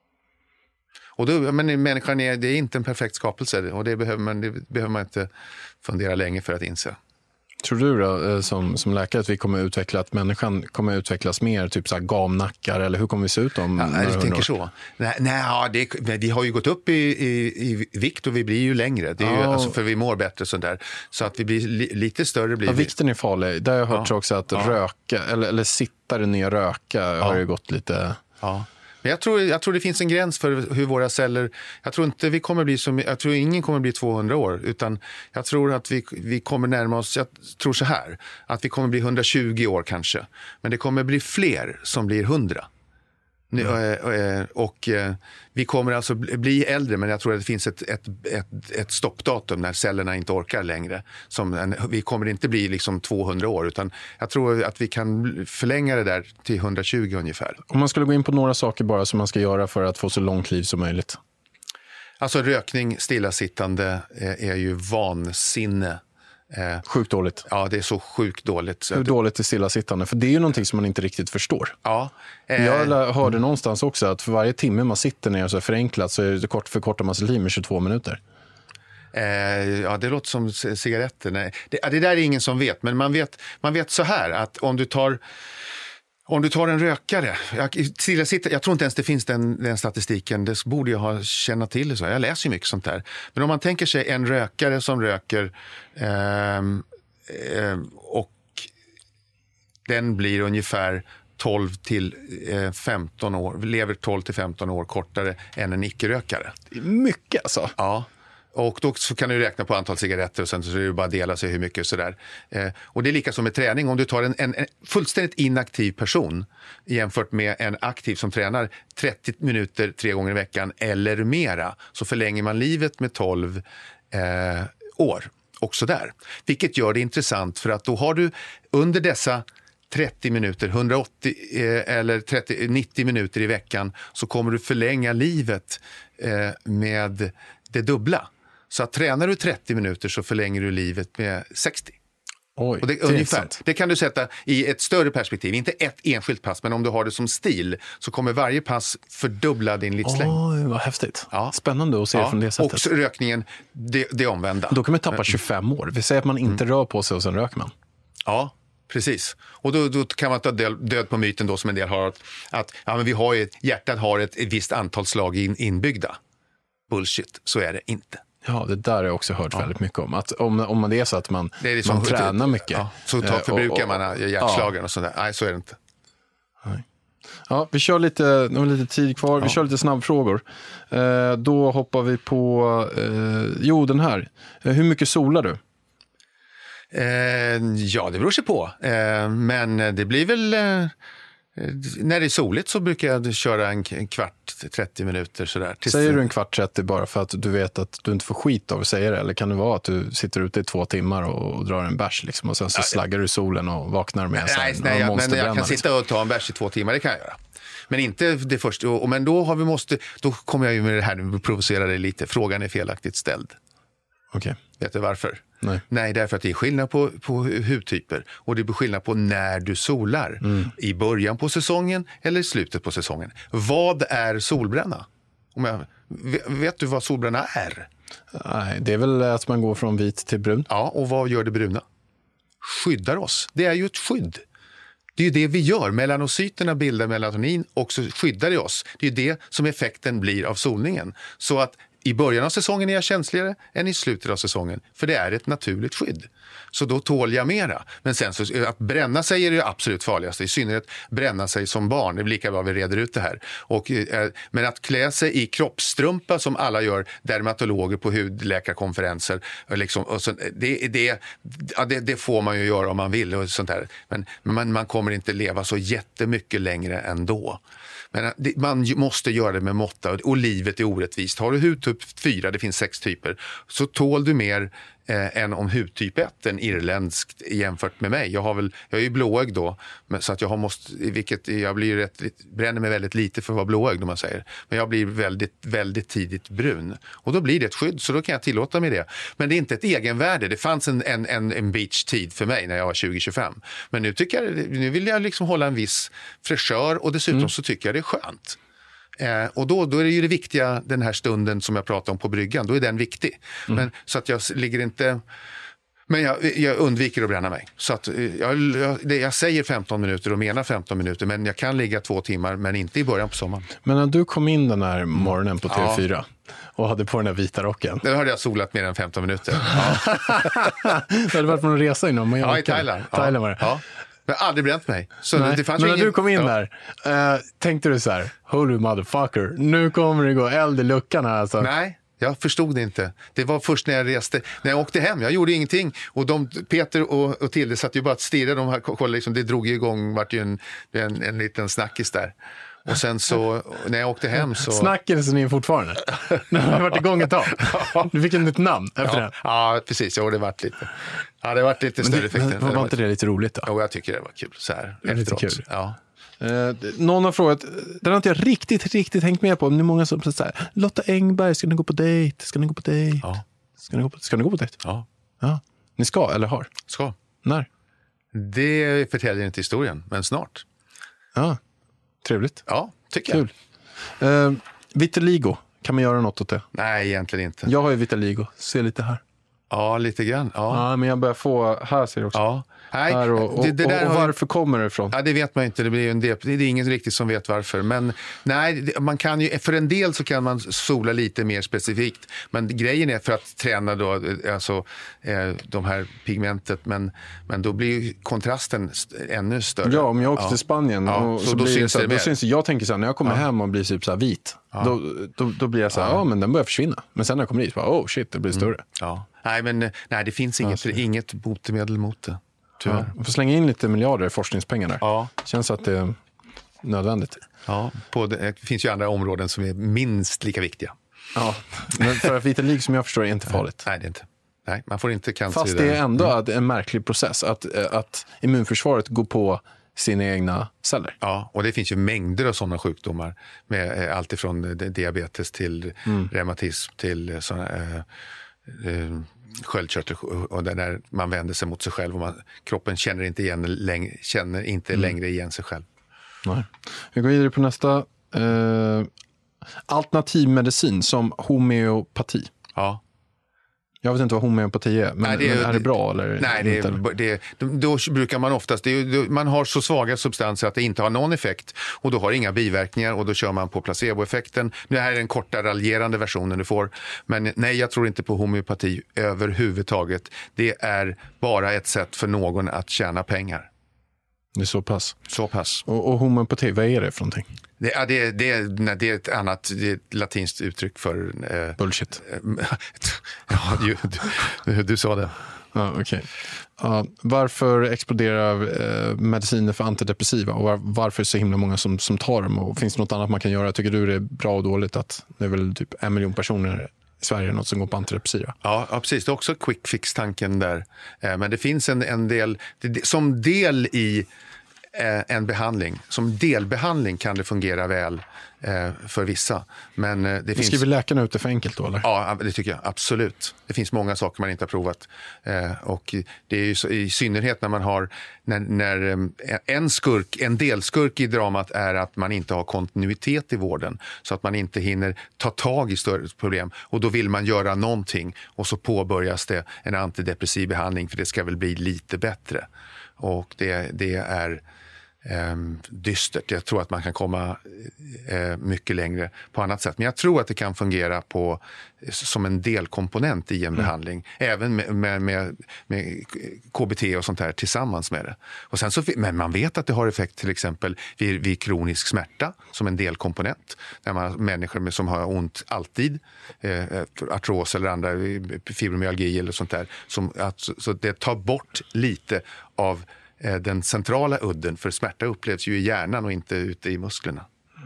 Och då, men människan är, det är inte en perfekt skapelse och det behöver man, det behöver man inte fundera länge för att inse. Tror du då som, som läkare att vi kommer utveckla, att människan kommer utvecklas mer, typ så här gamnackar, eller hur kommer vi se ut om ja, jag tänker så. Nej, nej det, vi har ju gått upp i, i, i vikt och vi blir ju längre. Det är ju, ja. alltså, för vi mår bättre sånt där. Så att vi blir li, lite större blir ja, vi. Vikten är farlig. Där har jag hört ja. också att ja. röka, eller, eller sittare ner röka ja. har ju gått lite... Ja. Men jag tror, jag tror det finns en gräns för hur våra celler, jag tror inte vi kommer bli som, jag tror ingen kommer bli tvåhundra år, utan jag tror att vi, vi kommer närma oss, jag tror så här, att vi kommer bli hundratjugo år kanske, men det kommer bli fler som blir hundra. Mm. Och, och vi kommer alltså bli äldre, men jag tror att det finns ett, ett, ett, ett stoppdatum när cellerna inte orkar längre. Som en, vi kommer inte bli liksom tvåhundra år, utan jag tror att vi kan förlänga det där till hundratjugo ungefär. Om man skulle gå in på några saker bara som man ska göra för att få så långt liv som möjligt. Alltså rökning, stillasittande är ju vansinne. Eh, sjukt dåligt. Ja, det är så sjukt dåligt. Hur dåligt är stillasittande? För det är ju någonting som man inte riktigt förstår. Ja. Eh, jag hörde mm. någonstans också att för varje timme man sitter ner så är förenklat så är det kort, förkortar man sitt liv med tjugotvå minuter. Eh, ja, det låter som cigaretter. Nej. Det, det där är ingen som vet, men man vet, man vet så här att om du tar... Om du tar en rökare, jag, jag tror inte ens det finns den, den statistiken, det borde jag ha känna till. Så. Jag läser ju mycket sånt där. Men om man tänker sig en rökare som röker eh, eh, och den blir ungefär tolv till femton år, lever tolv till femton år kortare än en icke-rökare. Det är mycket alltså. Ja. Och då så kan du räkna på antal cigaretter och sen så är det bara att dela sig hur mycket sådär. Eh, och det är lika som med träning. Om du tar en, en, en fullständigt inaktiv person jämfört med en aktiv som tränar trettio minuter tre gånger i veckan eller mera, så förlänger man livet med tolv eh, år. Också där. Vilket gör det intressant, för att då har du under dessa trettio minuter, hundraåttio eh, eller trettio, nittio minuter i veckan, så kommer du förlänga livet eh, med det dubbla. Så att tränar du trettio minuter så förlänger du livet med sextio. Oj, och det, ungefär, det kan du sätta i ett större perspektiv. Inte ett enskilt pass, men om du har det som stil så kommer varje pass fördubbla din livslängd. Oj, vad häftigt. Ja. Spännande att se ja. från det sättet. Och rökningen, det, det omvända. Då kan man tappa tjugofem år. Vi säger att man inte mm. rör på sig och sen röker man. Ja, precis. Och då, då kan man ta död på myten då som en del har att, att ja, men vi har ju, hjärtat har ett, ett visst antal slag in, inbyggda. Bullshit, så är det inte. Ja, det där har jag också hört ja. väldigt mycket om. Att om, om det är så att man, det är liksom man tränar mycket. Ja, så tar, förbrukar och, och, man hjärtslagen ja. och sådär. Nej, så är det inte. Nej. Ja, vi kör lite, nu har vi lite tid kvar. Ja. Vi kör lite snabbfrågor. Eh, då hoppar vi på, eh, jo den här. Eh, hur mycket solar du? Eh, ja, det beror sig på. Eh, men det blir väl... Eh, När det är soligt så brukar jag köra en, en kvart, trettio minuter sådär. Tills Säger du en kvart trettio bara för att du vet att du inte får skit av att säga det? Eller kan det vara att du sitter ute i två timmar och, och drar en bärs liksom, och sen så slaggar du solen och vaknar med nej, en nej, jag, men jag kan liksom. sitta och ta en bärs i två timmar, det kan jag göra. Men inte det första. Och, men då har vi måste, då kommer jag ju med det här, nu provocerar dig lite. Frågan är felaktigt ställd. Okej. Okay. Vet du varför? Nej. Nej, därför att det är skillnad på, på hudtyper. Och det är skillnad på när du solar. Mm. I början på säsongen eller i slutet på säsongen. Vad är solbränna? Om jag, vet du vad solbränna är? Nej, det är väl att man går från vit till brun. Ja, och vad gör det bruna? Skyddar oss. Det är ju ett skydd. Det är ju det vi gör. Melanocyterna bildar melatonin och så skyddar det oss. Det är ju det som effekten blir av solningen. Så att i början av säsongen är jag känsligare än i slutet av säsongen. För det är ett naturligt skydd. Så då tål jag mera. Men sen så att bränna sig är det absolut farligaste. I synnerhet bränna sig som barn. Det är lika bra vi reder ut det här. Och, eh, men att klä sig i kroppstrumpa som alla gör, dermatologer på hudläkarkonferenser. Liksom, och så, det, det, ja, det, det får man ju göra om man vill. Och sånt där. Men, men man, man kommer inte leva så jättemycket längre ändå. Men det, man måste göra det med måtta och, och livet är orättvist. Har du hudtyp fyra, det finns sex typer, så tål du mer eh, än om hudtyp ett, en irländskt jämfört med mig. Jag har väl, jag är ju blåögd då, men, så att jag har måste, vilket jag blir rätt, bränner mig väldigt lite för att vara blåögd om man säger. Men jag blir väldigt, väldigt tidigt brun. Och då blir det ett skydd, så då kan jag tillåta mig det. Men det är inte ett egenvärde. Det fanns en, en, en, en beach-tid för mig när jag var tjugo tjugofem. Men nu, tycker jag, nu vill jag liksom hålla en viss fräschör och dessutom mm. så tycker jag det är skönt. Eh, och då, då är det ju det viktiga, den här stunden som jag pratade om på bryggan, då är den viktig. Mm. Men, så att jag ligger inte... Men jag, jag undviker att bränna mig. Så att jag, jag, jag säger femton minuter och menar femton minuter, men jag kan ligga två timmar, men inte i början på sommaren. Men när du kom in den här morgonen på T V fyra ja. och hade på den här vita rocken. Då hade jag solat mer än femton minuter. Ja. Du hade varit på en resa inom Mallorca. Ja, i Thailand. Thailand var det. Ja. Jag har aldrig bränt mig. Så Nej, det fanns men när ingen... du kom in ja. där, äh, tänkte du så här, holy motherfucker, nu kommer det gå eld i luckan här alltså. Nej, jag förstod det inte. Det var först när jag reste, när jag åkte hem, jag gjorde ingenting. Och de, Peter och, och Tilde satt ju bara att stirra, de här, kolla, liksom, det drog igång, vart ju en, en, en liten snackis där. Och sen så, när jag åkte hem så... Snackade så ni fortfarande? Det har varit igång ett tag. Du fick ett nytt namn efter ja, det. Ja, precis. Ja, det varit lite... Ja, det varit lite större effekter. Var, var inte det lite roligt då? Jo, jag tycker det var kul så här. Det är lite kul. Ja. Eh, någon har frågat, den har inte jag riktigt, riktigt hängt med på. Men det är många som säger så här, Lotta Engberg, ska ni gå på dejt? Ska ni gå på dejt? Ja. Ska ni gå på, ska ni gå på dejt? Ja. Ja. Ni ska eller har? Ska. När? Det förtäljer inte historien, men snart. Ja, trevligt. Ja, tycker Kul. jag. Eh, vitiligo, kan man göra något åt det? Nej, egentligen inte. Jag har ju vitiligo, se lite här. Ja, lite grann. Ja, ja men jag börjar få, här ser du också. Ja. Nej, här och, och, det, det där och, och har... varför kommer det ifrån? Ja, det vet man inte. Det blir en del, det är ingen riktigt som vet varför. Men nej, man kan ju, för en del så kan man sola lite mer specifikt. Men grejen är för att träna då, alltså, eh, de här pigmentet. Men, men då blir ju kontrasten ännu större. Ja, om jag åker ja. till Spanien. Ja, och så, så då blir syns så, det då syns, jag tänker så här, när jag kommer ja. hem och blir typ så här vit. Ja. Då, då, då blir jag så här, ja. ja men den börjar försvinna. Men sen när jag kommer dit, bara, oh shit, det blir större. Mm. Ja. Nej, men nej, det finns inget, alltså. inget botemedel mot det. Ja, man får slänga in lite miljarder i forskningspengar där. Ja. Känns att det är nödvändigt. Ja, på det, det finns ju andra områden som är minst lika viktiga. Ja, men för att vitiligo som jag förstår är inte farligt. Nej, det är inte. Nej, man får inte cancer. Fast det är ändå mm. en märklig process att, att immunförsvaret går på sina egna celler. Ja, och det finns ju mängder av sådana sjukdomar med allt ifrån diabetes till mm. reumatism till sådana eh, eh, sköldkörtel och där man vänder sig mot sig själv och man, kroppen känner inte, igen, läng, känner inte mm. längre igen sig själv. Nej. Vi går vidare på nästa. Eh, alternativmedicin som homeopati. Ja. Jag vet inte vad homeopati är, men, nej, det är, men är det bra eller nej, det är, det är, då brukar man oftast, det är, man har så svaga substanser att det inte har någon effekt och då har inga biverkningar och då kör man på placeboeffekten. Nu här är den korta raljerande versionen du får, men nej, jag tror inte på homeopati överhuvudtaget. Det är bara ett sätt för någon att tjäna pengar. Det är så pass. Så pass. Och, och homeopati, vad är det för någonting? Det, ja, det, det, nej, det är ett annat, det är ett latinskt uttryck för... Eh, bullshit. Eh, ja, du, du, du sa det. Ja, okay. uh, varför exploderar uh, mediciner för antidepressiva och var, varför är det så himla många som, som tar dem? Och finns det något annat man kan göra? Tycker du det är bra och dåligt att det är väl typ en miljon personer i Sverige något som går på antidepressiva? Ja, ja precis. Det är också quick fix-tanken där. Eh, men det finns en, en del, det, som del i eh, en behandling, som delbehandling kan det fungera väl eh, för vissa. Men eh, det finns... Skriver läkarna ut det för enkelt då, eller? Ja, det tycker jag. Absolut. Det finns många saker man inte har provat. Eh, och det är ju så, i synnerhet när man har, när, när en skurk, en delskurk i dramat är att man inte har kontinuitet i vården. Så att man inte hinner ta tag i större problem. Och då vill man göra någonting. Och så påbörjas det en antidepressiv behandling för det ska väl bli lite bättre. Och det, det är... Um, dystert. Jag tror att man kan komma uh, mycket längre på annat sätt. Men jag tror att det kan fungera på, som en delkomponent i en mm. behandling. Även med, med, med, med K B T och sånt här tillsammans med det. Och sen så, men man vet att det har effekt till exempel vid, vid kronisk smärta som en delkomponent. När man har människor som har ont alltid, eh, artros eller andra, fibromyalgi eller sånt där. Som, att, så det tar bort lite av den centrala udden, för smärta upplevs ju i hjärnan och inte ute i musklerna.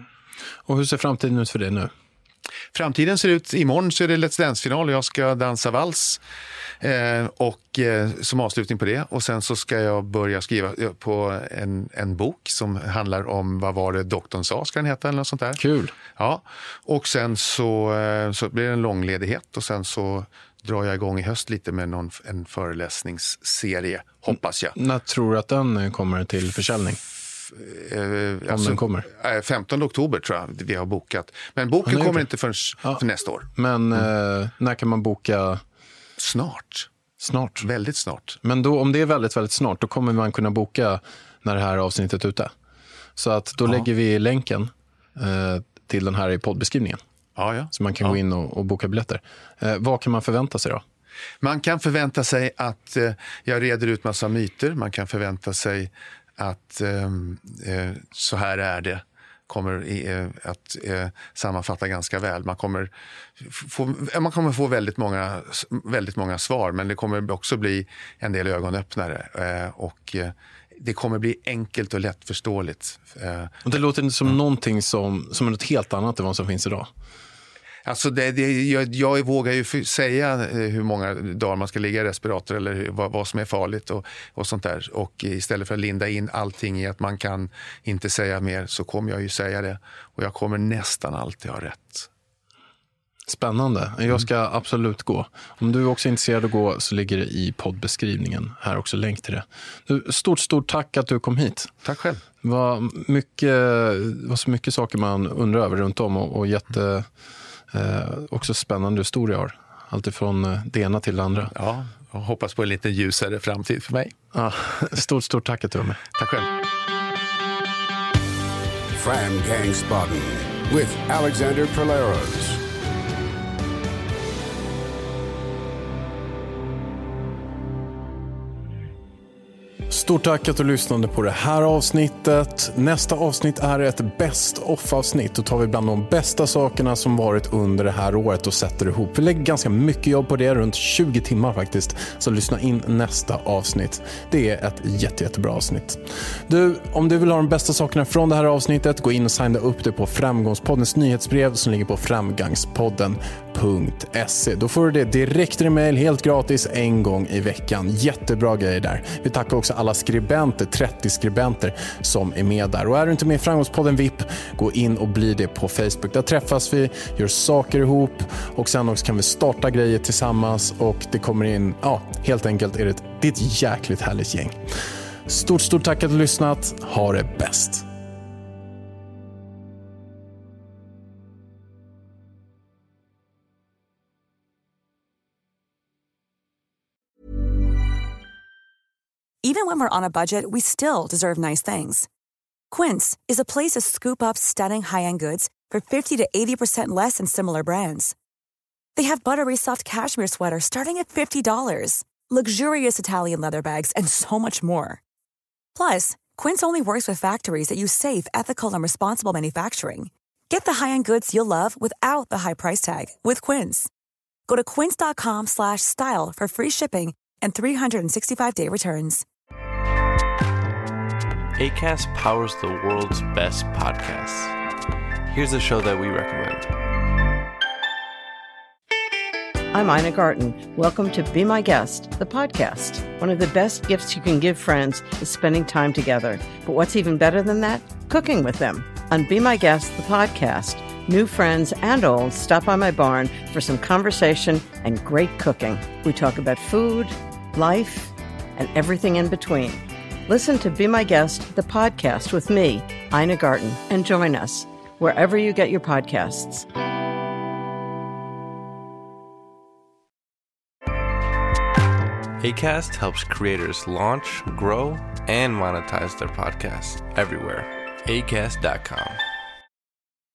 Och hur ser framtiden ut för det nu? Framtiden ser ut, imorgon så är det Let's Dance-final och jag ska dansa vals eh, och eh, som avslutning på det. Och sen så ska jag börja skriva på en, en bok som handlar om vad var det doktorn sa, ska den heta eller något sånt där. Kul! Ja, och sen så, eh, så blir det en lång ledighet och sen så drar jag igång i höst lite med någon, en föreläsningsserie, hoppas jag. När tror du att den kommer till försäljning? Eh, Om alltså, den kommer? femtonde oktober tror jag vi har bokat. Men boken kommer inte förrän ja. för nästa år. Men mm. eh, när kan man boka? Snart. Snart? Väldigt snart. Men då, om det är väldigt, väldigt snart, då kommer man kunna boka när det här avsnittet är ute. Så att då ja. lägger vi länken eh, till den här i poddbeskrivningen. Ja, ja. Så man kan ja. gå in och, och boka biljetter. Eh, vad kan man förvänta sig då? Man kan förvänta sig att eh, jag reder ut massa myter. Man kan förvänta sig att eh, eh, så här är det. Kommer eh, att eh, sammanfatta ganska väl. Man kommer få, man kommer få väldigt många, väldigt många svar. Men det kommer också bli en del ögonöppnare. Eh, och eh, det kommer bli enkelt och lättförståeligt. Och det låter inte som mm. någonting som, som är något helt annat än vad som finns idag. Alltså det, det, jag, jag vågar ju säga hur många dagar man ska ligga i respirator eller hur, vad, vad som är farligt och, och sånt där. Och istället för att linda in allting i att man kan inte säga mer så kommer jag ju säga det. Och jag kommer nästan alltid ha rätt. Spännande. Jag ska mm. absolut gå. Om du är också är intresserad att gå så ligger det i poddbeskrivningen. Här också länk till det. Du, stort, stort tack att du kom hit. Tack själv. Det var, mycket, det var så mycket saker man undrar över runt om och, och jätte, eh, också spännande historia har. Allt ifrån det ena till det andra. Ja, jag hoppas på en lite ljusare framtid för mig. Ja, stort, stort tack att du var med. Tack själv. Fram Gangsbaden with Alexander Polaros. Stort tack att du lyssnade på det här avsnittet. Nästa avsnitt är ett best of-avsnitt. Då tar vi bland de bästa sakerna som varit under det här året och sätter ihop. Vi lägger ganska mycket jobb på det, runt tjugo timmar faktiskt. Så lyssna in nästa avsnitt. Det är ett jätte, jättebra avsnitt. Du, om du vill ha de bästa sakerna från det här avsnittet, gå in och signa upp dig på Framgångspoddens nyhetsbrev som ligger på framgångspodden punkt se. Då får du det direkt i mail helt gratis en gång i veckan. Jättebra grejer där. Vi tackar också alla skribenter, trettio skribenter som är med där. Och är du inte med i Framgångspodden V I P, gå in och bli det på Facebook. Där träffas vi, gör saker ihop och sen också kan vi starta grejer tillsammans och det kommer in, ja, helt enkelt är det, det är ett jäkligt härligt gäng. Stort, stort tack att du har lyssnat. Ha det bäst. Even when we're on a budget, we still deserve nice things. Quince is a place to scoop up stunning high-end goods for fifty to eighty percent less than similar brands. They have buttery soft cashmere sweaters starting at fifty dollars, luxurious Italian leather bags, and so much more. Plus, Quince only works with factories that use safe, ethical, and responsible manufacturing. Get the high-end goods you'll love without the high price tag with Quince. Go to quince dot com slash style for free shipping and three sixty-five day returns. Acast powers the world's best podcasts. Here's a show that we recommend. I'm Ina Garten. Welcome to Be My Guest, the podcast. One of the best gifts you can give friends is spending time together. But what's even better than that? Cooking with them. On Be My Guest, the podcast, new friends and old stop by my barn for some conversation and great cooking. We talk about food, life, and everything in between. Listen to Be My Guest, the podcast with me, Ina Garten, and join us wherever you get your podcasts. Acast helps creators launch, grow, and monetize their podcasts everywhere. acast dot com.